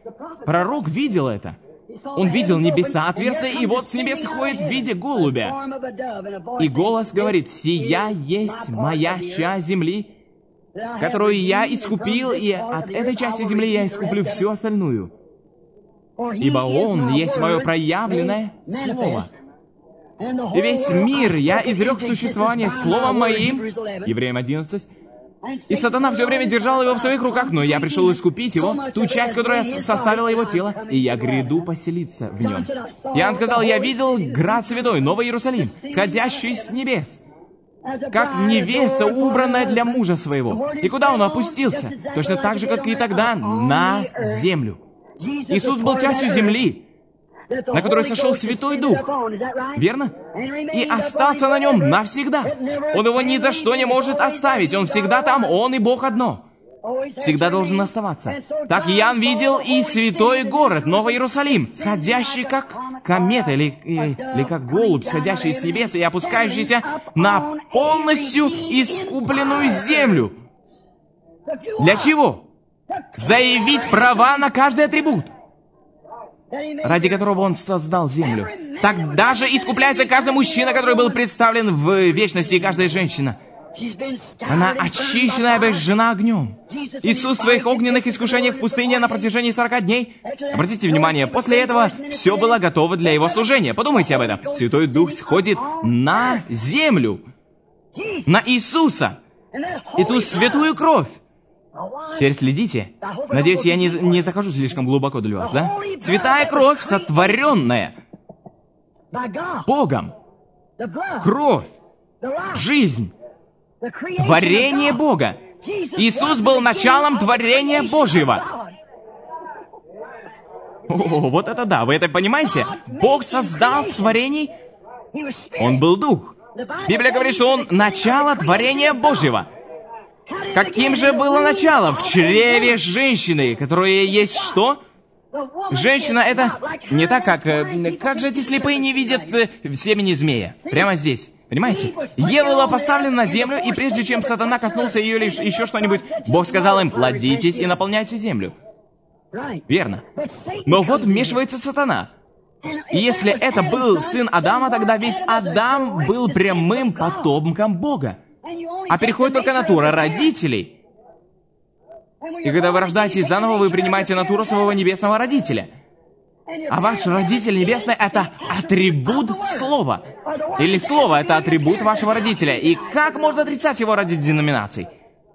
Пророк видел это. Он видел небеса отверстия, и вот с небес ходит в виде голубя. И голос говорит: «Сия есть моя часть земли, которую я искупил, и от этой части земли я искуплю всю остальную. Ибо Он есть мое проявленное слово. И весь мир я изрек в существование словом моим». Евреям 11. «И сатана все время держал его в своих руках, но я пришел искупить его, ту часть, которая составила его тело, и я гряду поселиться в нем». Иоанн сказал: «Я видел град святой, Новый Иерусалим, сходящий с небес, как невеста, убранная для мужа своего». И куда он опустился? Точно так же, как и тогда, на землю. Иисус был частью земли, на которой сошел Святой Дух, верно? И остался на нем навсегда. Он его ни за что не может оставить. Он всегда там, Он и Бог одно. Всегда должен оставаться. Так Иоанн видел и святой город, Новый Иерусалим, сходящий как комета или как голубь, сходящий с небес и опускающийся на полностью искупленную землю. Для чего? Заявить права на каждый атрибут, ради которого Он создал землю. Так даже искупляется каждый мужчина, который был представлен в вечности, и каждая женщина. Она очищена и обожжена огнем. Иисус в своих огненных искушениях в пустыне на протяжении 40 дней. Обратите внимание, после этого все было готово для Его служения. Подумайте об этом. Святой Дух сходит на землю, на Иисуса, и ту святую кровь. Теперь следите. Надеюсь, я не захожу слишком глубоко для вас, да? Святая кровь, сотворенная Богом. Кровь, жизнь, творение Бога. Иисус был началом творения Божьего. О, вот это да, вы это понимаете? Бог создал в творении, Он был Дух. Библия говорит, что Он начало творения Божьего. Каким же было начало? В чреве женщины, которая есть что? Женщина — это не так, как же эти слепые не видят семени змея? Прямо здесь. Понимаете? Ева была поставлена на землю, и прежде чем сатана коснулся ее или еще что-нибудь, Бог сказал им: «Плодитесь и наполняйте землю». Верно. Но вот вмешивается сатана. И если это был сын Адама, тогда весь Адам был прямым потомком Бога. А переходит только натура родителей. И когда вы рождаетесь заново, вы принимаете натуру своего небесного родителя. А ваш родитель небесный — это атрибут слова. Или слово — это атрибут вашего родителя. И как можно отрицать его ради деноминаций?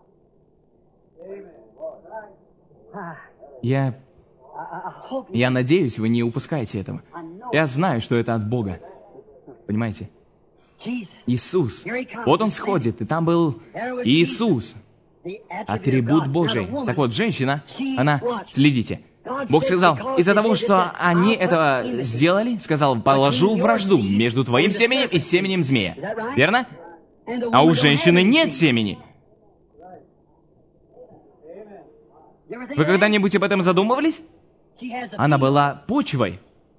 Я надеюсь, вы не упускаете этого. Я знаю, что это от Бога. Понимаете? Иисус. Вот Он сходит, и там был Иисус, атрибут Божий. Так вот, женщина, она... Следите. Бог сказал: из-за того, что они это сделали, сказал: «Положу вражду между твоим семенем и семенем змея». Верно? А у женщины нет семени. Вы когда-нибудь об этом задумывались? Она была почвой,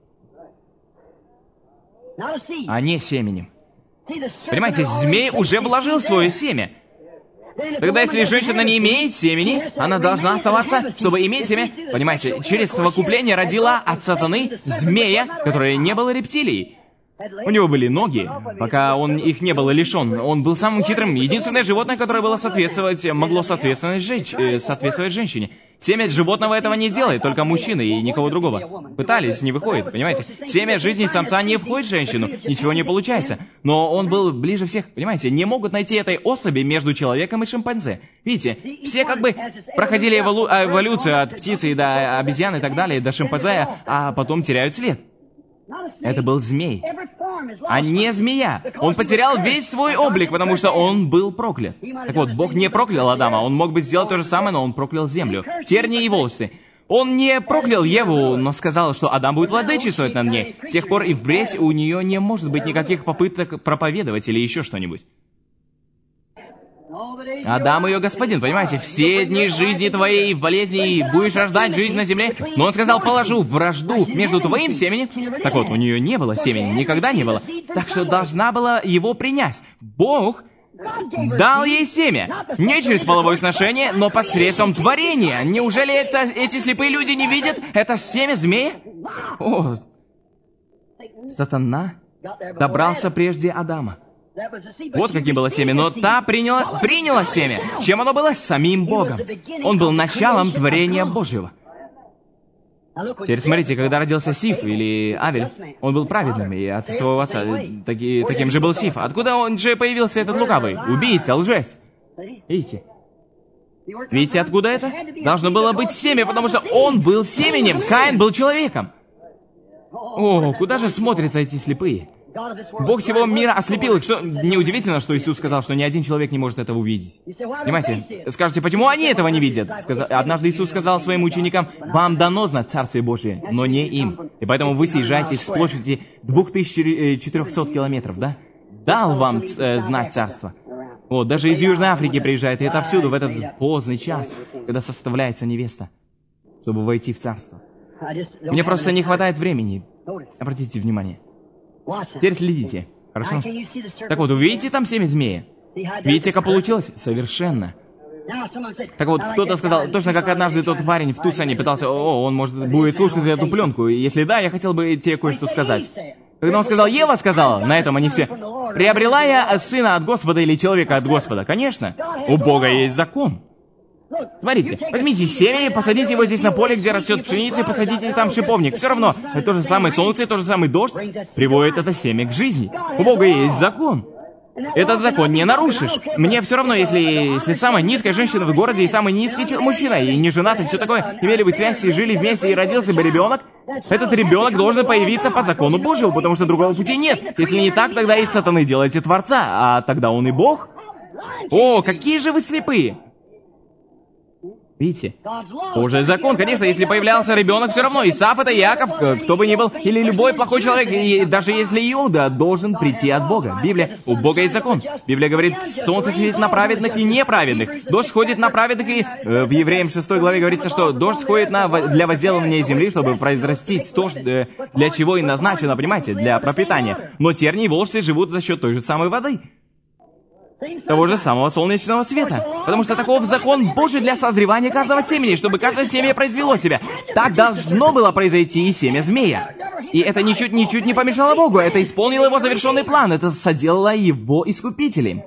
а не семенем. Понимаете, змей уже вложил свое семя. Тогда, если женщина не имеет семени, она должна оставаться, чтобы иметь семя. Понимаете, через совокупление родила от сатаны змея, который не был рептилией. У него были ноги, пока он их не был лишен. Он был самым хитрым. Единственное животное, которое могло соответствовать женщине. Семя животного этого не сделает, только мужчины и никого другого. Пытались, не выходит, понимаете? Семя жизни самца не входит в женщину, ничего не получается. Но он был ближе всех, понимаете? Не могут найти этой особи между человеком и шимпанзе. Видите, все как бы проходили эволюцию от птицы до обезьяны и так далее, до шимпанзе, а потом теряют след. Это был змей, а не змея. Он потерял весь свой облик, потому что он был проклят. Так вот, Бог не проклял Адама. Он мог бы сделать то же самое, но он проклял землю, тернии и волосы. Он не проклял Еву, но сказал, что Адам будет владычествовать над ней. С тех пор и впредь у нее не может быть никаких попыток проповедовать или еще что-нибудь. Адам ее господин, понимаете, все дни жизни твоей в болезни и будешь рождать жизнь на земле. Но он сказал: положу вражду между твоим семенем. Так вот, у нее не было семени, никогда не было. Так что должна была его принять. Бог дал ей семя. Не через половое сношение, но посредством творения. Неужели эти слепые люди не видят это семя змея? О, сатана добрался прежде Адама. Вот каким было семя. Но та приняла семя. Чем оно было? Самим Богом. Он был началом творения Божьего. Теперь смотрите, когда родился Сиф или Авель, он был праведным, и от своего отца таким же был Сиф. Откуда он же появился, этот лукавый? Убийца, лжец. Видите? Видите, откуда это? Должно было быть семя, потому что он был семенем, Каин был человеком. О, куда же смотрят эти слепые? Бог всего мира ослепил их. Что? Неудивительно, что Иисус сказал, что ни один человек не может этого увидеть. Понимаете? Скажете, почему они этого не видят? Однажды Иисус сказал своим ученикам: «Вам дано знать Царствие Божие, но не им. И поэтому вы съезжаете с площади 2400 километров, да? Дал вам знать Царство». Вот, даже из Южной Африки приезжает, и это всюду, в этот поздний час, когда составляется невеста, чтобы войти в Царство. Мне просто не хватает времени. Обратите внимание. Теперь следите, хорошо? Так вот, вы видите там семя змея? Видите, как получилось? Совершенно. Так вот, кто-то сказал, точно как однажды тот парень в Тусоне пытался, он, может, будет слушать эту пленку. Если да, я хотел бы тебе кое-что сказать. Когда он сказал, Ева сказала, на этом они все, приобрела я сына от Господа или человека от Господа. Конечно, у Бога есть закон. Смотрите, возьмите семя и посадите его здесь на поле, где растет пшеница, и посадите там шиповник. Все равно, то же самое солнце, то же самый дождь приводит это семя к жизни. У Бога есть закон. Этот закон не нарушишь. Мне все равно, если самая низкая женщина в городе и самый низкий мужчина, и не женат, и все такое, имели бы связь, и жили вместе, и родился бы ребенок, этот ребенок должен появиться по закону Божьему, потому что другого пути нет. Если не так, тогда из сатаны делайте Творца, а тогда он и Бог. О, какие же вы слепые! Видите? Божий закон, конечно, если появлялся ребенок, все равно Исаак это Иаков, кто бы ни был, или любой плохой человек, и даже если Иуда, должен прийти от Бога. Библия, у Бога есть закон. Библия говорит, солнце светит на праведных и неправедных. Дождь сходит на праведных, и в Евреям 6 главе говорится, что дождь сходит для возделывания земли, чтобы произрастить то, для чего и назначено, понимаете, для пропитания. Но тернии и волжцы живут за счет той же самой воды. Того же самого солнечного света. Потому что таков закон Божий для созревания каждого семени, чтобы каждое семя произвело себя. Так должно было произойти и семя змея. И это ничуть не помешало Богу, это исполнило его завершенный план, это соделало его искупителем.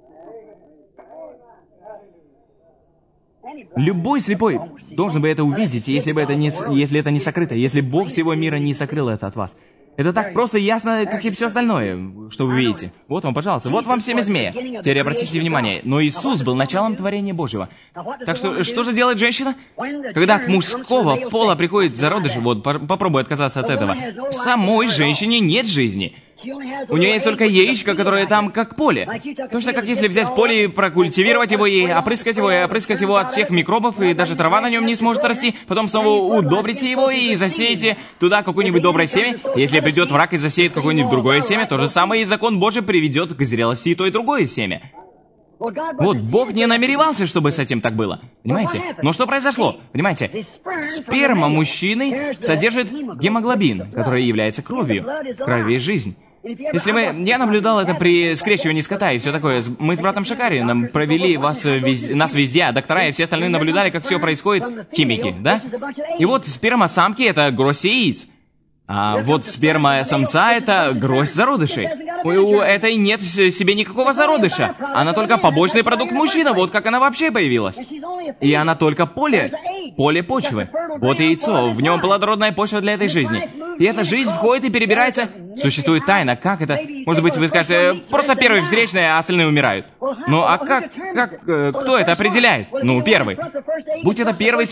Любой слепой должен бы это увидеть, если это не сокрыто, если Бог всего мира не сокрыл это от вас. Это так просто и ясно, как и все остальное, что вы видите. Вот вам, пожалуйста, вот вам семя змея. Теперь обратите внимание, но Иисус был началом творения Божьего. Так что же делает женщина? Когда от мужского пола приходит зародыш, вот попробуй отказаться от этого, в самой женщине нет жизни. У нее есть только яичко, которое там как поле. Точно как если взять поле и прокультивировать его, и опрыскать его от всех микробов, и даже трава на нем не сможет расти. Потом снова удобрите его и засеете туда какое-нибудь доброе семя. Если придет враг и засеет какое-нибудь другое семя, то же самое и закон Божий приведет к зрелости и то, и другое семя. Вот, Бог не намеревался, чтобы с этим так было. Понимаете? Но что произошло? Понимаете? Сперма мужчины содержит гемоглобин, который является кровью. В крови жизнь. Я наблюдал это при скрещивании скота и все такое. Мы с братом Шакарином провели нас везде, а доктора и все остальные наблюдали, как все происходит. Химики, да? И вот сперма самки — это гроздь яиц. А вот сперма самца — это гроздь зародышей. У этой нет в себе никакого зародыша. Она только побочный продукт мужчины, вот как она вообще появилась. И она только поле почвы. Вот и яйцо, в нем плодородная почва для этой жизни. И эта жизнь входит и перебирается. Существует тайна, как это? Может быть, вы скажете, просто первый встречный, а остальные умирают. Ну, а кто это определяет? Ну, первый. Будь это первое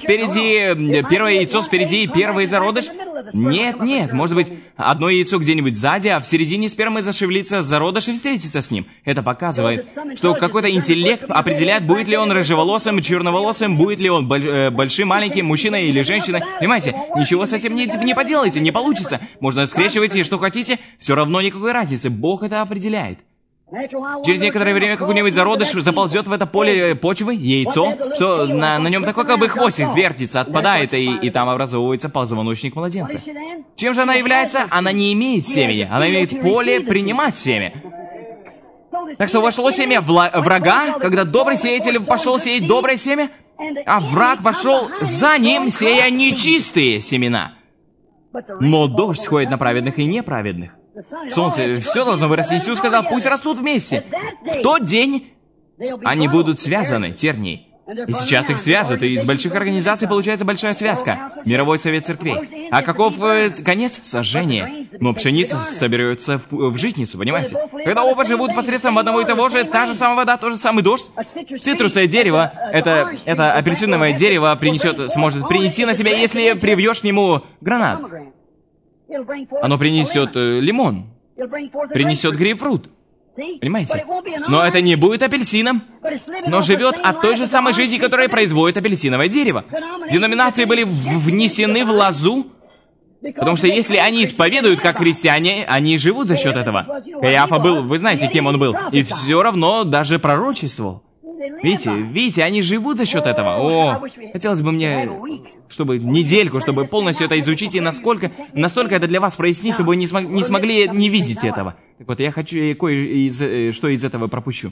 яйцо спереди и первый зародыш? Нет, может быть, одно яйцо где-нибудь сзади, а в середине спермы зашевелится зародыш и встретится с ним. Это показывает, что какой-то интеллект определяет, будет ли он рыжеволосым, черноволосым, будет ли он большим, маленьким, мужчиной или женщиной. Понимаете, ничего с этим не поделаете, не получится. Можно скрещивать, что хотите, все равно никакой разницы. Бог это определяет. Через некоторое время какой-нибудь зародыш заползет в это поле почвы, яйцо, что на нем такой как бы хвостик вертится, отпадает, и там образовывается позвоночник младенца. Чем же она является? Она не имеет семени, она имеет поле принимать семя. Так что вошло семя врага, когда добрый сеятель пошел сеять доброе семя, а враг вошел за ним, сея нечистые семена. Но дождь сходит на праведных и неправедных. Солнце, все должно вырасти. Иисус сказал, пусть растут вместе. В тот день они будут связаны тернией. И сейчас их связывают, и из больших организаций получается большая связка. Мировой совет церквей. А каков конец? Сожжение. Но пшеница соберется в житницу, понимаете? Когда оба живут посредством одного и того же, та же самая вода, тот же самый дождь. Цитрусовое дерево, это апельсиновое дерево сможет принести на себя, если привьешь к нему гранат. Оно принесет лимон, принесет грейпфрут. Понимаете? Но это не будет апельсином, но живет от той же самой жизни, которая производит апельсиновое дерево. Деноминации были внесены в лозу, потому что если они исповедуют как христиане, они живут за счет этого. Каиафа был, вы знаете, кем он был, и все равно даже пророчествовал. Видите, они живут за счет этого. О, хотелось бы мне, чтобы недельку, чтобы полностью это изучить, и настолько это для вас прояснить, чтобы вы не смогли не видеть этого. Так вот, я хочу что из этого пропущу.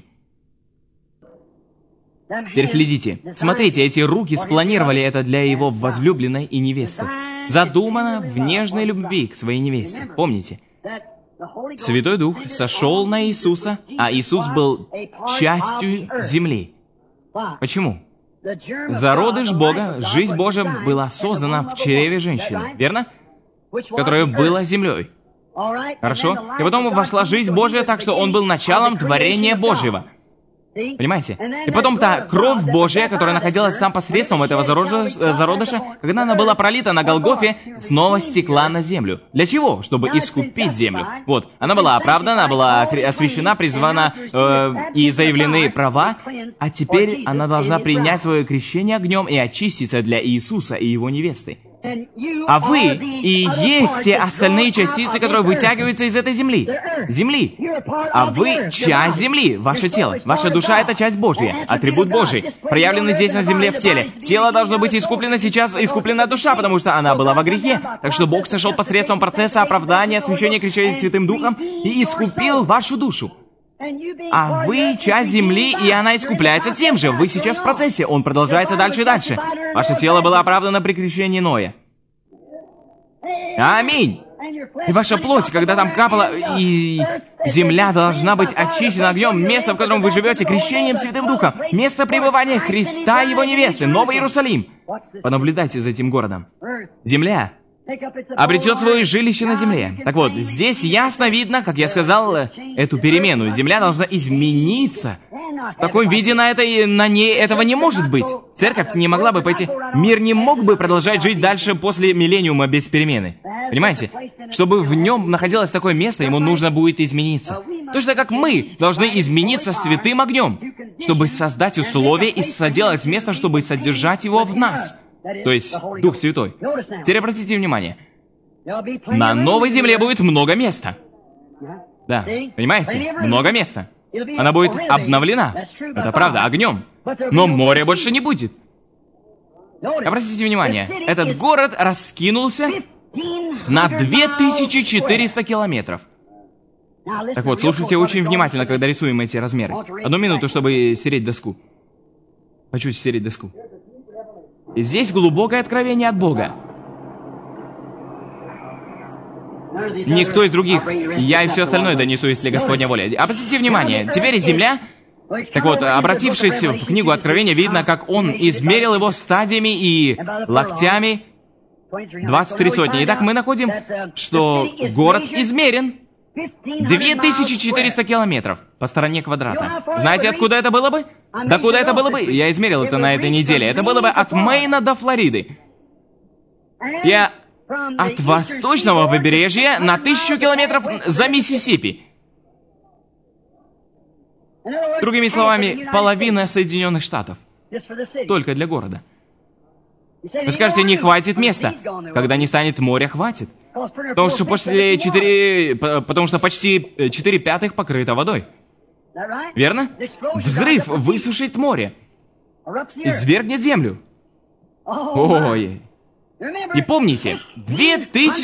Теперь следите. Смотрите, эти руки спланировали это для его возлюбленной и невесты. Задумано в нежной любви к своей невесте. Помните? Святой Дух сошел на Иисуса, а Иисус был частью земли. Почему? Зародыш Бога, жизнь Божия была создана в чреве женщины, верно? Которая была землей. Хорошо? И потом вошла жизнь Божия, так что он был началом творения Божьего. Понимаете? И потом та кровь Божья, которая находилась там посредством этого зародыша, когда она была пролита на Голгофе, снова стекла на землю. Для чего? Чтобы искупить землю. Вот. Она была оправдана, она была освящена, призвана и заявлены права, а теперь она должна принять свое крещение огнем и очиститься для Иисуса и его невесты. А вы и есть те остальные частицы, которые вытягиваются из этой земли. Земли. А вы часть земли, ваше тело. Ваша душа — это часть Божья, атрибут Божий, проявленный здесь на земле в теле. Тело должно быть искуплено сейчас, искуплена душа, потому что она была во грехе. Так что Бог сошел посредством процесса оправдания, освящения, крещения Святым Духом и искупил вашу душу. А вы часть земли, и она искупляется тем же. Вы сейчас в процессе, он продолжается дальше и дальше. Ваше тело было оправдано при крещении Ноя. Аминь. И ваша плоть, когда там капала, и земля должна быть очищена огнем, место, в котором вы живете, крещением Святым Духом, место пребывания Христа и Его невесты, Новый Иерусалим. Понаблюдайте за этим городом. Земля обретет свое жилище на земле. Так вот, здесь ясно видно, как я сказал, эту перемену. Земля должна измениться. В таком виде на ней этого не может быть. Церковь не могла бы пойти. Мир не мог бы продолжать жить дальше после миллениума без перемены. Понимаете? Чтобы в нем находилось такое место, ему нужно будет измениться. Точно как мы должны измениться святым огнем, чтобы создать условия и соделать место, чтобы содержать его в нас. То есть Дух Святой. Теперь обратите внимание. На новой земле будет много места. Да, понимаете? Много места. Она будет обновлена. Это правда, огнем. Но моря больше не будет. Обратите внимание. Этот город раскинулся на 2400 километров. Так вот, слушайте очень внимательно, когда рисуем эти размеры. 1 минуту, чтобы стереть доску. Хочу стереть доску. И здесь глубокое откровение от Бога. Никто из других. Я и все остальное донесу, если Господня воля. Обратите внимание, теперь земля... Так вот, обратившись в книгу Откровения, видно, как он измерил его стадиями и локтями 23 сотни. Итак, мы находим, что город измерен 2400 километров по стороне квадрата. Знаете, откуда это было бы? Да куда это было бы? Я измерил это на этой неделе. Это было бы от Мэйна до Флориды. И от восточного побережья на 1000 километров за Миссисипи. Другими словами, половина Соединенных Штатов. Только для города. Вы скажете, не хватит места. Когда не станет моря, хватит. Потому что почти 4/5 покрыто водой. Верно? Взрыв высушит море. Извергнет землю. Ой. И помните,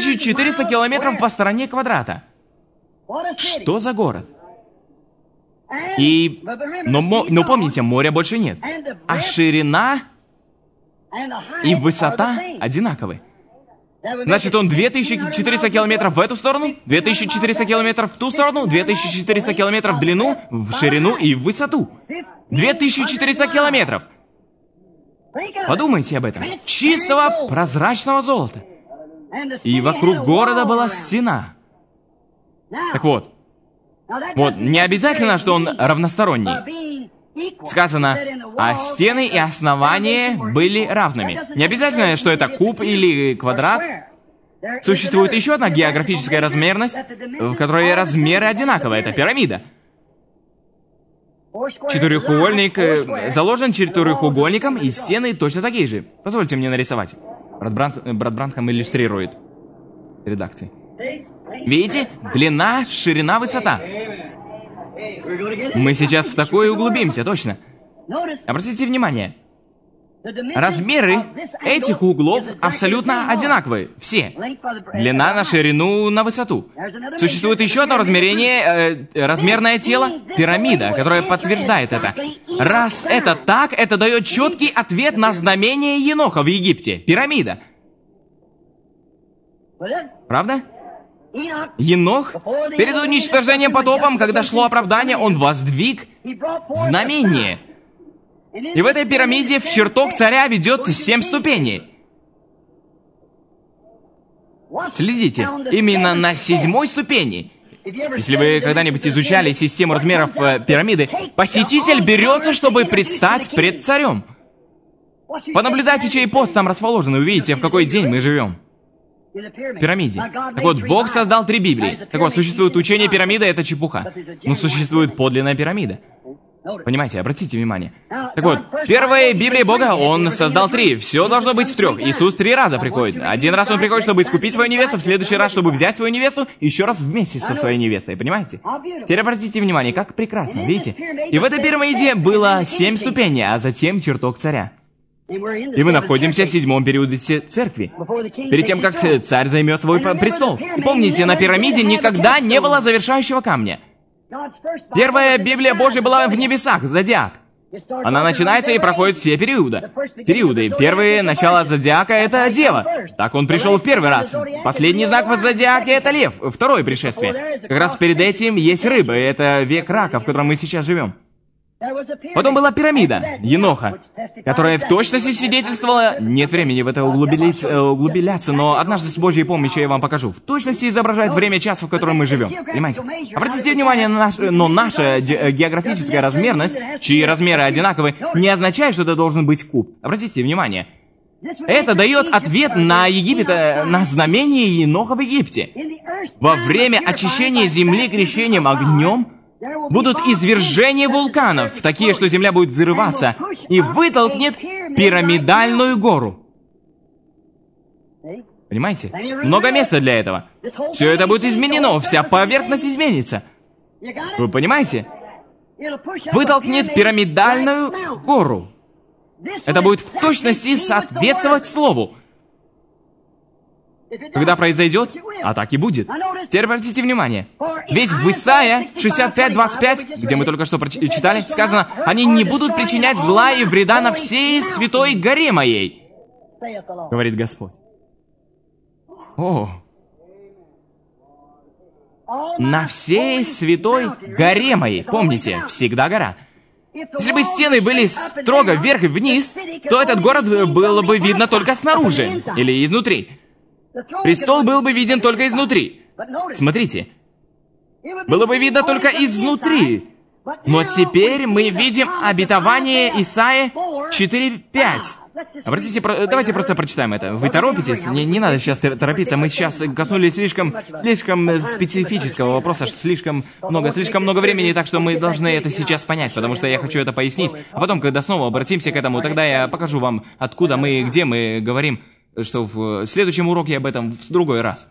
2400 километров по стороне квадрата. Что за город? Но помните, моря больше нет. А ширина и высота одинаковы. Значит, он 2400 километров в эту сторону, 2400 километров в ту сторону, 2400 километров в длину, в ширину и в высоту. 2400 километров. Подумайте об этом. Чистого прозрачного золота. И вокруг города была стена. Так вот, не обязательно, что он равносторонний. Сказано, а стены и основания были равными. Не обязательно, что это куб или квадрат. Существует еще одна географическая размерность, в которой размеры одинаковые. Это пирамида. Четырехугольник заложен четырехугольником, и стены точно такие же. Позвольте мне нарисовать. Брат Бранхам иллюстрирует редакции. Видите? Длина, ширина, высота. Мы сейчас в такое углубимся, точно. Обратите внимание. Размеры этих углов абсолютно одинаковые. Все. Длина на ширину, на высоту. Существует еще одно размерение, размерное тело, пирамида, которое подтверждает это. Раз это так, это дает четкий ответ на знамение Еноха в Египте. Пирамида. Правда? Енох, перед уничтожением потопом, когда шло оправдание, он воздвиг знамение. И в этой пирамиде в чертог царя ведет 7 ступеней. Следите, именно на 7-й ступени. Если вы когда-нибудь изучали систему размеров пирамиды, посетитель берется, чтобы предстать пред царем. Понаблюдайте, чей пост там расположен, и увидите, в какой день мы живем. Пирамиде. Так вот, Бог создал 3 Библии. Так вот, существует учение пирамида, это чепуха. Но существует подлинная пирамида. Понимаете, обратите внимание. Так вот, первая Библия Бога, Он создал 3. Все должно быть в 3. Иисус 3 раза приходит. Один раз Он приходит, чтобы искупить свою невесту, в следующий раз, чтобы взять свою невесту, еще раз вместе со своей невестой. Понимаете? Теперь обратите внимание, как прекрасно, видите? И в этой пирамиде было 7 ступеней, а затем чертог царя. И мы находимся в 7-м периоде церкви, перед тем, как царь займет свой престол. И помните, на пирамиде никогда не было завершающего камня. Первая Библия Божья была в небесах, зодиак. Она начинается и проходит все периоды. Первое начало зодиака — это Дева. Так он пришел в первый раз. Последний знак в зодиаке — это Лев, второе пришествие. Как раз перед этим есть рыба, и это век рака, в котором мы сейчас живем. Потом была пирамида Еноха, которая в точности свидетельствовала, нет времени в это углубляться, но однажды с Божьей помощью я вам покажу, в точности изображает время часа, в котором мы живем. Понимаете? Обратите внимание, наша географическая размерность, чьи размеры одинаковы, не означает, что это должен быть куб. Обратите внимание. Это дает ответ на Египет, на знамение Еноха в Египте. Во время очищения земли крещением огнем будут извержения вулканов, такие, что земля будет взрываться, и вытолкнет пирамидальную гору. Понимаете? Много места для этого. Все это будет изменено, вся поверхность изменится. Вы понимаете? Вытолкнет пирамидальную гору. Это будет в точности соответствовать слову. Когда произойдет, а так и будет. Теперь обратите внимание. Ведь в Исаия 65:25, где мы только что читали, сказано, «Они не будут причинять зла и вреда на всей святой горе моей», говорит Господь. О! На всей святой горе моей. Помните, всегда гора. Если бы стены были строго вверх и вниз, то этот город было бы видно только снаружи или изнутри. Престол был бы виден только изнутри. Смотрите. Было бы видно только изнутри. Но теперь мы видим обетование Исаии 4:5. Обратите, давайте просто прочитаем это. Вы торопитесь? Не надо сейчас торопиться. Мы сейчас коснулись слишком специфического вопроса, слишком много времени, так что мы должны это сейчас понять, потому что я хочу это пояснить. А потом, когда снова обратимся к этому, тогда я покажу вам, откуда мы, где мы говорим, что в следующем уроке об этом в другой раз.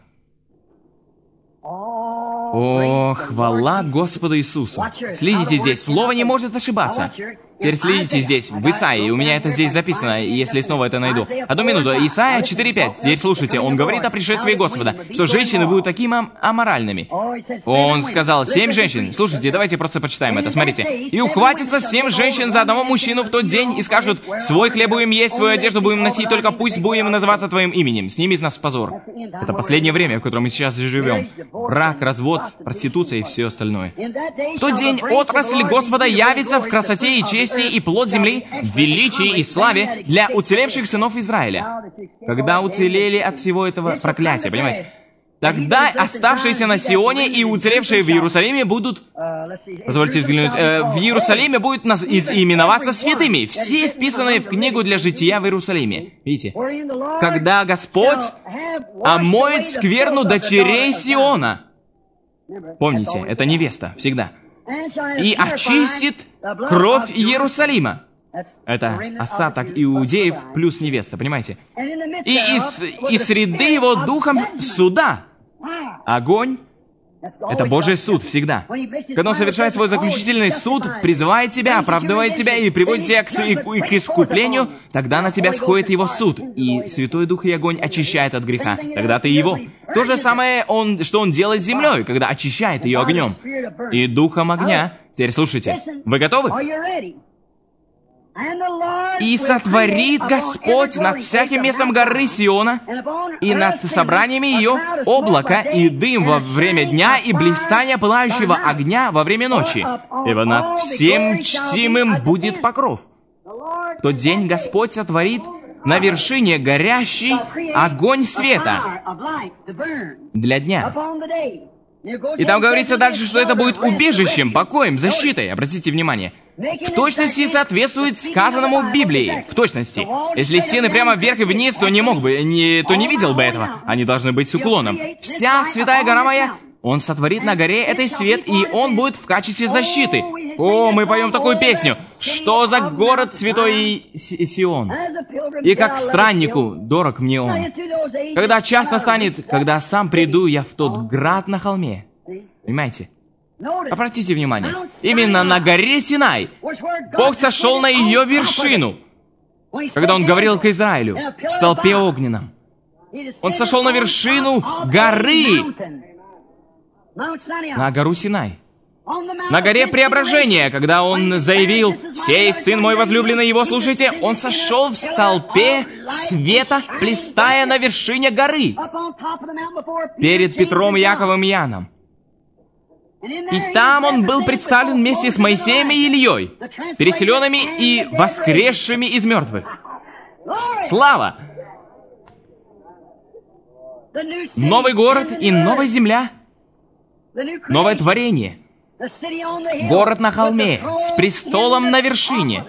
О, хвала Господу Иисусу. Следите здесь, слово не может ошибаться. Теперь следите здесь, в Исаии, у меня это здесь записано, если снова это найду. Одну минуту, Исаия 4:5. Теперь слушайте, он говорит о пришествии Господа, что женщины будут такими аморальными. Он сказал, 7 женщин. Слушайте, давайте просто почитаем это, смотрите. «И ухватится 7 женщин за одного мужчину в тот день и скажут, свой хлеб будем есть, свою одежду будем носить, только пусть будем называться твоим именем. Сними с нас позор». Это последнее время, в котором мы сейчас живем. Брак, развод, проституция и все остальное. В тот день отрасль Господа явится в красоте и чести, и плод земли, в величии и славе для уцелевших сынов Израиля. Когда уцелели от всего этого проклятия, понимаете? Тогда оставшиеся на Сионе и уцелевшие в Иерусалиме будут... Позвольте взглянуть. В Иерусалиме будут именоваться святыми, все вписанные в книгу для жития в Иерусалиме. Видите? Когда Господь омоет скверну дочерей Сиона. Помните, это невеста, всегда. И очистит кровь Иерусалима. Это остаток иудеев плюс невеста, понимаете? И из среды его духом суда. Огонь — это Божий суд всегда. Когда он совершает свой заключительный суд, призывает тебя, оправдывает тебя и приводит тебя к искуплению, тогда на тебя сходит его суд. И Святой Дух и огонь очищает от греха. Тогда ты его. То же самое, что он делает с землей, когда очищает ее огнем. И духом огня. Теперь слушайте. Вы готовы? «И сотворит Господь над всяким местом горы Сиона и над собраниями ее облако и дым во время дня и блистание пылающего огня во время ночи, ибо над всем чтимым будет покров. В тот день Господь сотворит на вершине горящий огонь света для дня». И там говорится дальше, что это будет убежищем, покоем, защитой. Обратите внимание. В точности соответствует сказанному в Библии. В точности. Если стены прямо вверх и вниз, то не видел бы этого. Они должны быть с уклоном. Вся святая гора моя, он сотворит на горе этой свет, и он будет в качестве защиты. О, мы поем такую песню. Что за город святой Сион? И как страннику дорог мне он. Когда час настанет, когда сам приду я в тот град на холме. Понимаете? Обратите внимание. Именно на горе Синай Бог сошел на ее вершину, когда Он говорил к Израилю в столпе огненном. Он сошел на вершину горы, на гору Синай. На горе Преображения, когда Он заявил, «Сей Сын мой возлюбленный, Его слушайте», Он сошел в столпе света, блистая на вершине горы, перед Петром, Яковом и Иоанном. И там Он был представлен вместе с Моисеем и Ильей, переселенными и воскресшими из мертвых. Слава! Новый город и новая земля, новое творение. Город на холме, с престолом на вершине.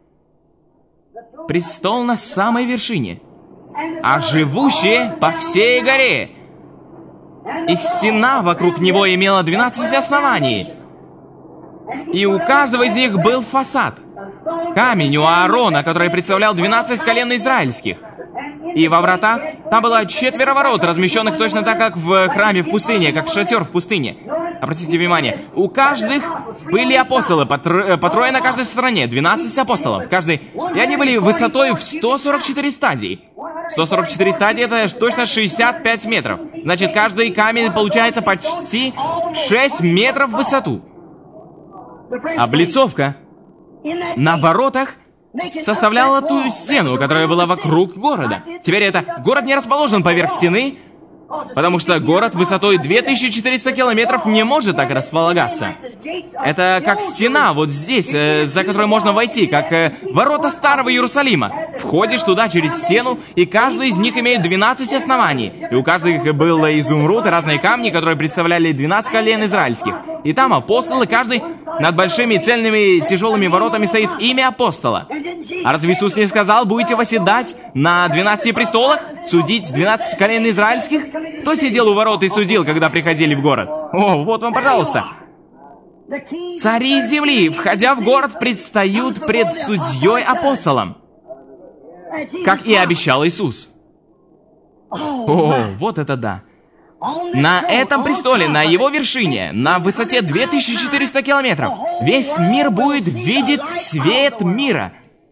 Престол на самой вершине. А живущие по всей горе. И стена вокруг него имела 12 оснований. И у каждого из них был фасад. Камень у Аарона, который представлял 12 колен израильских. И во вратах там было 4 ворот, размещенных точно так, как в храме в пустыне, как шатер в пустыне. Обратите внимание, у каждых были апостолы, по трое на каждой стороне, 12 апостолов, каждый. И они были высотой в 144 стадии. 144 стадии — это точно 65 метров. Значит, каждый камень получается почти 6 метров в высоту. Облицовка на воротах составляла ту стену, которая была вокруг города. Теперь город не расположен поверх стены, потому что город высотой 2400 километров не может так располагаться. Это как стена вот здесь, за которой можно войти, как ворота Старого Иерусалима. Входишь туда через стену, и каждый из них имеет 12 оснований. И у каждого был изумруд и разные камни, которые представляли 12 колен израильских. И там апостолы, каждый над большими цельными тяжелыми воротами стоит имя апостола. А разве Иисус не сказал, будете восседать на 12 престолах, судить 12 колен израильских? Кто сидел у ворот и судил, когда приходили в город? О, вот вам, пожалуйста. Цари земли, входя в город, предстают пред судьей апостолом, как и обещал Иисус. О, вот это да. На этом престоле, на его вершине, на высоте 2400 километров, весь мир будет видеть свет мира.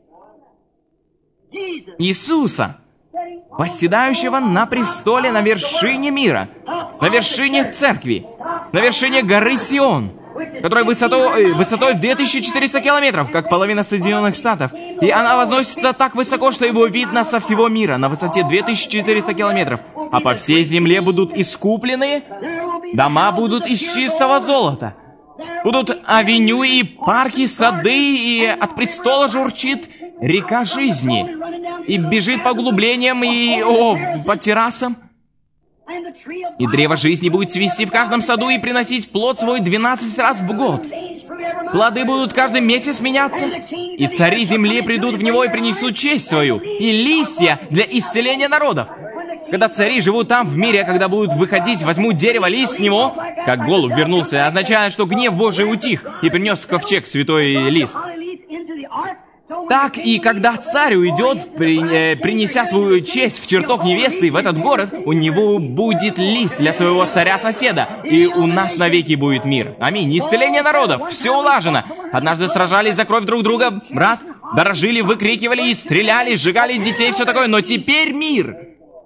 Иисуса, восседающего на престоле на вершине мира, на вершине церкви, на вершине горы Сион, которая высотой в 2400 километров, как половина Соединенных Штатов. И она возносится так высоко, что его видно со всего мира, на высоте 2400 километров. А по всей земле будут искуплены, дома будут из чистого золота. Будут авеню и парки, сады, и от престола журчит река жизни. И бежит по углублениям и по террасам. И древо жизни будет цвести в каждом саду и приносить плод свой 12 раз в год. Плоды будут каждый месяц меняться, и цари земли придут в него и принесут честь свою, и листья для исцеления народов. Когда цари живут там в мире, когда будут выходить, возьмут дерево, лист с него, как голубь вернулся, означает, что гнев Божий утих и принес в ковчег святой лист. Так и когда царь уйдет, принеся свою честь в чертог невесты в этот город, у него будет лист для своего царя-соседа, и у нас навеки будет мир. Аминь. Исцеление народов, все улажено. Однажды сражались за кровь друг друга, брат, дорожили, выкрикивали и стреляли, сжигали детей, все такое, но теперь мир.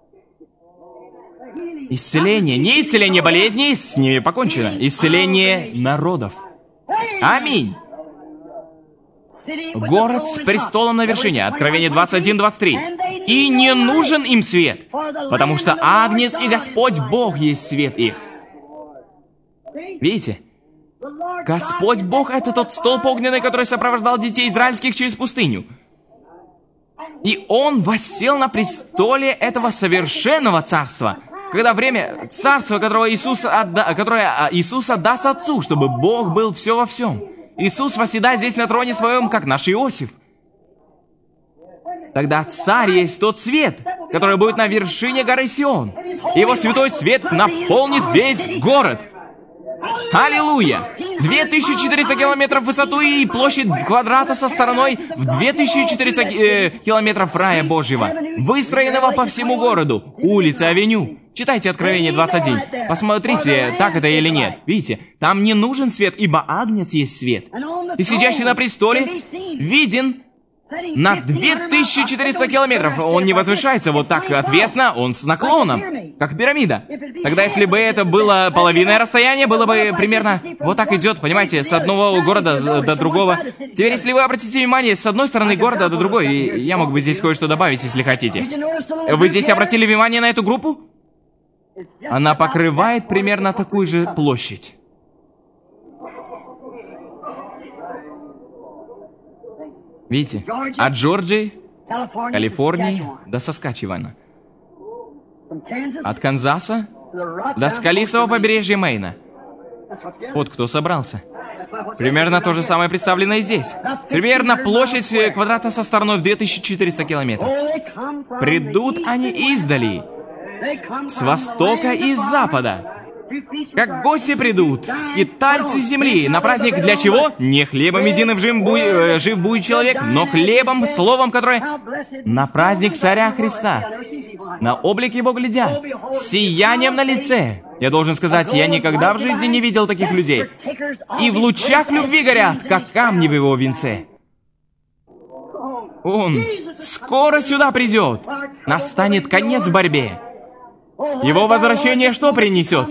Исцеление, не исцеление болезней, с ними покончено. Исцеление народов. Аминь. Город с престолом на вершине. Откровение 21-23. И не нужен им свет, потому что Агнец и Господь Бог есть свет их. Видите? Господь Бог — это тот столб огненный, который сопровождал детей израильских через пустыню. И Он воссел на престоле этого совершенного царства, когда время царства, которое Иисус отдаст Отцу, чтобы Бог был все во всем. Иисус восседает здесь на троне своем, как наш Иосиф. Тогда царь есть тот свет, который будет на вершине горы Сион. Его святой свет наполнит весь город. Аллилуйя! 2400 километров в высоту и площадь квадрата со стороной в 2400 километров рая Божьего, выстроенного по всему городу, улицы, авеню. Читайте Откровение 21. Посмотрите, так это или нет. Видите, там не нужен свет, ибо Агнец есть свет. И сидящий на престоле виден на 2400 километров. Он не возвышается вот так отвесно, он с наклоном, как пирамида. Тогда, если бы это было половинное расстояние, было бы примерно вот так идет, понимаете, с одного города до другого. Теперь, если вы обратите внимание, с одной стороны города до другой, и я мог бы здесь кое-что добавить, если хотите. Вы здесь обратили внимание на эту группу? Она покрывает примерно такую же площадь. Видите? От Джорджии, Калифорнии до Саскачевана. От Канзаса до скалистого побережья Мэйна. Вот кто собрался. Примерно то же самое представлено и здесь. Примерно площадь квадрата со стороной в 2400 километров. Придут они издали, с востока и с запада. Как гости придут, скитальцы земли, на праздник для чего? Не хлебом единым жив будет человек, но хлебом, словом, которое на праздник Царя Христа. На облик Его глядят, с сиянием на лице. Я должен сказать, я никогда в жизни не видел таких людей. И в лучах любви горят, как камни в Его венце. Он скоро сюда придет. Настанет конец борьбе. Его возвращение что принесет?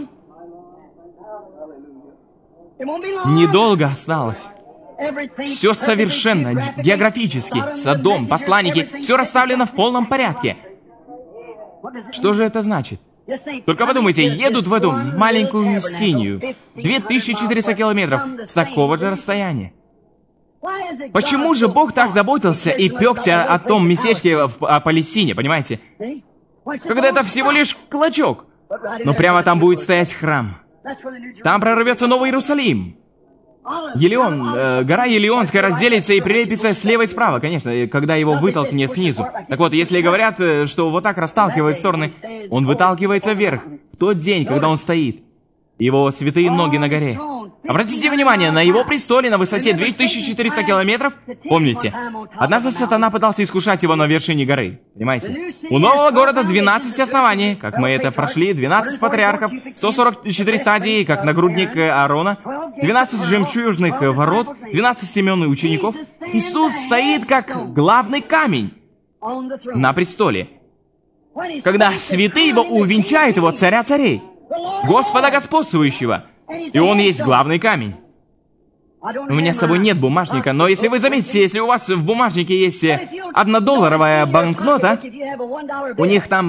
Недолго осталось. Все совершенно, географически, Содом, посланники, все расставлено в полном порядке. Что же это значит? Только подумайте, едут в эту маленькую скинию, 2400 километров, с такого же расстояния. Почему же Бог так заботился и пекся о том местечке о Палестине, понимаете? Когда это всего лишь клочок. Но прямо там будет стоять храм. Там прорвется Новый Иерусалим. Гора Елеонская разделится и прилепится слева и справа, конечно, когда его вытолкнет снизу. Так вот, если говорят, что вот так расталкивает стороны, он выталкивается вверх, в тот день, когда он стоит. Его святые ноги на горе. Обратите внимание, на его престоле на высоте 2400 километров, помните, однажды сатана пытался искушать его на вершине горы, понимаете? У нового города 12 оснований, как мы это прошли, 12 патриархов, 144 стадии, как нагрудник Аарона, 12 жемчужных ворот, 12 имен и учеников. Иисус стоит как главный камень на престоле, когда святые его увенчают его царя царей, Господа господствующего. И он есть главный камень. У меня с собой нет бумажника, но если вы заметите, если у вас в бумажнике есть $1 банкнота, у них там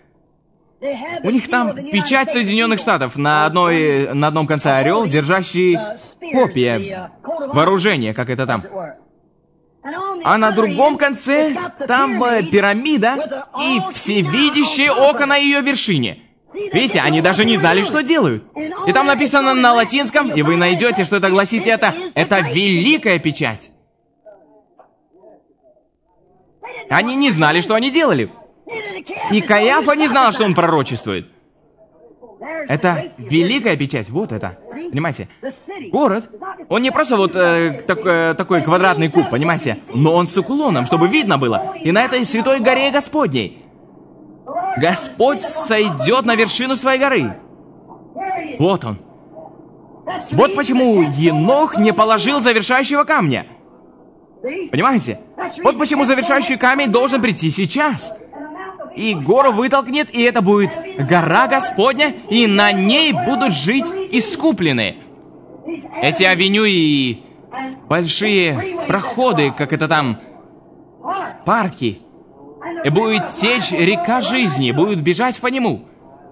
печать Соединенных Штатов, на одном конце орел, держащий копья вооружения, как это там. А на другом конце там пирамида и всевидящее око на ее вершине. Видите, они даже не знали, что делают. И там написано на латинском, и вы найдете, что это гласит это великая печать. Они не знали, что они делали. И Каиафа не знал, что он пророчествует. Это великая печать, вот это. Понимаете? Город, он не просто вот такой квадратный куб, понимаете? Но он с уклоном, чтобы видно было. И на этой святой горе Господней Господь сойдет на вершину своей горы. Вот он. Вот почему Енох не положил завершающего камня. Понимаете? Вот почему завершающий камень должен прийти сейчас. И гору вытолкнет, и это будет гора Господня, и на ней будут жить искупленные. Эти авеню и большие проходы, как это там, парки. И будет течь река жизни, будет бежать по нему.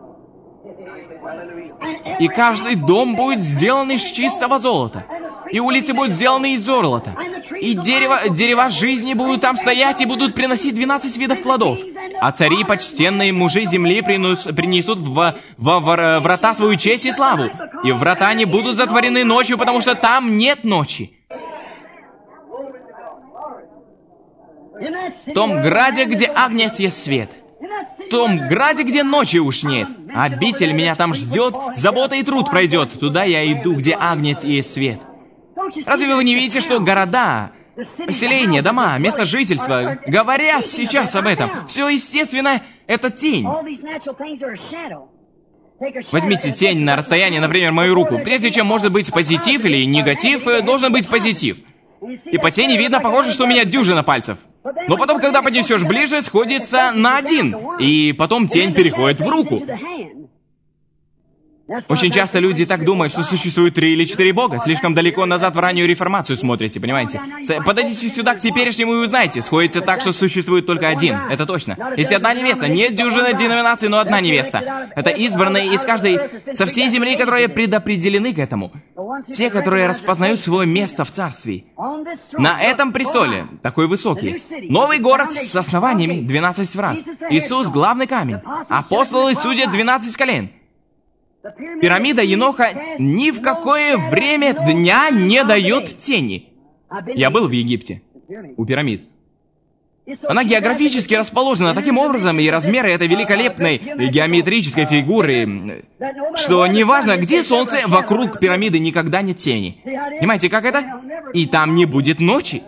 И каждый дом будет сделан из чистого золота. И улицы будут сделаны из золота. И дерева жизни будут там стоять и будут приносить 12 видов плодов. А цари, почтенные мужи земли, принесут в врата свою честь и славу. И врата не будут затворены ночью, потому что там нет ночи. В том граде, где агнец есть свет. В том граде, где ночи уж нет. Обитель меня там ждет, забота и труд пройдет. Туда я иду, где агнец и есть свет. Разве вы не видите, что города, поселения, дома, место жительства говорят сейчас об этом? Все естественно, это тень. Возьмите тень на расстоянии, например, мою руку. Прежде чем может быть позитив или негатив, должен быть позитив. И по тени видно, похоже, что у меня дюжина пальцев. Но потом, когда поднесешь ближе, сходится на один. И потом тень переходит в руку. Очень часто люди так думают, что существует 3 или 4 бога. Слишком далеко назад в раннюю реформацию смотрите, понимаете? Подойдите сюда к теперешнему и узнаете. Сходится так, что существует только один. Это точно. Есть одна невеста. Нет дюжины деноминаций, но одна невеста. Это избранные из каждой, со всей земли, которые предопределены к этому. Те, которые распознают свое место в царстве. На этом престоле, такой высокий, новый город с основаниями, 12 врат. Иисус — главный камень. Апостолы судят 12 колен. Пирамида Еноха ни в какое время дня не дает тени. Я был в Египте, у пирамид. Она географически расположена таким образом, и размеры этой великолепной геометрической фигуры, что неважно, где солнце, вокруг пирамиды никогда нет тени. Понимаете, как это? И там не будет ночи.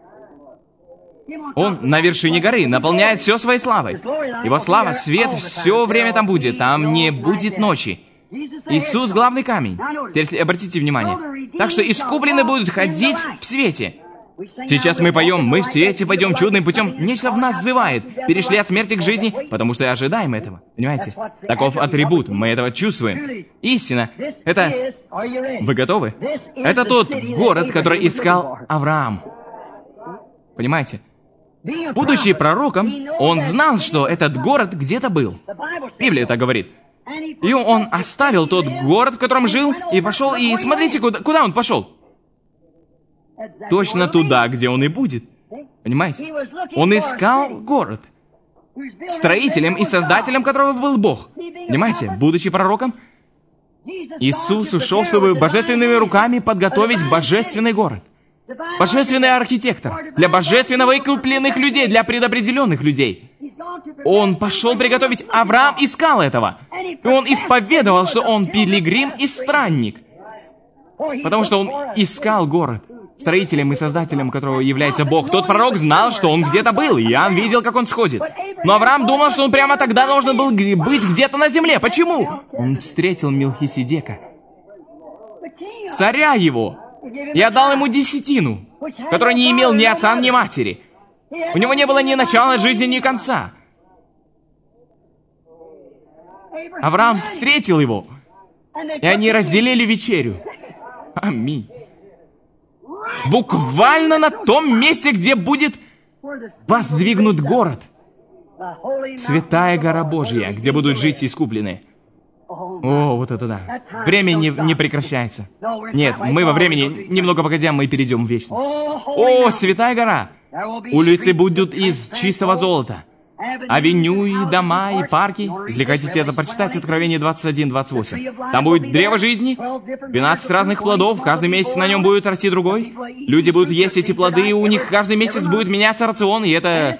Он на вершине горы, наполняет все своей славой. Его слава, свет, все время там будет, там не будет ночи. Иисус — главный камень. Теперь обратите внимание. Так что искупленные будут ходить в свете. Сейчас мы поем, мы в свете пойдем чудным путем. Нечто в нас взывает. Перешли от смерти к жизни, потому что ожидаем этого. Понимаете? Таков атрибут, мы этого чувствуем. Истина. Это... Вы готовы? Это тот город, который искал Авраам. Понимаете? Будучи пророком, он знал, что этот город где-то был. Библия так говорит. И он оставил тот город, в котором жил, и пошел, и смотрите, куда он пошел. Точно туда, где он и будет. Понимаете? Он искал город, строителем и создателем которого был Бог. Понимаете? Будучи пророком, Иисус ушел, чтобы божественными руками подготовить божественный город. Божественный архитектор. Для божественно выкупленных людей, для предопределенных людей. Он пошел приготовить. Авраам искал этого. И он исповедовал, что он пилигрим и странник. Потому что он искал город, строителем и создателем которого является Бог. Тот пророк знал, что он где-то был, и Иоанн видел, как он сходит. Но Авраам думал, что он прямо тогда должен был быть где-то на земле. Почему? Он встретил Мелхиседека, царя его, и отдал ему десятину, который не имел ни отца, ни матери. У него не было ни начала жизни, ни конца. Авраам встретил его, и они разделили вечерю. Аминь. Буквально на том месте, где будет воздвигнут город. Святая гора Божья, где будут жить искупленные. О, вот это да. Время не прекращается. Нет, мы во времени, немного погодя, мы перейдем в вечность. О, Святая гора! Улицы будут из чистого золота. Авеню и дома и парки. Извлекайтесь это прочитать, Откровение 21-28. Там будет древо жизни, 12 разных плодов, каждый месяц на нем будет расти другой. Люди будут есть эти плоды, и у них каждый месяц будет меняться рацион, и это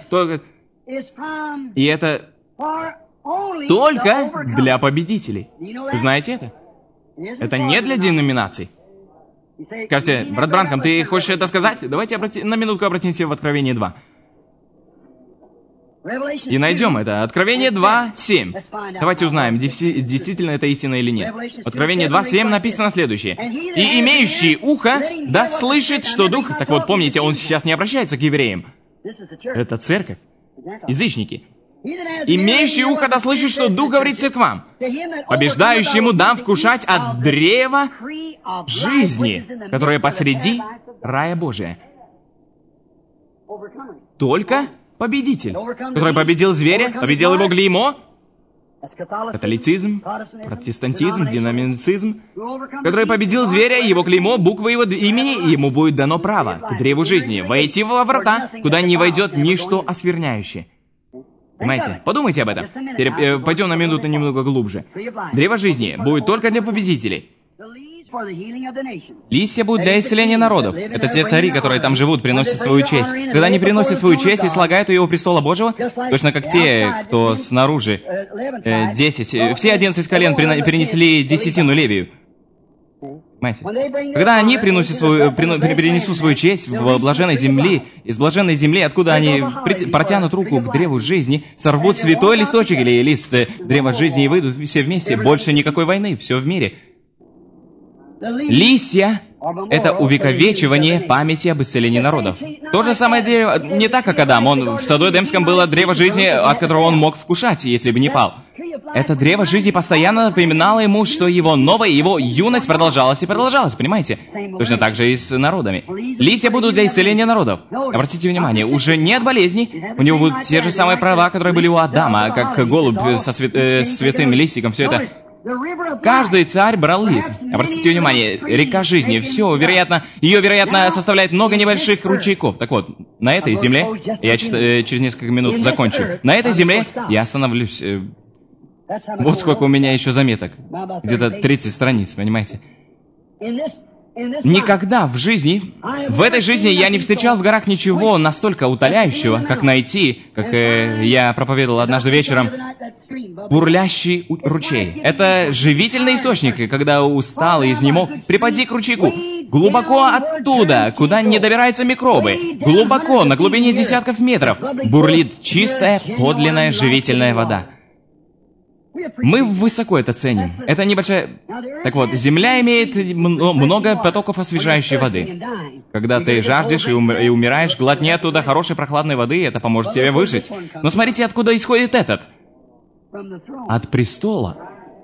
только для победителей. Вы знаете это? Это не для деноминаций. Скажите, брат Бранхам, ты хочешь это сказать? Давайте на минутку обратимся в Откровение 2. И найдем это. Откровение 2:7. Давайте узнаем, действительно это истина или нет. Откровение 2:7 написано следующее. «И имеющий ухо, да слышит, что Дух...» Так вот, помните, он сейчас не обращается к евреям. Это церковь. Язычники. «Имеющий ухо, да слышит, что Дух говорит церквам. Побеждающему дам вкушать от древа жизни, которое посреди рая Божия». Только победитель, который победил зверя, победил его клеймо, католицизм, протестантизм, деноминацизм, который победил зверя, его клеймо, буквы его имени, и ему будет дано право к древу жизни войти во врата, куда не войдет ничто оскверняющее. Понимаете? Подумайте об этом. Теперь пойдем на минуту немного глубже. Древо жизни будет только для победителей. Листья будут для исцеления народов. Это те цари, которые там живут, приносят свою честь. Когда они приносят свою честь и слагают ее у престола Божьего, точно как те, кто снаружи, 10, все 11 колен перенесли десятину Левию. Понимаете? Когда они перенесут свою честь в блаженной земли, из блаженной земли, откуда они протянут руку к древу жизни, сорвут святой листочек или лист древа жизни и выйдут все вместе, больше никакой войны, все в мире. Листья — это увековечивание памяти об исцелении народов. То же самое дерево, не так, как Адам. В саду Эдемском было древо жизни, от которого он мог вкушать, если бы не пал. Это древо жизни постоянно напоминало ему, что его новая, его юность продолжалась и продолжалась, понимаете? Точно так же и с народами. Листья будут для исцеления народов. Обратите внимание, уже нет болезней, у него будут те же самые права, которые были у Адама, как голубь со святым листиком, все это. Каждый царь брал лист. Обратите внимание, река жизни, ее, вероятно, составляет много небольших ручейков. Так вот, на этой земле, я через несколько минут закончу, на этой земле я остановлюсь. Вот сколько у меня еще заметок. Где-то 30 страниц, понимаете? Никогда в этой жизни я не встречал в горах ничего настолько утоляющего, как найти, как я проповедовал однажды вечером, бурлящий ручей. Это живительный источник, когда устал и изнемог, припади к ручейку. Глубоко оттуда, куда не добираются микробы, глубоко, на глубине десятков метров, бурлит чистая, подлинная живительная вода. Мы высоко это ценим. Это небольшая... Так вот, земля имеет много потоков освежающей воды. Когда ты жаждешь и умираешь, глотни оттуда хорошей прохладной воды, это поможет тебе выжить. Но смотрите, откуда исходит этот. От престола.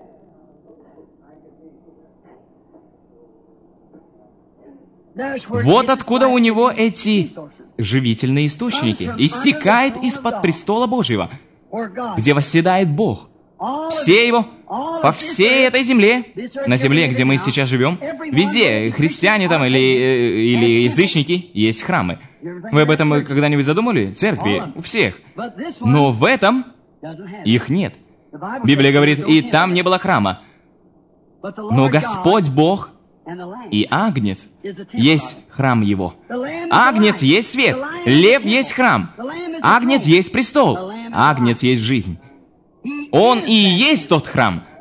Вот откуда у него эти живительные источники. Истекает из-под престола Божьего, где восседает Бог. Все его, по всей этой земле, на земле, где мы сейчас живем, везде, христиане там или язычники, есть храмы. Вы об этом когда-нибудь задумали? Церкви, у всех. Но в этом их нет. Библия говорит, и там не было храма. Но Господь Бог и Агнец есть храм Его. Агнец есть свет, Лев есть храм, Агнец есть престол, Агнец есть жизнь. Он и есть тот храм.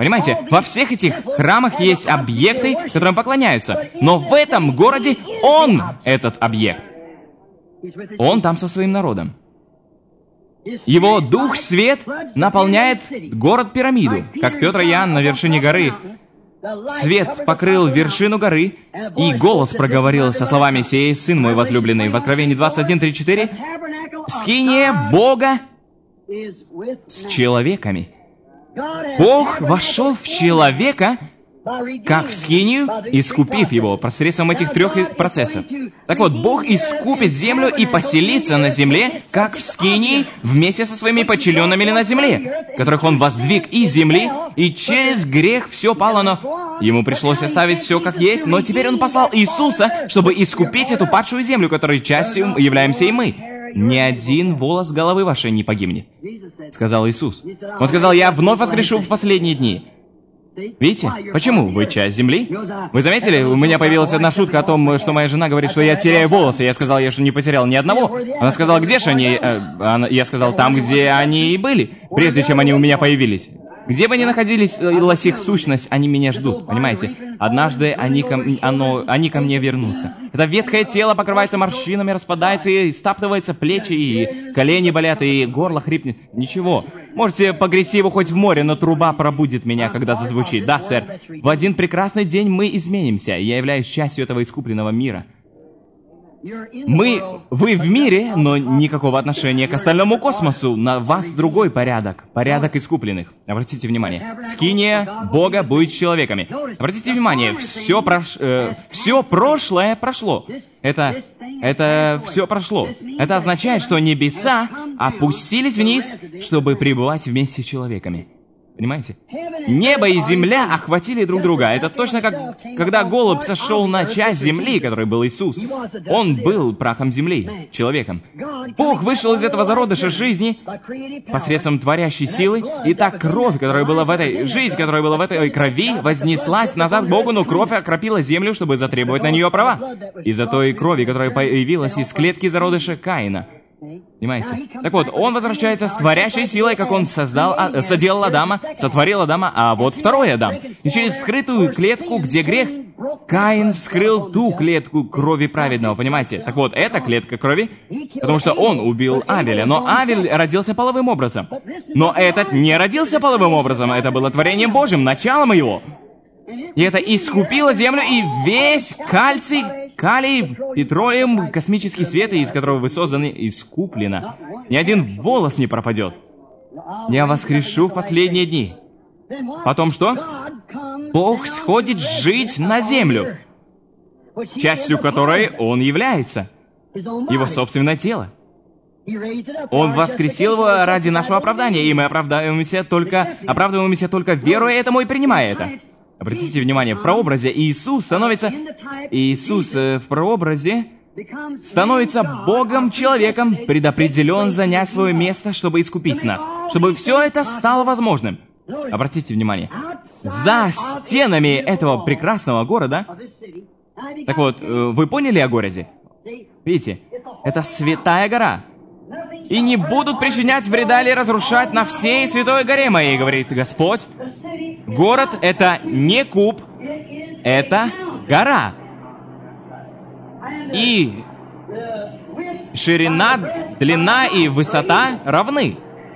Понимаете, во всех этих храмах есть объекты, которым поклоняются. Но в этом городе Он этот объект. Он там со своим народом. Его Дух Свет наполняет город-пирамиду, как Петр и Иоанн на вершине горы. Свет покрыл вершину горы, и голос проговорил со словами: «Сей Сын мой возлюбленный». В Откровении 21:3-4. Скиния Бога с человеками. Бог вошел в человека, как в скинию, искупив его посредством этих трех процессов. Так вот, Бог искупит землю и поселится на земле, как в скинии, вместе со своими подчиненными на земле, которых Он воздвиг из земли, и через грех все пало, но Ему пришлось оставить все как есть, но теперь Он послал Иисуса, чтобы искупить эту падшую землю, которой частью являемся и мы. «Ни один волос головы вашей не погибнет», сказал Иисус. Он сказал: «Я вновь воскрешу в последние дни». Видите? Почему? Вы часть земли. Вы заметили, у меня появилась одна шутка о том, что моя жена говорит, что я теряю волосы. Я сказал ей, что не потерял ни одного. Она сказала: где же они? Я сказал: там, где они и были, прежде чем они у меня появились. Где бы ни находились их сущность, они меня ждут, понимаете? Однажды они ко мне вернутся. Это ветхое тело покрывается морщинами, распадается и стаптывается, плечи и колени болят, и горло хрипнет. Ничего. Можете погрести его хоть в море, но труба пробудит меня, когда зазвучит. Да, сэр. В один прекрасный день мы изменимся, и я являюсь частью этого искупленного мира. Вы в мире, но никакого отношения к остальному космосу. На вас другой порядок. Порядок искупленных. Обратите внимание. Скиния Бога будет с человеками. Обратите внимание, все прошлое прошло. Это все прошло. Это означает, что небеса опустились вниз, чтобы пребывать вместе с человеками. Понимаете? Небо и земля охватили друг друга. Это точно как, когда голубь сошел на часть земли, которой был Иисус. Он был прахом земли, человеком. Бог вышел из этого зародыша жизни посредством творящей силы, и та кровь, которая была в этой жизни, которая была в этой крови, вознеслась назад к Богу, но кровь окропила землю, чтобы затребовать на нее права. Из-за той крови, которая появилась из клетки зародыша Каина. Понимаете? Так вот, он возвращается с творящей силой, как он соделал Адама, сотворил Адама, а вот второй Адам. И через скрытую клетку, где грех, Каин вскрыл ту клетку крови праведного, понимаете? Так вот, эта клетка крови, потому что он убил Авеля, но Авель родился половым образом. Но этот не родился половым образом, это было творением Божьим, началом его. И это искупило землю, и весь калий, петролиум, космический свет, из которого вы созданы, искуплено. Ни один волос не пропадет. Я воскрешу в последние дни. Потом что? Бог сходит жить на землю, частью которой Он является, Его собственное тело. Он воскресил его ради нашего оправдания, и мы оправдываемся только веруя этому и принимая это. Обратите внимание, в прообразе Иисус в прообразе становится Богом-человеком, предопределен занять свое место, чтобы искупить нас, чтобы все это стало возможным. Обратите внимание, за стенами этого прекрасного города, так вот, вы поняли о городе? Видите, это святая гора. «И не будут причинять вреда или разрушать на всей святой горе моей, говорит Господь». Город — это не куб, это гора. И ширина, длина и высота равны.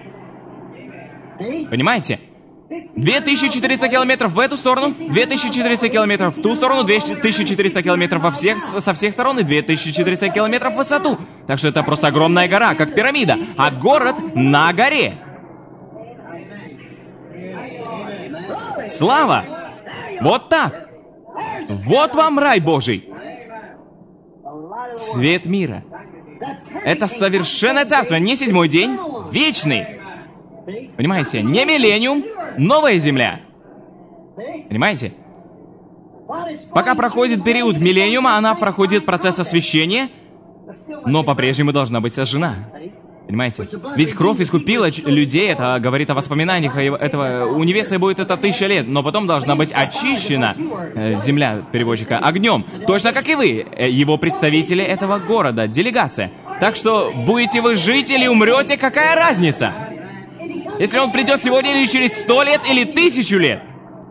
Понимаете? 2400 километров в эту сторону, 2400 километров в ту сторону, 2400 километров со всех сторон и 2400 километров в высоту. Так что это просто огромная гора, как пирамида, а город на горе. Слава! Вот так! Вот вам рай Божий! Свет мира. Это совершенное царство, не 7-й день, вечный. Понимаете? Не миллениум, новая земля. Понимаете? Пока проходит период миллениума, она проходит процесс освящения, но по-прежнему должна быть сожжена. Понимаете? Ведь кровь искупила людей, это говорит о воспоминаниях этого. У невесты будет это 1000 лет, но потом должна быть очищена земля переводчика огнем. Точно как и вы, его представители этого города, делегация. Так что будете вы жить или умрете, какая разница? Если он придет сегодня или через 100 лет или 1000 лет,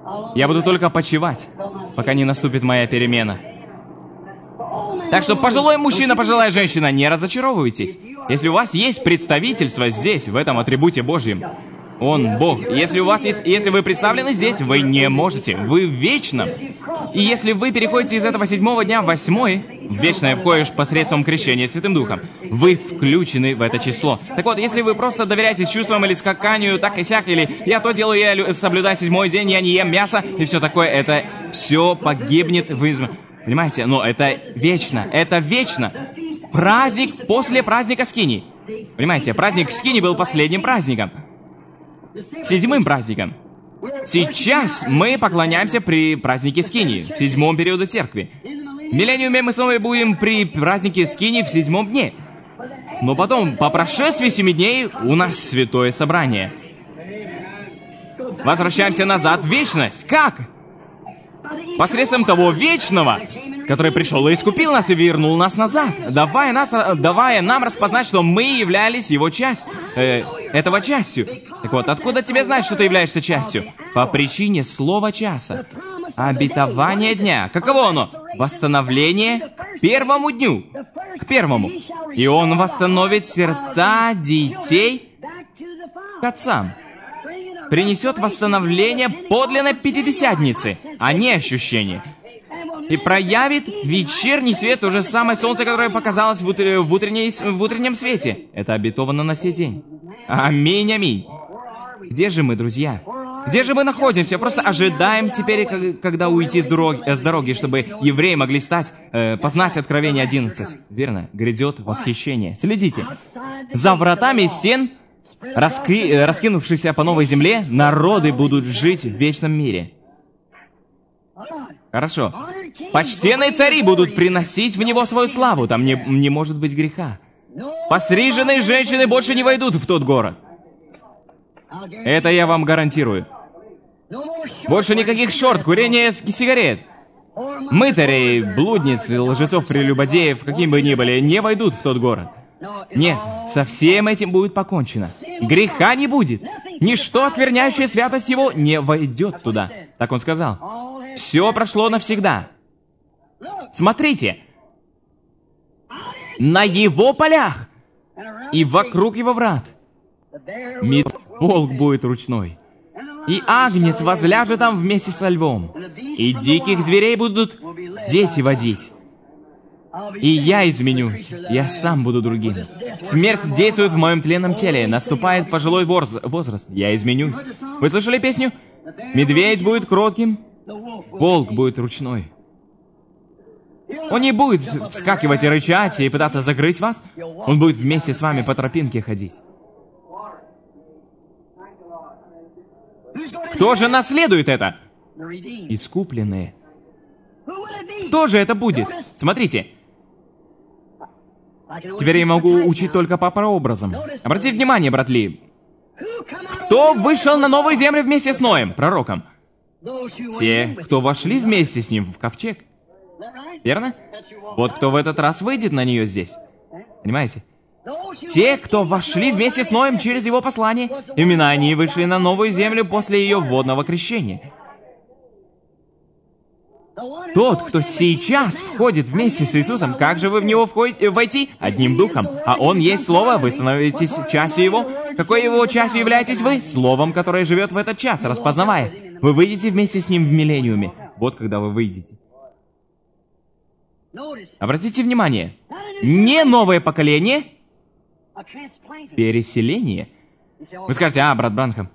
Я буду только почивать, пока не наступит моя перемена. Так что, пожилой мужчина, пожилая женщина, не разочаровывайтесь. Если у вас есть представительство здесь, в этом атрибуте Божьем, Он Бог. Если вы представлены здесь, вы не можете. Вы в вечном. И если вы переходите из этого 7-го дня в 8-й, в вечное входишь посредством крещения Святым Духом, вы включены в это число. Так вот, если вы просто доверяетесь чувствам или скаканию, так и сяк, или я то делаю, я соблюдаю 7-й день, я не ем мясо, и все такое, это все погибнет в Понимаете? Но это вечно. Это вечно. Праздник после праздника Скинии. Понимаете? Праздник Скинии был последним праздником. 7-м праздником. Сейчас мы поклоняемся при празднике Скинии, в 7-м периоде церкви. В миллениуме мы снова будем при празднике Скинии в 7-м дне. Но потом, по прошествии 7 дней, у нас святое собрание. Возвращаемся назад в вечность. Как? Посредством того вечного, который пришел и искупил нас и вернул нас назад, давая нам распознать, что мы являлись его частью, этого частью. Так вот, откуда тебе знать, что ты являешься частью? По причине слова часа. Обетование дня. Каково оно? Восстановление к первому дню. К первому. И он восстановит сердца детей к отцам. Принесет восстановление подлинной Пятидесятницы, а не ощущения. И проявит вечерний свет, то же самое солнце, которое показалось в утреннем свете. Это обетовано на сей день. Аминь, аминь. Где же мы, друзья? Где же мы находимся? Просто ожидаем теперь, когда уйти с дороги, чтобы евреи могли познать Откровение 11. Верно? Грядет восхищение. Следите. За вратами стен, раскинувшихся по новой земле, народы будут жить в вечном мире. Хорошо. Почтенные цари будут приносить в него свою славу. Там не может быть греха. Постриженные женщины больше не войдут в тот город. Это я вам гарантирую. Больше никаких шорт, курения сигарет. Мытарей, блудниц, лжецов, прелюбодеев, каким бы ни были, не войдут в тот город. Нет, со всем этим будет покончено. Греха не будет. Ничто, оскверняющее святость его, не войдет туда. Так он сказал. Все прошло навсегда. Смотрите. На его полях и вокруг его врат волк будет ручной. И агнец возляжет там вместе со львом. И диких зверей будут дети водить. И я изменюсь. Я сам буду другим. Смерть действует в моем тленном теле. Наступает пожилой возраст. Я изменюсь. Вы слышали песню? Медведь будет кротким, волк будет ручной. Он не будет вскакивать и рычать и пытаться закрыть вас. Он будет вместе с вами по тропинке ходить. Кто же наследует это? Искупленные. Кто же это будет? Смотрите. Теперь я могу учить только по прообразам. Обратите внимание, брат Ли. Кто вышел на новую землю вместе с Ноем, пророком? Те, кто вошли вместе с ним в ковчег. Верно? Вот кто в этот раз выйдет на нее здесь. Понимаете? Те, кто вошли вместе с Ноем через его послание, именно они вышли на новую землю после ее водного крещения. Тот, кто сейчас входит вместе с Иисусом, как же вы в него войти? Одним духом. А он есть Слово, вы становитесь частью его. Какой его частью являетесь вы? Словом, которое живет в этот час, распознавая. Вы выйдете вместе с ним в миллениуме. Вот когда вы выйдете. Обратите внимание. Не новое поколение, переселение. Вы скажете, брат Бранхам.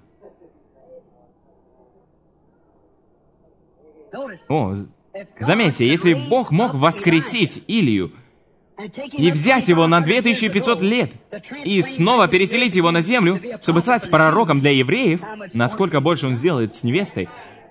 Заметьте, если Бог мог воскресить Илию и взять его на 2500 лет и снова переселить его на землю, чтобы стать пророком для евреев, насколько больше он сделает с невестой?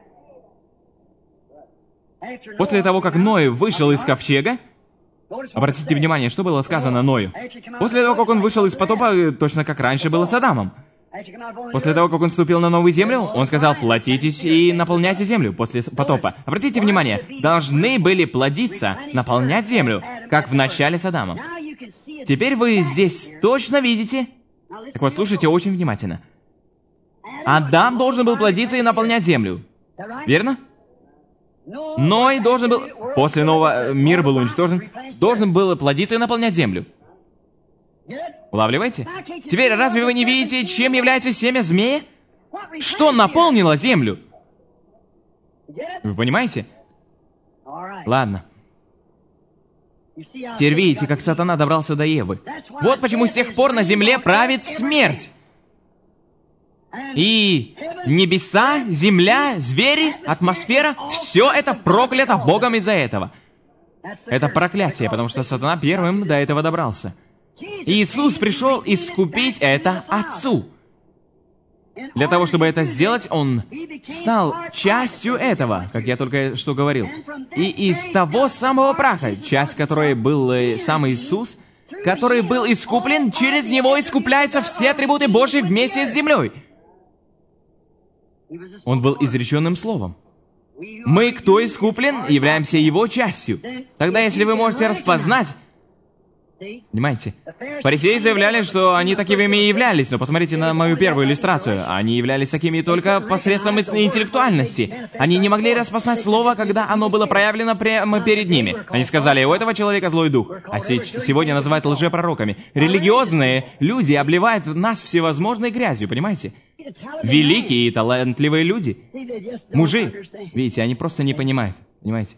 После того, как Ной вышел из ковчега, обратите внимание, что было сказано Ною. После того, как он вышел из потопа, точно как раньше было с Адамом. После того, как он вступил на новую землю, он сказал, плодитесь и наполняйте землю после потопа. Обратите внимание, должны были плодиться, наполнять землю, как в начале с Адамом. Теперь вы здесь точно видите. Так вот, слушайте очень внимательно. Адам должен был плодиться и наполнять землю. Верно? Ной должен был, после нового мир был уничтожен, должен был плодиться и наполнять землю. Улавливаете? Теперь, разве вы не видите, чем является семя змея? Что наполнило землю? Вы понимаете? Ладно. Теперь видите, как сатана добрался до Евы. Вот почему с тех пор на земле правит смерть. И небеса, земля, звери, атмосфера, все это проклято Богом из-за этого. Это проклятие, потому что сатана первым до этого добрался. И Иисус пришел искупить это Отцу. Для того, чтобы это сделать, Он стал частью этого, как я только что говорил. И из того самого праха, часть которой был сам Иисус, который был искуплен, через Него искупляются все атрибуты Божьи вместе с землей. Он был изреченным словом. Мы, кто искуплен, являемся Его частью. Тогда, если вы можете распознать... Понимаете? Фарисеи заявляли, что они такими и являлись, но посмотрите на мою первую иллюстрацию. Они являлись такими только посредством интеллектуальности. Они не могли распознать слово, когда оно было проявлено прямо перед ними. Они сказали, у этого человека злой дух. А сегодня называют лжепророками. Религиозные люди обливают нас всевозможной грязью, понимаете? Великие и талантливые люди. Мужи. Видите, они просто не понимают. Понимаете?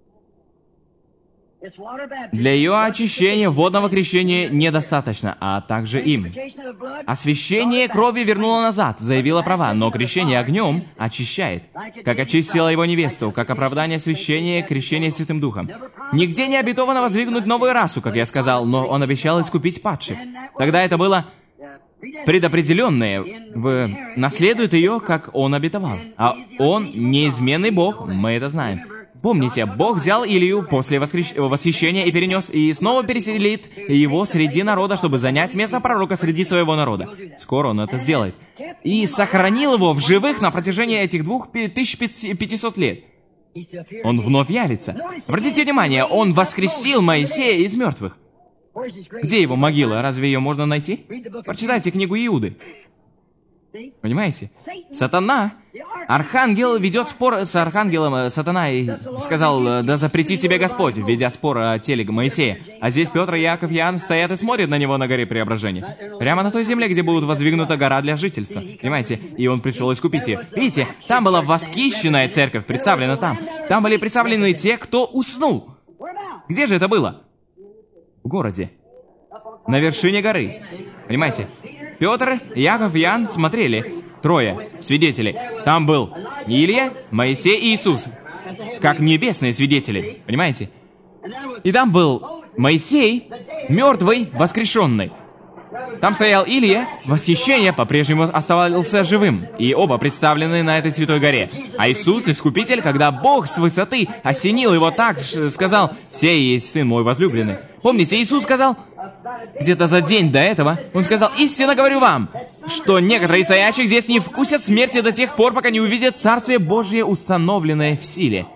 Для ее очищения водного крещения недостаточно, а также им. Освящение крови вернуло назад, заявило права, но крещение огнем очищает. Как очистила его невесту, как оправдание освящения, крещение Святым Духом. Нигде не обетовано воздвигнуть новую расу, как я сказал, но он обещал искупить падших. Тогда это было предопределенное, наследует ее, как он обетовал. А он неизменный Бог, мы это знаем. Помните, Бог взял Илью после восхищения и перенес, и снова переселит его среди народа, чтобы занять место пророка среди своего народа. Скоро он это сделает. И сохранил его в живых на протяжении этих 2500 лет. Он вновь явится. Обратите внимание, он воскресил Моисея из мертвых. Где его могила? Разве ее можно найти? Прочитайте книгу Иуды. Понимаете? Сатана, архангел, ведет спор с архангелом. Сатана и сказал, да запрети тебе Господь, ведя спор о теле Моисея. А здесь Петр, Иаков и Иоанн стоят и смотрят на него на горе Преображения. Прямо на той земле, где будет воздвигнута гора для жительства. Понимаете? И он пришел искупить ее. Видите, там была восхищенная церковь, представлена там. Там были представлены те, кто уснул. Где же это было? В городе. На вершине горы. Понимаете? Петр, Иаков и Иоанн смотрели. Трое свидетелей. Там был Илия, Моисей и Иисус. Как небесные свидетели. Понимаете? И там был Моисей, мертвый, воскрешенный. Там стоял Илия, восхищение по-прежнему оставался живым. И оба представлены на этой святой горе. А Иисус, Искупитель, когда Бог с высоты осенил его так, сказал, «Сей есть Сын мой возлюбленный». Помните, Иисус сказал, где-то за день до этого, Он сказал, «Истинно говорю вам, что некоторые из стоящих здесь не вкусят смерти до тех пор, пока не увидят Царствие Божие, установленное в силе».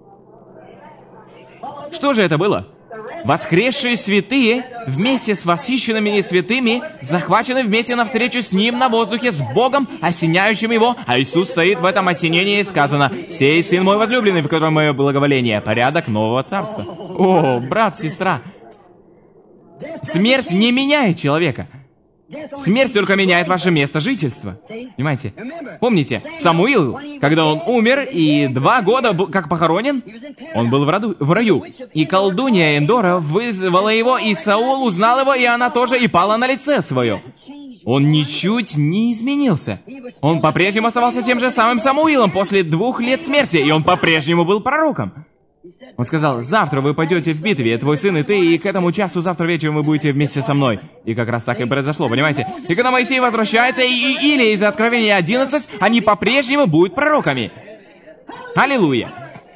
Что же это было? Воскресшие святые вместе с восхищенными святыми захвачены вместе навстречу с Ним на воздухе, с Богом, осеняющим Его, а Иисус стоит в этом осенении, сказано, «Сей Сын мой возлюбленный, в котором мое благоволение, порядок нового царства». О, брат, сестра, смерть не меняет человека. Смерть только меняет ваше место жительства. Понимаете? Помните, Самуил, когда он умер и 2 года как похоронен, он был в раю. И колдунья Эндора вызвала его, и Саул узнал его, и она тоже, и пала на лице свое. Он ничуть не изменился. Он по-прежнему оставался тем же самым Самуилом после 2 лет смерти, и он по-прежнему был пророком. Он сказал, завтра вы пойдете в битве, твой сын и ты, и к этому часу завтра вечером вы будете вместе со мной. И как раз так и произошло, понимаете? И когда Моисей возвращается, и Илия из Откровения 11, они по-прежнему будут пророками. Аллилуйя!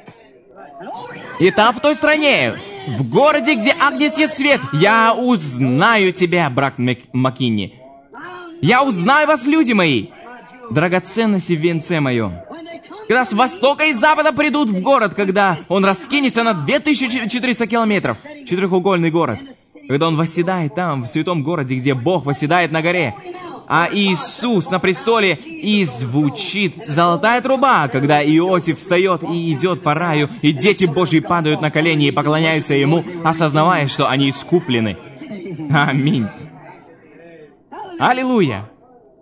И там, в той стране, в городе, где агнец есть свет, я узнаю тебя, брат Маккинни. Я узнаю вас, люди мои, драгоценности в венце моем. Когда с востока и запада придут в город, когда он раскинется на 2400 километров, 4-угольный город, когда он восседает там, в святом городе, где Бог восседает на горе, а Иисус на престоле, и звучит золотая труба, когда Иосиф встает и идет по раю, и дети Божьи падают на колени и поклоняются Ему, осознавая, что они искуплены. Аминь. Аллилуйя.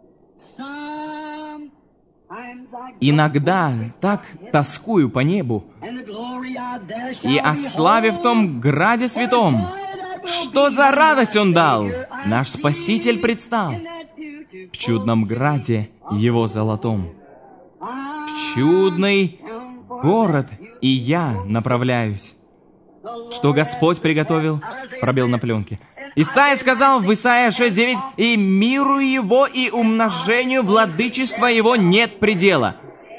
Иногда так тоскую по небу и о славе в том граде святом. Что за радость Он дал! Наш Спаситель предстал в чудном граде Его золотом. В чудный город и я направляюсь. Что Господь приготовил, пробел на пленке. Исайя сказал в Исайя 6:9, «И миру Его, и умножению владычества Его нет предела».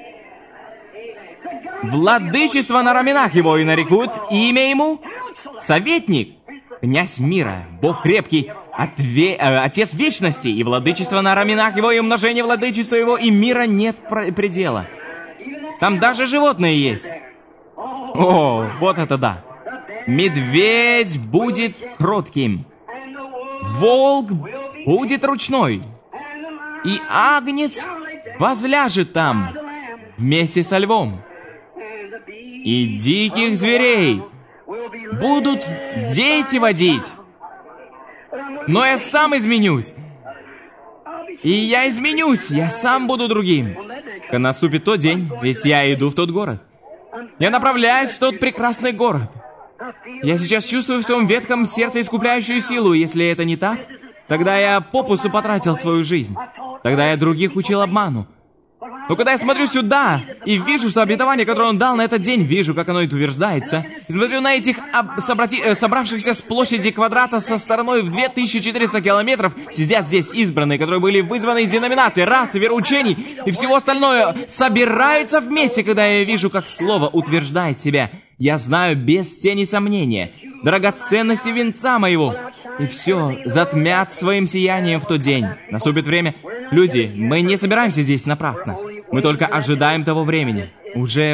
Владычество на раменах Его, и нарекут имя Ему Советник, Князь мира, Бог крепкий, Отец вечности, и владычество на раменах Его, и умножение владычества Его, и мира нет предела. Там даже животные есть. О, вот это да! Медведь будет кротким, волк будет ручной, и агнец возляжет там вместе со львом. И диких зверей будут дети водить. Но я сам изменюсь. И я изменюсь, я сам буду другим. Когда наступит тот день, ведь я иду в тот город. Я направляюсь в тот прекрасный город. Я сейчас чувствую в своем ветхом сердце искупляющую силу. Если это не так, тогда я попусту потратил свою жизнь. Тогда я других учил обману. Но когда я смотрю сюда и вижу, что обетование, которое Он дал на этот день, вижу, как оно утверждается, и смотрю на этих собравшихся с площади квадрата со стороной в 2400 километров, сидят здесь избранные, которые были вызваны из деноминаций, рас, вероучений и всего остального, собираются вместе, когда я вижу, как Слово утверждает себя. Я знаю без тени сомнения драгоценности венца моего, и все затмят своим сиянием в тот день. Наступит время. Люди, мы не собираемся здесь напрасно. Мы только ожидаем того времени. Уже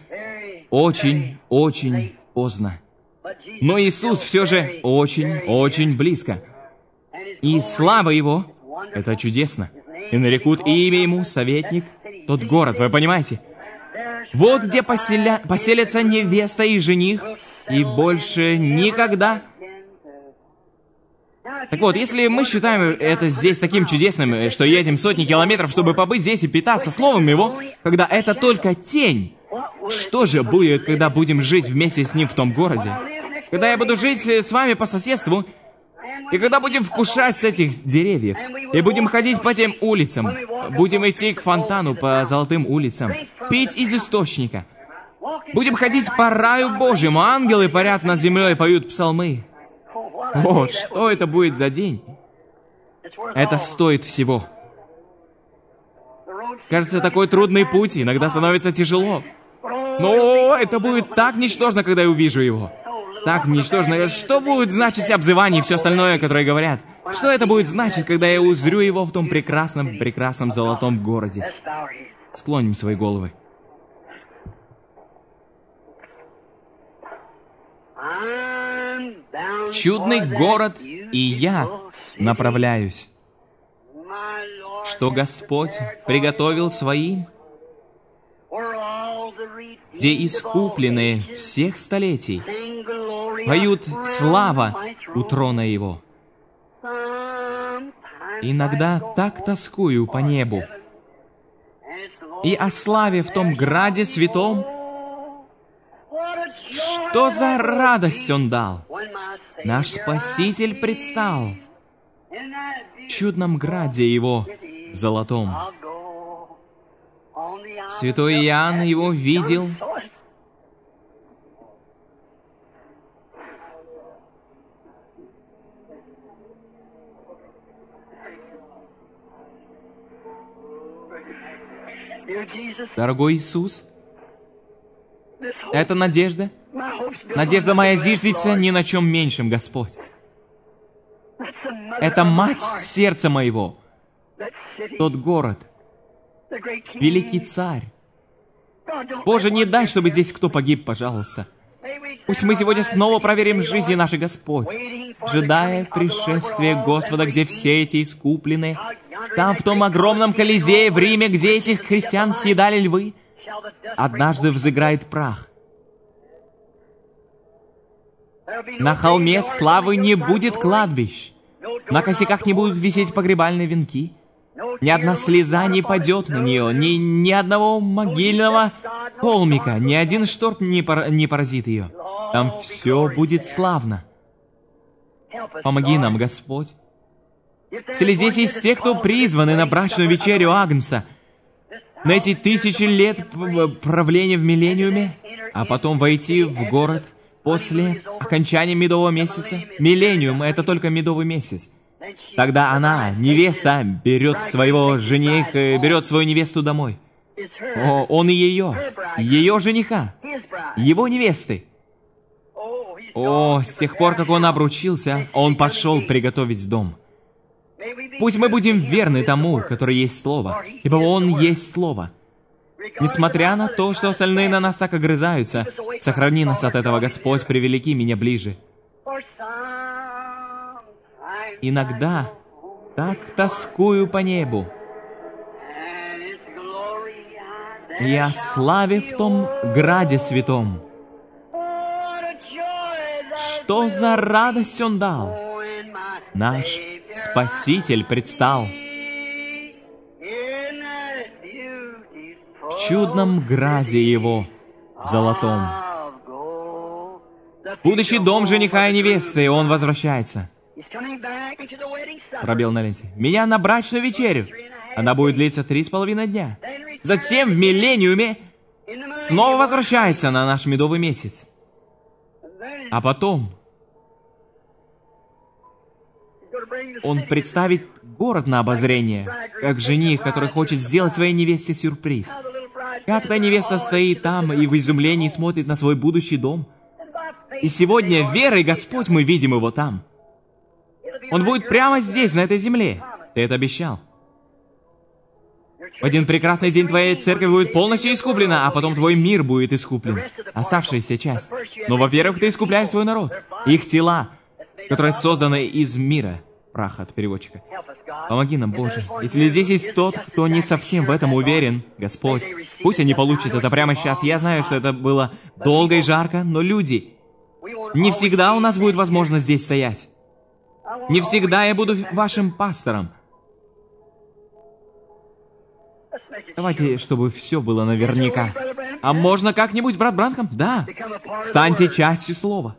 очень поздно. Но Иисус все же очень близко. И слава Его, это чудесно. И нарекут имя Ему Советник, тот город, вы понимаете? Вот где поселятся невеста и жених, и больше никогда. Так вот, если мы считаем это здесь таким чудесным, что едем сотни километров, чтобы побыть здесь и питаться Словом Его, когда это только тень, что же будет, когда будем жить вместе с Ним в том городе? Когда я буду жить с вами по соседству, и когда будем вкушать с этих деревьев, и будем ходить по тем улицам, будем идти к фонтану по золотым улицам, пить из источника, будем ходить по раю Божьему, ангелы парят над землей и поют псалмы. О, что это будет за день? Это стоит всего. Кажется, такой трудный путь, иногда становится тяжело. Но это будет так ничтожно, когда я увижу его. Так ничтожно. Что будет значить обзывание и все остальное, которое говорят? Что это будет значить, когда я узрю его в том прекрасном золотом городе? Склоним свои головы. Чудный город, и я направляюсь. Что Господь приготовил своим, где искупленные всех столетий поют слава у трона Его. Иногда так тоскую по небу и о славе в том граде святом. Что за радость Он дал! Наш Спаситель предстал в чудном граде Его золотом. Святой Иоанн Его видел. Дорогой Иисус, это надежда. Надежда моя зиждется ни на чем меньшем, Господь. Это мать сердца моего. Тот город. Великий царь. Боже, не дай, чтобы здесь кто погиб, пожалуйста. Пусть мы сегодня снова проверим жизни нашей, Господь, ожидая пришествия Господа, где все эти искупленные Там, в том огромном Колизее в Риме, где этих христиан съедали львы, однажды взыграет прах. На холме славы не будет кладбищ. На косяках не будут висеть погребальные венки. Ни одна слеза не падет на нее, ни одного могильного холмика, ни один шторм не поразит ее. Там все будет славно. Помоги нам, Господь. Если здесь есть те, кто призваны на брачную вечерю Агнца, на эти 1000 лет правления в миллениуме, а потом войти в город после окончания медового месяца. Миллениум — это только медовый месяц. Тогда она, невеста, берет свою невесту домой. Он и ее жениха, его невесты. С тех пор, как он обручился, он пошел приготовить дом. Пусть мы будем верны тому, который есть Слово, ибо Он есть Слово. Несмотря на то, что остальные на нас так огрызаются, сохрани нас от этого, Господь, привлеки меня ближе. Иногда так тоскую по небу. И о славе в том граде святом. Что за радость Он дал? Наш Спаситель предстал в чудном граде Его золотом. Будущий дом жениха и невесты, Он возвращается. Пробел на ленте. Меня на брачную вечерю. Она будет длиться 3,5 дня. Затем в миллениуме снова возвращается на наш медовый месяц. А потом Он представит город на обозрение, как жених, который хочет сделать своей невесте сюрприз. Как та невеста стоит там и в изумлении смотрит на свой будущий дом. И сегодня верой, Господь, мы видим его там. Он будет прямо здесь, на этой земле. Ты это обещал. В один прекрасный день твоя церковь будет полностью искуплена, а потом твой мир будет искуплен. Оставшаяся часть. Но, во-первых, ты искупляешь свой народ. Их тела, которые созданы из мира. Прах от переводчика. Помоги нам, Боже. Если здесь есть тот, кто не совсем в этом уверен, Господь, пусть они получат это прямо сейчас. Я знаю, что это было долго и жарко, но люди, не всегда у нас будет возможность здесь стоять. Не всегда я буду вашим пастором. Давайте, чтобы все было наверняка. А можно как-нибудь, брат Бранхам? Да. Станьте частью Слова.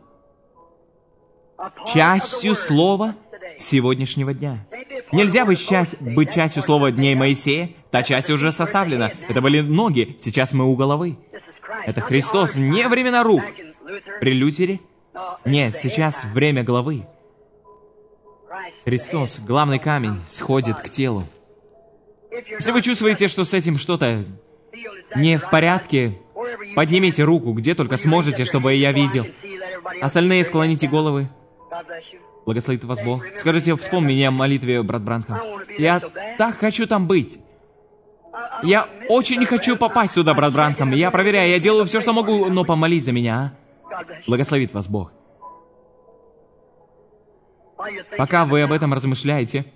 Частью Слова сегодняшнего дня. Нельзя быть частью Слова дней Моисея. Та часть уже составлена. Это были ноги, сейчас мы у головы. Это Христос, не времена рук. При Лютере? Нет, сейчас время головы. Христос, главный камень, сходит к телу. Если вы чувствуете, что с этим что-то не в порядке, поднимите руку, где только сможете, чтобы я видел. Остальные склоните головы. Благословит вас Бог. Скажите, вспомни меня о молитве, брат Бранхам. Я так хочу там быть. Я очень не хочу попасть туда, брат Бранхам. Я проверяю, я делаю все, что могу, но помолись за меня, а? Благословит вас Бог. Пока вы об этом размышляете,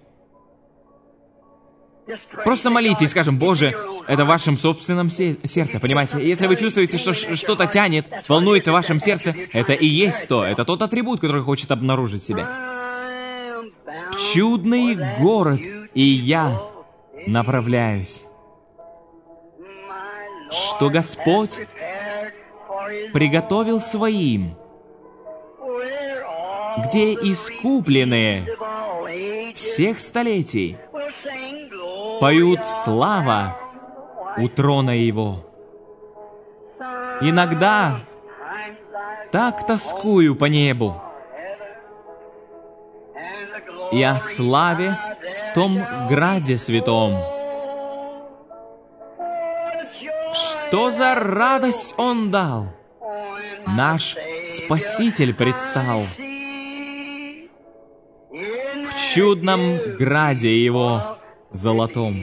просто молитесь, скажем, Боже, это в вашем собственном сердце, понимаете? Если вы чувствуете, что что-то тянет, волнуется в вашем сердце, это и есть то, это тот атрибут, который хочет обнаружить себя. В чудный город, и я направляюсь. Что Господь приготовил своим, где искупленные всех столетий поют слава у трона Его. Иногда так тоскую по небу и о славе в том граде святом. Что за радость Он дал? Наш Спаситель предстал в чудном граде Его золотом.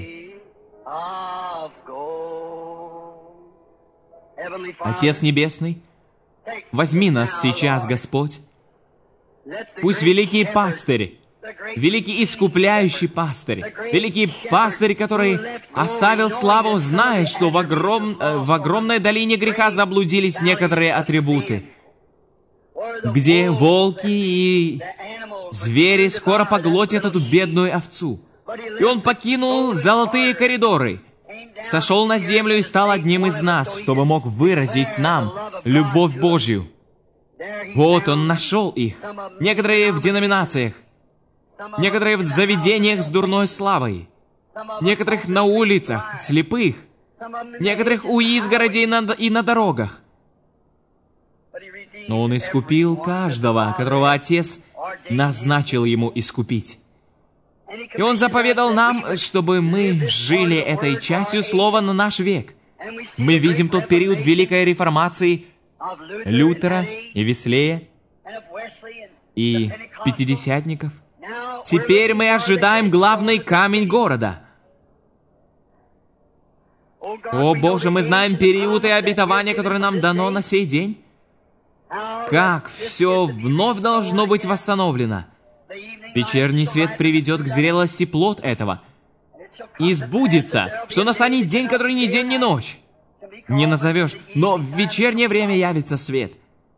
Отец Небесный, возьми нас сейчас, Господь. Пусть великий пастырь великий искупляющий пастырь, великий пастырь, который оставил славу, зная, что в огромной долине греха заблудились некоторые атрибуты, где волки и звери скоро поглотят эту бедную овцу. И Он покинул золотые коридоры, сошел на землю и стал одним из нас, чтобы мог выразить нам любовь Божью. Вот Он нашел их. Некоторые в деноминациях, некоторые в заведениях с дурной славой, некоторых на улицах, слепых, некоторых у изгородей и на дорогах. Но Он искупил каждого, которого Отец назначил Ему искупить. И Он заповедал нам, чтобы мы жили этой частью Слова на наш век. Мы видим тот период Великой Реформации Лютера и Веслея и пятидесятников. Теперь мы ожидаем главный камень города. О Боже, мы знаем период и обетование, которое нам дано на сей день. Как все вновь должно быть восстановлено. Вечерний свет приведет к зрелости плод этого. И сбудется, что настанет день, который ни день, ни ночь. Не назовешь, но в вечернее время явится свет.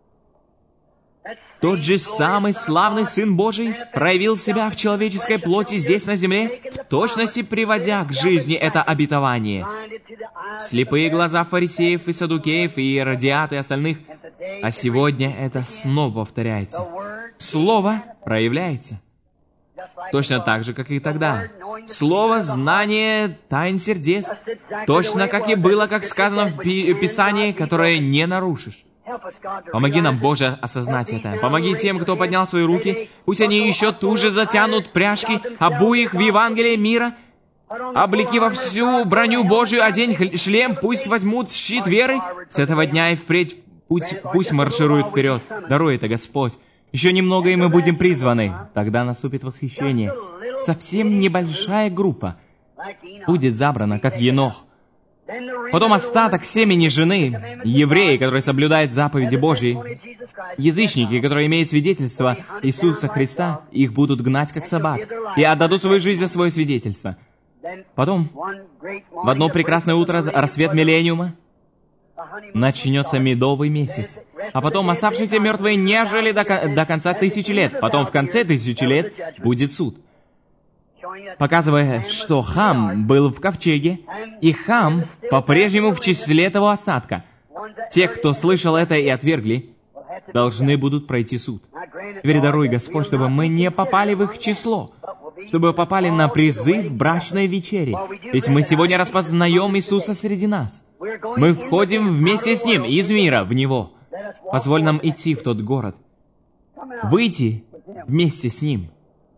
Тот же самый славный Сын Божий проявил себя в человеческой плоти здесь на земле, в точности приводя к жизни это обетование. Слепые глаза фарисеев и саддукеев и иродиат и остальных. А сегодня это снова повторяется. Слово проявляется. Точно так же, как и тогда. Слово — знание тайн сердец. Точно как и было, как сказано в Писании, которое не нарушишь. Помоги нам, Боже, осознать это. Помоги тем, кто поднял свои руки. Пусть они еще туже затянут пряжки, обуй их в Евангелие мира. Облеки во всю броню Божию, одень шлем, пусть возьмут щит веры. С этого дня и впредь пусть маршируют вперед. Даруй это, Господь. Еще немного, и мы будем призваны. Тогда наступит восхищение. Совсем небольшая группа будет забрана, как Енох. Потом остаток семени жены, евреи, которые соблюдают заповеди Божьи, язычники, которые имеют свидетельство Иисуса Христа, их будут гнать, как собак, и отдадут свою жизнь за свое свидетельство. Потом, в одно прекрасное утро, рассвет миллениума, начнется медовый месяц. А потом оставшиеся мертвые не жили до конца 1000 лет. Потом в конце 1000 лет будет суд. Показывая, что Хам был в ковчеге, и Хам по-прежнему в числе того остатка. Те, кто слышал это и отвергли, должны будут пройти суд. Теперь даруй, Господь, чтобы мы не попали в их число, чтобы попали на призыв брачной вечери. Ведь мы сегодня распознаем Иисуса среди нас. Мы входим вместе с Ним из мира в Него. Позволь нам идти в тот город, выйти вместе с Ним.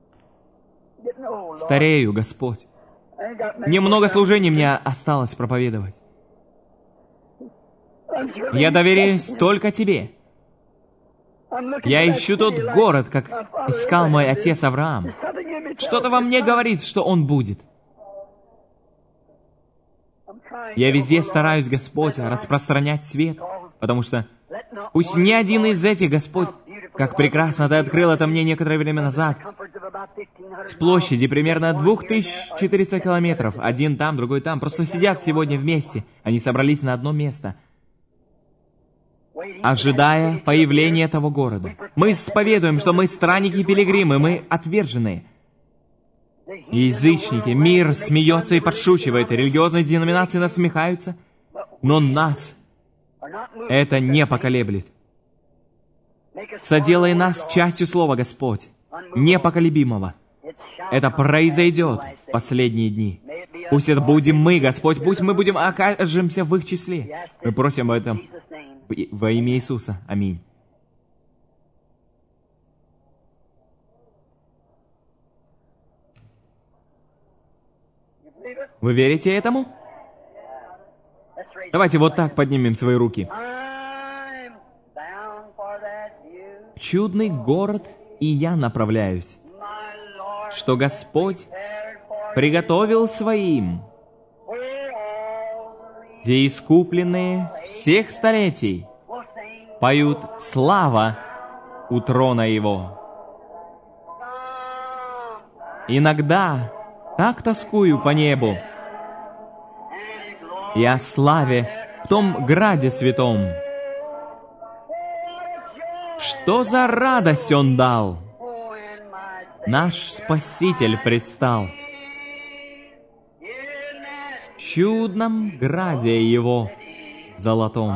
Старею, Господь. Немного служений мне осталось проповедовать. Я доверяюсь только Тебе. Я ищу тот город, как искал мой отец Авраам. Что-то во мне говорит, что он будет. Я везде стараюсь, Господь, распространять свет, потому что пусть ни один из этих, Господь, как прекрасно Ты открыл это мне некоторое время назад, с площади примерно 2400 километров, один там, другой там, просто сидят сегодня вместе, они собрались на одно место, ожидая появления этого города. Мы исповедуем, что мы странники и пилигримы, мы отверженные. Язычники, мир смеется и подшучивает, религиозные деноминации насмехаются, но нас это не поколеблет. Соделай нас частью Слова, Господь, непоколебимого. Это произойдет в последние дни. Пусть это будем мы, Господь, пусть мы окажемся в их числе. Мы просим об этом во имя Иисуса. Аминь. Вы верите этому? Давайте вот так поднимем свои руки. В чудный город и я направляюсь, что Господь приготовил своим, где искупленные всех столетий поют слава у трона Его. Иногда так тоскую по небу и о славе в том граде святом. Что за радость Он дал! Наш Спаситель предстал в чудном граде Его золотом.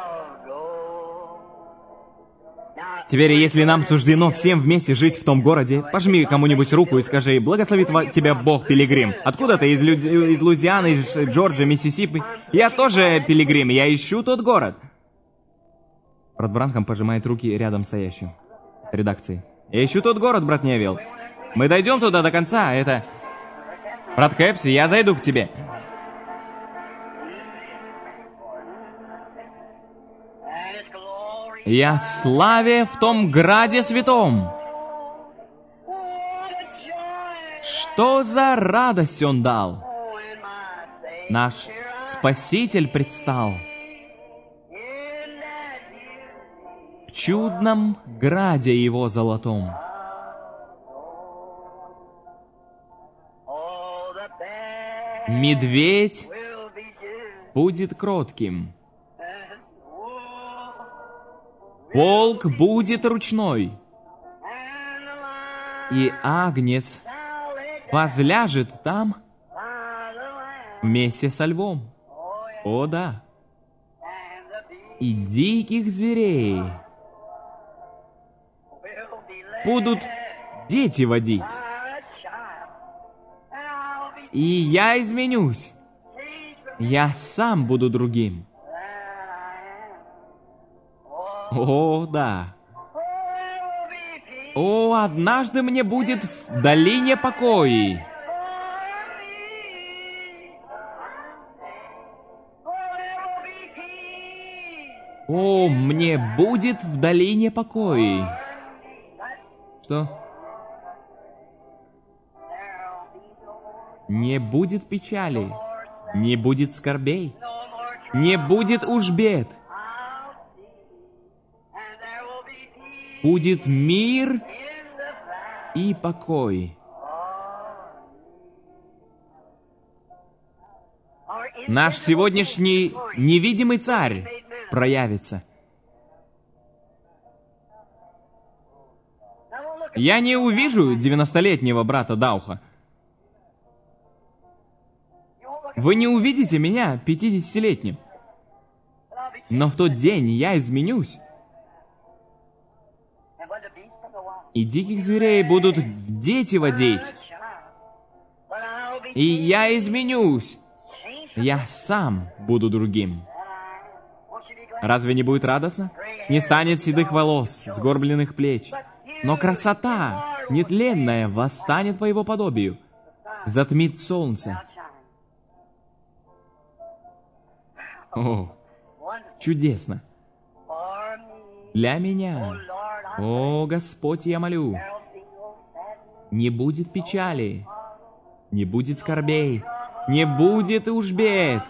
Теперь, если нам суждено всем вместе жить в том городе, пожми кому-нибудь руку и скажи: «Благословит тебя Бог, пилигрим». Откуда ты? Из Луизианы, из Джорджии, Миссисипи? Я тоже пилигрим, я ищу тот город. Брат Бранхам пожимает руки рядом стоящим. Редакции. Я ищу тот город, брат Невилл. Мы дойдем туда до конца, это... Брат Кэпси, я зайду к тебе. Я славе в том граде святом. Что за радость Он дал! Наш Спаситель предстал в чудном граде Его золотом. Медведь будет кротким, волк будет ручной, и агнец возляжет там вместе со львом. О да! И диких зверей будут дети водить. И я изменюсь. Я сам буду другим. О, да. О, однажды мне будет в долине покой. О, мне будет в долине покой. Что? Не будет печали, не будет скорбей, не будет уж бед. Будет мир и покой. Наш сегодняшний невидимый царь проявится. Я не увижу 90-летнего брата Дауха. Вы не увидите меня 50-летним. Но в тот день я изменюсь. И диких зверей будут дети водить. И я изменюсь. Я сам буду другим. Разве не будет радостно? Не станет седых волос, сгорбленных плеч. Но красота нетленная восстанет по Его подобию. Затмит солнце. О, чудесно! Для меня, о, Господь, я молю, не будет печали, не будет скорбей, не будет уж бед.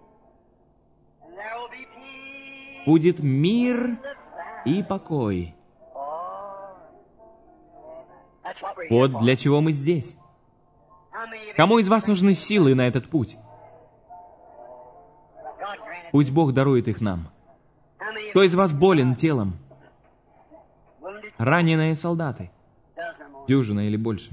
Будет мир и покой. Вот для чего мы здесь. Кому из вас нужны силы на этот путь? Пусть Бог дарует их нам. Кто из вас болен телом? Раненые солдаты. Дюжина или больше.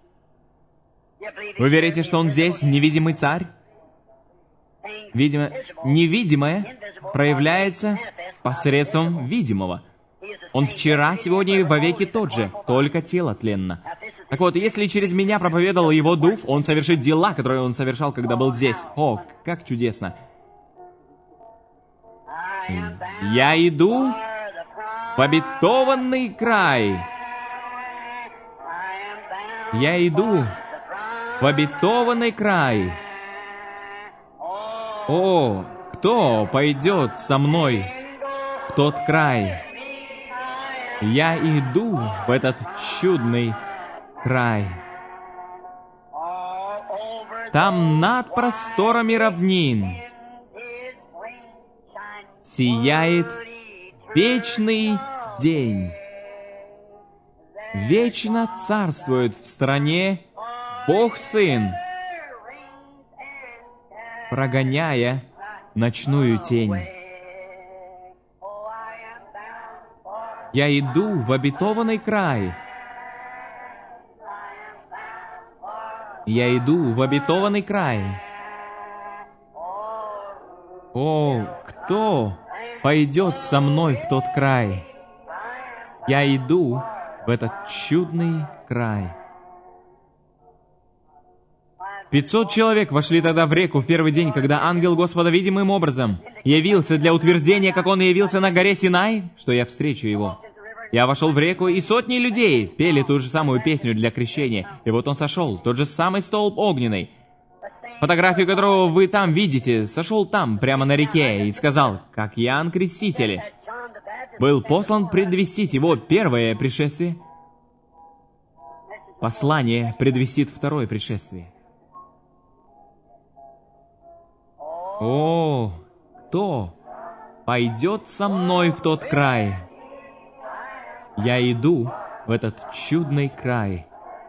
Вы верите, что Он здесь, невидимый царь? Видимо, невидимое проявляется посредством видимого. Он вчера, сегодня и вовеки тот же, только тело тленно. Так вот, если через меня проповедовал Его Дух, Он совершит дела, которые Он совершал, когда был здесь. О, как чудесно! Я иду в обетованный край. Я иду в обетованный край. О, кто пойдет со мной в тот край? Я иду в этот чудный край. Там над просторами равнин сияет вечный день. Вечно царствует в стране Бог Сын, прогоняя ночную тень. Я иду в обетованный край. Я иду в обетованный край. О, кто пойдет со мной в тот край? Я иду в этот чудный край. 500 человек вошли тогда в реку в первый день, когда ангел Господа видимым образом явился для утверждения, как он явился на горе Синай, что я встречу его. Я вошел в реку, и сотни людей пели ту же самую песню для крещения. И вот он сошел, тот же самый столб огненный, фотографию которого вы там видите, сошел там, прямо на реке, и сказал, как Иоанн Креститель был послан предвестить его первое пришествие. Послание предвестит второе пришествие. О, кто пойдет со мной в тот край? Я иду в этот чудный край.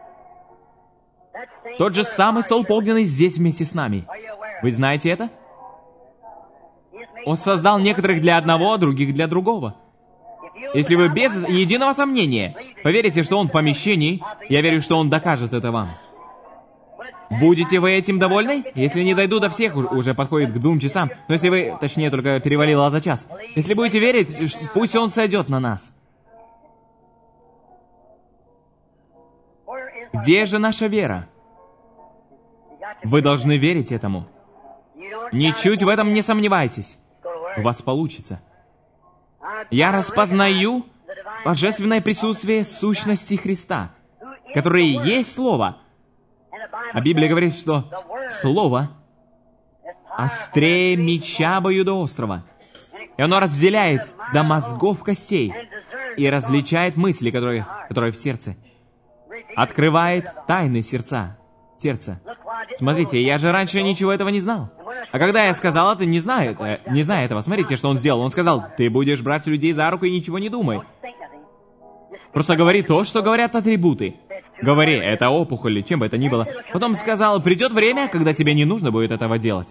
Тот же самый столб огненный здесь вместе с нами. Вы знаете это? Он создал некоторых для одного, других для другого. Если вы без единого сомнения поверите, что он в помещении, я верю, что он докажет это вам. Будете вы этим довольны? Если не дойду до всех, уже подходит к 2 часам. Но если вы, точнее, только перевалило за час. Если будете верить, пусть он сойдет на нас. Где же наша вера? Вы должны верить этому. Ничуть в этом не сомневайтесь. У вас получится. Я распознаю божественное присутствие сущности Христа, которое есть Слово. А Библия говорит, что Слово острее меча обоюдоострого. И оно разделяет до мозгов костей и различает мысли, которые в сердце. Открывает тайны сердца. Смотрите, я же раньше ничего этого не знал. А когда я сказал это, не зная этого, смотрите, что он сделал. Он сказал, ты будешь брать людей за руку и ничего не думай. Просто говори то, что говорят атрибуты. Говори, это опухоль, чем бы это ни было. Потом сказал, придет время, когда тебе не нужно будет этого делать.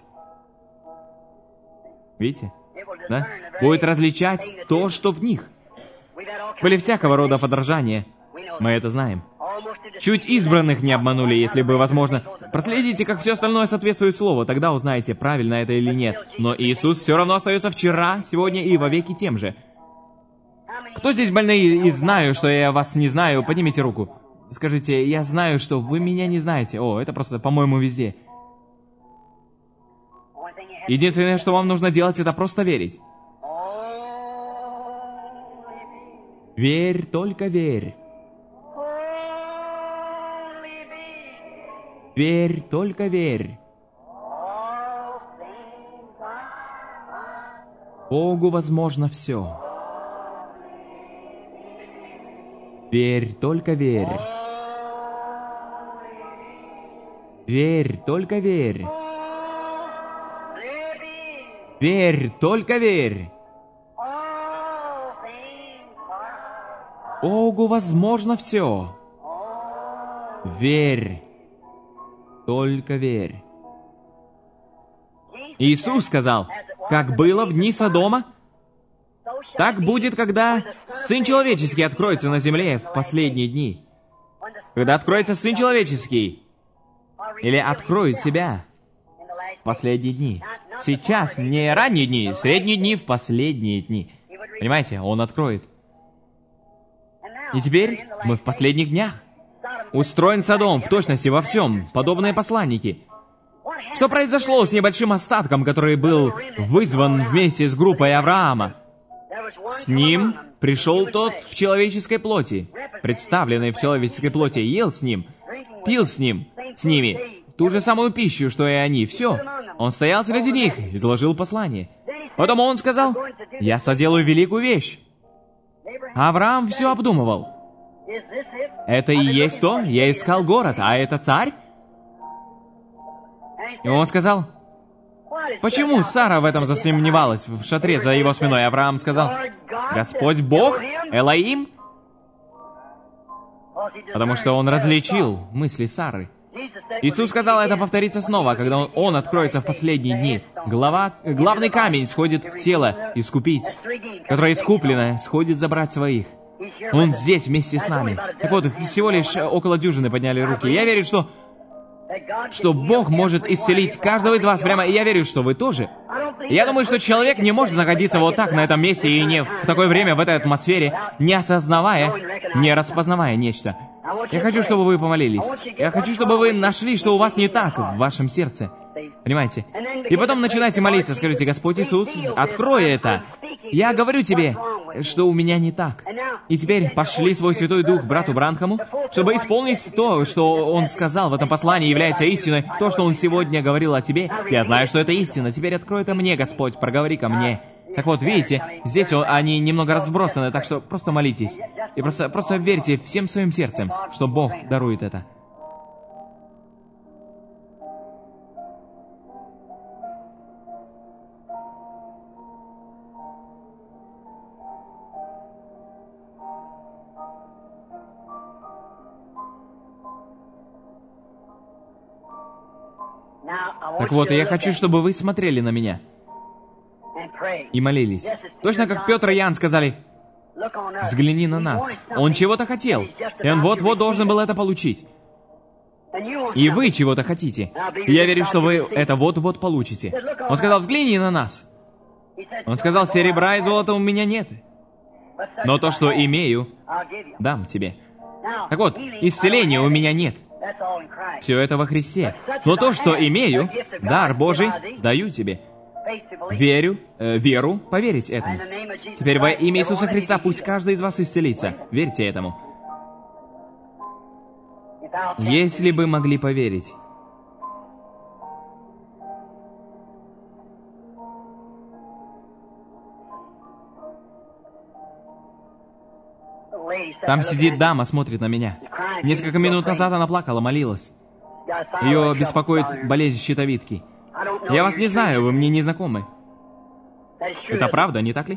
Видите? Да? Будет различать то, что в них. Были всякого рода подражания. Мы это знаем. Чуть избранных не обманули, если бы возможно. Проследите, как все остальное соответствует Слову, тогда узнаете, правильно это или нет. Но Иисус все равно остается вчера, сегодня и вовеки тем же. Кто здесь больные и знаю, что я вас не знаю, поднимите руку. Скажите, я знаю, что вы меня не знаете. О, это просто, по-моему, везде. Единственное, что вам нужно делать, это просто верить. Верь, только верь. Верь, только верь. Богу возможно все. Верь, только верь. Верь, только верь. Верь, только верь. Богу возможно все. Верь, только верь. Иисус сказал, как было в дни Содома, так будет, когда Сын Человеческий откроется на земле в последние дни. Когда откроется Сын Человеческий, или откроет себя в последние дни. Сейчас не ранние дни, средние дни, в последние дни. Понимаете, Он откроет. И теперь мы в последних днях. Устроен Содом в точности во всем, подобные посланники. Что произошло с небольшим остатком, который был вызван вместе с группой Авраама? С ним пришел тот в человеческой плоти, представленный в человеческой плоти, ел с ним, пил с ними, ту же самую пищу, что и они. Все. Он стоял среди них, изложил послание. Потом он сказал, я соделаю великую вещь. Авраам все обдумывал. Это и есть то, я искал город, а это царь? И он сказал, почему Сара в этом засомневалась в шатре за его спиной? Авраам сказал, Господь Бог, Элоим. Потому что он различил мысли Сары. Иисус сказал, это повторится снова, когда Он откроется в последние дни. Главный камень сходит в тело искупить, которое искуплено, сходит забрать своих. Он здесь вместе с нами. Так вот, всего лишь около дюжины подняли руки. Я верю, что Бог может исцелить каждого из вас прямо, и я верю, что вы тоже. Я думаю, что человек не может находиться вот так на этом месте и не в такое время, в этой атмосфере, не осознавая, не распознавая нечто. Я хочу, чтобы вы помолились. Я хочу, чтобы вы нашли, что у вас не так в вашем сердце. Понимаете? И потом начинайте молиться. Скажите: Господь Иисус, открой это. Я говорю тебе, что у меня не так. И теперь пошли свой Святой Дух брату Бранхаму, чтобы исполнить то, что он сказал в этом послании, является истиной. То, что он сегодня говорил о тебе, я знаю, что это истина. Теперь открой это мне, Господь, проговори ко мне. Так вот, видите, здесь они немного разбросаны, так что просто молитесь. И просто верьте всем своим сердцем, что Бог дарует это. Так вот, я хочу, чтобы вы смотрели на меня и молились. Точно как Петр и Иоанн сказали: взгляни на нас. Он чего-то хотел, и он вот-вот должен был это получить. И вы чего-то хотите. И я верю, что вы это вот-вот получите. Он сказал: взгляни на нас. Он сказал: серебра и золота у меня нет, но то, что имею, дам тебе. Так вот, исцеления у меня нет. Все это во Христе. Но то, что имею, дар Божий, даю тебе. Веру поверить этому. Теперь во имя Иисуса Христа пусть каждый из вас исцелится. Верьте этому. Если бы могли поверить. Там сидит дама, смотрит на меня. Несколько минут назад она плакала, молилась. Ее беспокоит болезнь щитовидки. Я вас не знаю, вы мне не знакомы. Это правда, не так ли?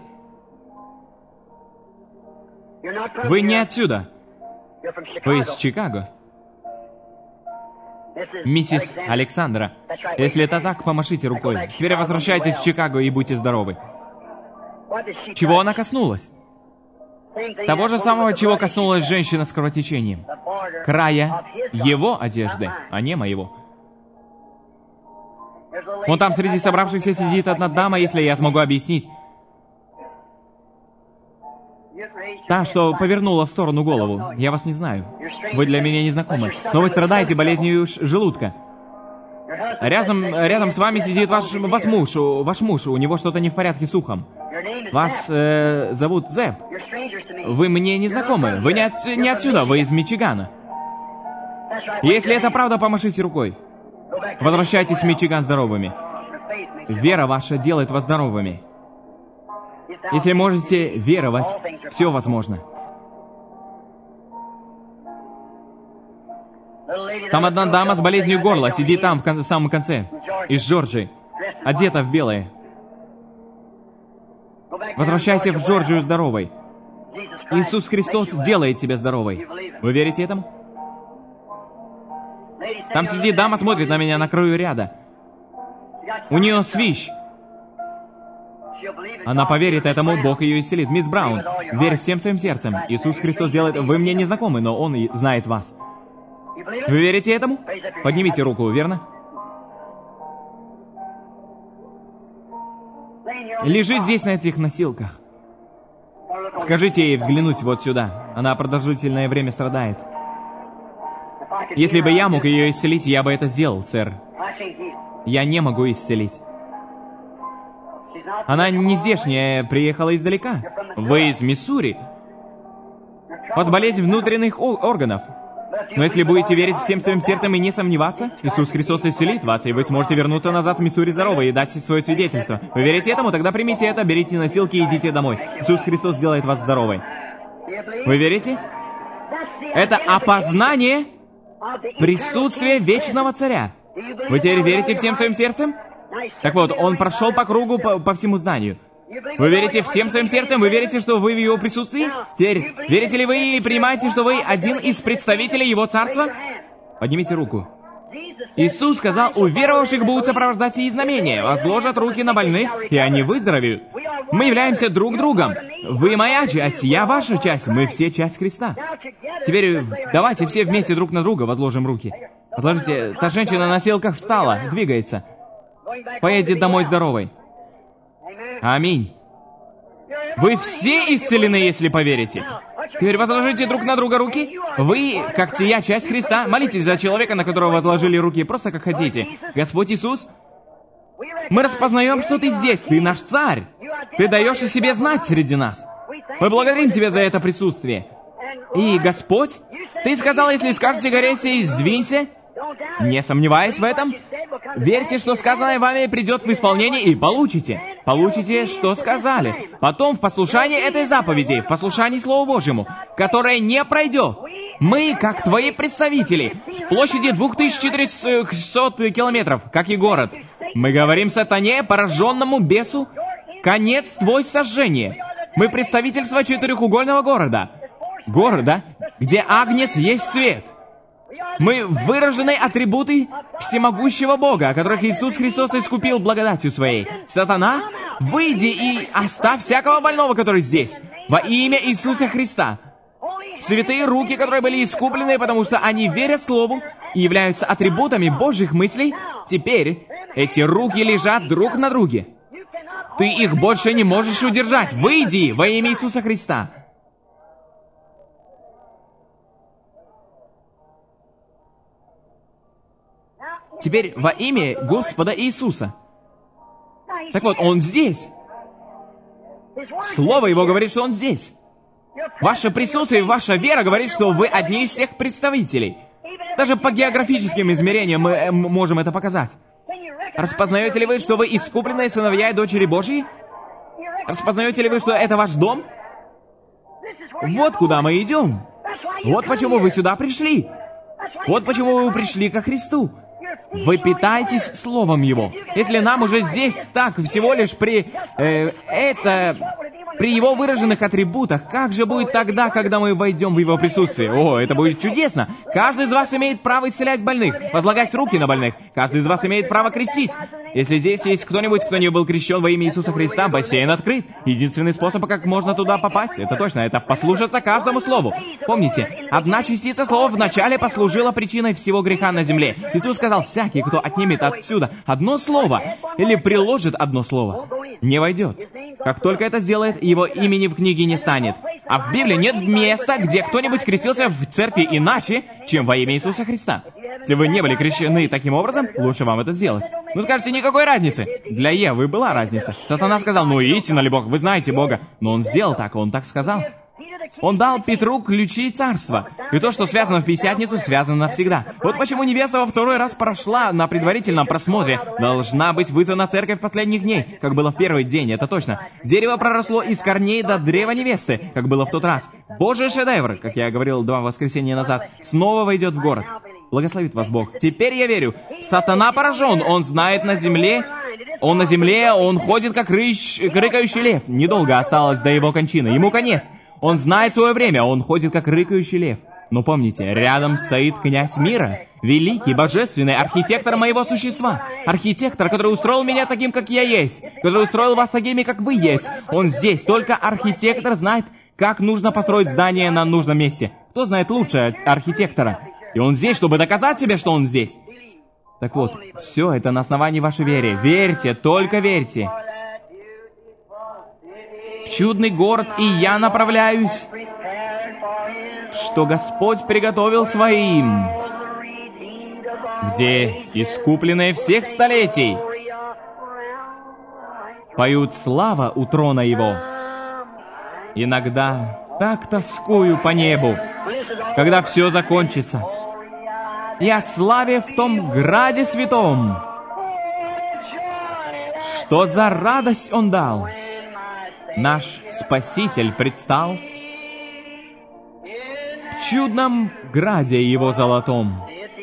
Вы не отсюда. Вы из Чикаго. Миссис Александра. Если это так, помашите рукой. Теперь возвращайтесь в Чикаго и будьте здоровы. Чего она коснулась? Того же самого, чего коснулась женщина с кровотечением. Края его одежды, а не моего. Вон там среди собравшихся сидит одна дама, если я смогу объяснить. Та, что повернула в сторону голову. Я вас не знаю. Вы для меня не знакомы. Но вы страдаете болезнью желудка. Рядом с вами сидит ваш муж. У него что-то не в порядке с ухом. Вас зовут Зеб. Вы мне не знакомы. Вы не отсюда, вы из Мичигана. Если это правда, помашите рукой. Возвращайтесь в Мичиган здоровыми. Вера ваша делает вас здоровыми. Если можете веровать, все возможно. Там одна дама с болезнью горла сидит там, в самом конце, из Джорджии, одета в белое. Возвращайся в Джорджию здоровой. Иисус Христос делает тебя здоровой. Вы верите этому? Там сидит дама, смотрит на меня на краю ряда. У нее свищ. Она поверит этому, Бог ее исцелит. Мисс Браун, верь всем своим сердцем. Иисус Христос делает... Вы мне не знакомы, но Он знает вас. Вы верите этому? Поднимите руку, верно? Лежит здесь на этих носилках. Скажите ей взглянуть вот сюда. Она продолжительное время страдает. Если бы я мог ее исцелить, я бы это сделал, сэр. Я не могу исцелить. Она не здешняя, приехала издалека. Вы из Миссури. У вас болезнь внутренних органов. Но если будете верить всем своим сердцем и не сомневаться, Иисус Христос исцелит вас, и вы сможете вернуться назад в Миссури здоровы и дать свое свидетельство. Вы верите этому? Тогда примите это, берите носилки и идите домой. Иисус Христос сделает вас здоровой. Вы верите? Это опознание присутствия вечного Царя. Вы теперь верите всем своим сердцем? Так вот, Он прошел по кругу по всему зданию. Вы верите всем своим сердцем? Вы верите, что вы в Его присутствии? Теперь, верите ли вы и принимаете, что вы один из представителей Его Царства? Поднимите руку. Иисус сказал, уверовавших будут сопровождать и знамения, возложат руки на больных, и они выздоровеют. Мы являемся друг другом. Вы моя часть, я ваша часть, мы все часть Христа. Теперь давайте все вместе друг на друга возложим руки. Возложите, та женщина на носилках встала, двигается. Поедет домой здоровой. Аминь. Вы все исцелены, если поверите. Теперь возложите друг на друга руки. Вы, как сия часть Христа, молитесь за человека, на которого возложили руки, просто как хотите. Господь Иисус, мы распознаем, что Ты здесь, Ты наш Царь. Ты даешь о себе знать среди нас. Мы благодарим Тебя за это присутствие. И, Господь, Ты сказал, если скажете горе сей, сдвинься, не сомневаясь в этом, верьте, что сказанное вами придет в исполнение, и получите. Получите, что сказали. Потом в послушании этой заповеди, в послушании Слову Божьему, которое не пройдет. Мы, как Твои представители, с площади 2400 километров, как и город, мы говорим сатане, пораженному бесу, конец Твой сожжения. Мы представительство четырехугольного города. Города, где Агнец есть свет. Мы выраженные атрибуты всемогущего Бога, которых Иисус Христос искупил благодатью Своей. Сатана, выйди и оставь всякого больного, который здесь, во имя Иисуса Христа. Святые руки, которые были искуплены, потому что они верят Слову и являются атрибутами Божьих мыслей, теперь эти руки лежат друг на друге. Ты их больше не можешь удержать. Выйди во имя Иисуса Христа. Теперь во имя Господа Иисуса. Так вот, Он здесь. Слово Его говорит, что Он здесь. Ваше присутствие, ваша вера говорит, что вы одни из всех представителей. Даже по географическим измерениям мы можем это показать. Распознаете ли вы, что вы искупленные сыновья и дочери Божьи? Распознаете ли вы, что это ваш дом? Вот куда мы идем. Вот почему вы сюда пришли. Вот почему вы пришли ко Христу. Вы питаетесь Словом Его. Если нам уже здесь так, всего лишь при Его выраженных атрибутах, как же будет тогда, когда мы войдем в Его присутствие? О, это будет чудесно! Каждый из вас имеет право исцелять больных, возлагать руки на больных. Каждый из вас имеет право крестить. Если здесь есть кто-нибудь, кто не был крещен во имя Иисуса Христа, бассейн открыт. Единственный способ, как можно туда попасть, это точно, это послушаться каждому слову. Помните, одна частица слова вначале послужила причиной всего греха на земле. Иисус сказал, всякий, кто отнимет отсюда одно слово или приложит одно слово, не войдет. Как только это сделает, его имени в книге не станет. А в Библии нет места, где кто-нибудь крестился в церкви иначе, чем во имя Иисуса Христа. Если вы не были крещены таким образом, лучше вам это сделать. Ну, скажете, никакой разницы. Для Евы была разница. Сатана сказал, ну истинно ли Бог, вы знаете Бога. Но он сделал так, он так сказал. Он дал Петру ключи царства. И то, что связано в Пятидесятницу, связано навсегда. Вот почему невеста во второй раз прошла на предварительном просмотре. Должна быть вызвана церковь последних дней, как было в первый день, это точно. Дерево проросло из корней до древа невесты, как было в тот раз. Божий шедевр, как я говорил 2 воскресенья назад, снова войдет в город. Благословит вас Бог. Теперь я верю. Сатана поражен, он знает на земле, он ходит как рыкающий лев. Недолго осталось до его кончины, ему конец. Он знает свое время, он ходит как рыкающий лев. Но помните, рядом стоит князь мира, великий, божественный, архитектор моего существа. Архитектор, который устроил меня таким, как я есть, который устроил вас такими, как вы есть. Он здесь, только архитектор знает, как нужно построить здание на нужном месте. Кто знает лучше архитектора? И он здесь, чтобы доказать себе, что он здесь. Так вот, все это на основании вашей веры. Верьте, только верьте. В чудный город и я направляюсь, что Господь приготовил своим, где искупленные всех столетий поют слава у трона Его. Иногда так тоскую по небу, когда все закончится, и о славе в том граде святом. Что за радость Он дал! Наш Спаситель предстал в чудном граде Его золотом.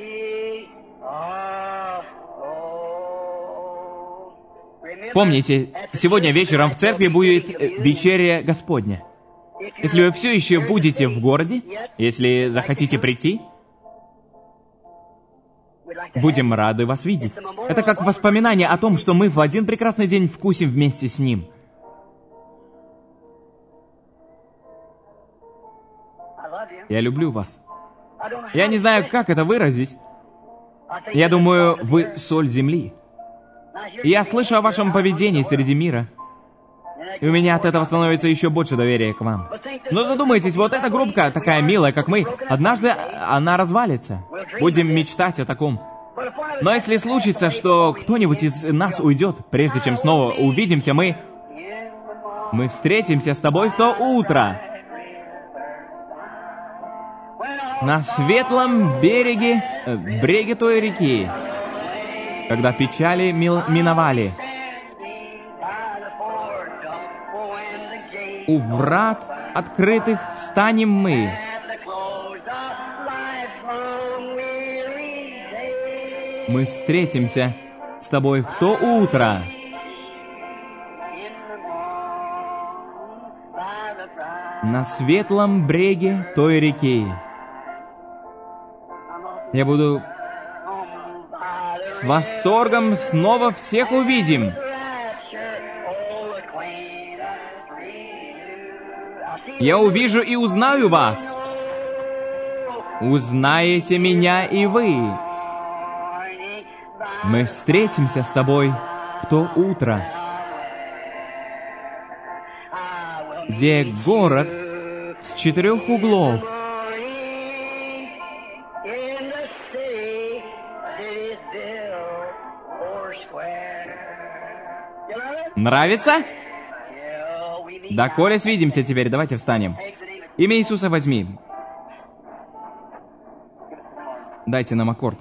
Помните, сегодня вечером в церкви будет вечеря Господня. Если вы все еще будете в городе, если захотите прийти, будем рады вас видеть. Это как воспоминание о том, что мы в один прекрасный день вкусим вместе с Ним. Я люблю вас. Я не знаю, как это выразить. Я думаю, вы соль земли. И я слышу о вашем поведении среди мира. И у меня от этого становится еще больше доверия к вам. Но задумайтесь, вот эта группка, такая милая, как мы, однажды она развалится. Будем мечтать о таком. Но если случится, что кто-нибудь из нас уйдет, прежде чем снова увидимся, мы встретимся с тобой в то утро. На светлом бреге той реки, когда печали миновали. У врат открытых встанем мы. Мы встретимся с тобой в то утро. На светлом бреге той реки. Я буду с восторгом снова всех увидим. Я увижу и узнаю вас. Узнаете меня и вы. Мы встретимся с тобой в то утро, где город с 4 углов нравится? Доколе свидимся теперь, давайте встанем. Имя Иисуса возьми. Дайте нам аккорд.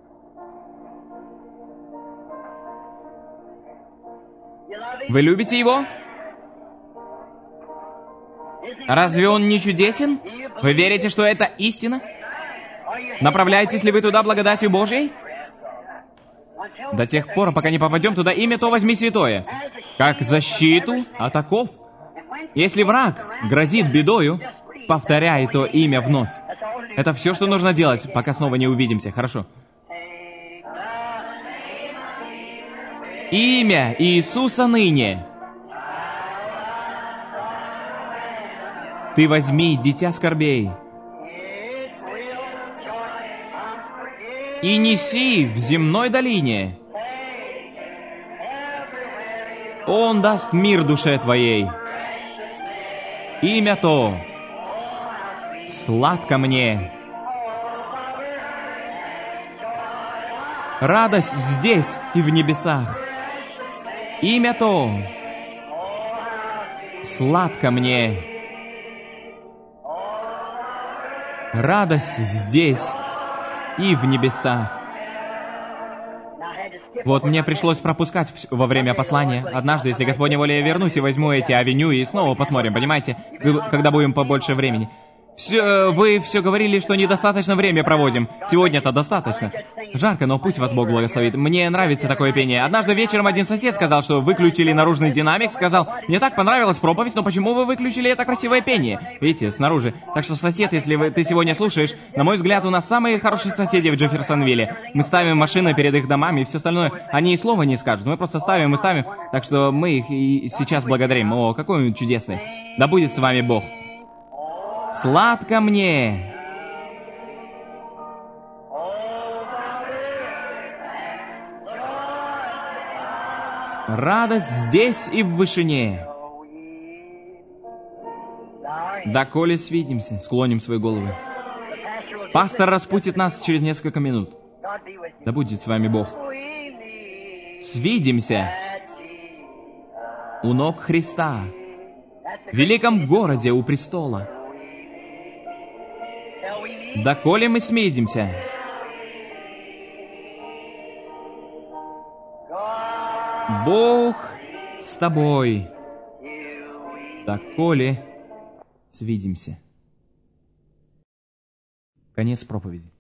Вы любите его? Разве он не чудесен? Вы верите, что это истина? Направляетесь ли вы туда благодатью Божьей? До тех пор, пока не попадем туда, имя то возьми святое, как защиту от оков. Если враг грозит бедою, повторяй то имя вновь. Это все, что нужно делать, пока снова не увидимся, хорошо? Имя Иисуса ныне. Ты возьми, дитя скорбей, и неси в земной долине. Он даст мир душе твоей. Имя то сладко мне. Радость здесь и в небесах. Имя то сладко мне. Радость здесь и в небесах. Вот мне пришлось пропускать во время послания. Однажды, если Господня воля, я вернусь и возьму эти авеню и снова посмотрим, понимаете? Когда будем побольше времени. Вы все говорили, что недостаточно время проводим. Сегодня-то достаточно. Жарко, но пусть вас Бог благословит. Мне нравится такое пение. Однажды вечером один сосед сказал, что выключили наружный динамик. Сказал, мне так понравилась проповедь, но почему вы выключили это красивое пение? Видите, снаружи. Так что, сосед, если ты сегодня слушаешь, на мой взгляд, у нас самые хорошие соседи в Джефферсонвилле. Мы ставим машины перед их домами и все остальное. Они и слова не скажут. Мы просто ставим и ставим. Так что мы их и сейчас благодарим. О, какой он чудесный. Да будет с вами Бог. Сладко мне. Радость здесь и в вышине. Доколе свидимся, склоним свои головы. Пастор распустит нас через несколько минут. Да будет с вами Бог. Свидимся у ног Христа, в великом городе у престола. Доколе мы свидимся. Бог с тобой. Доколе свидимся. Конец проповеди.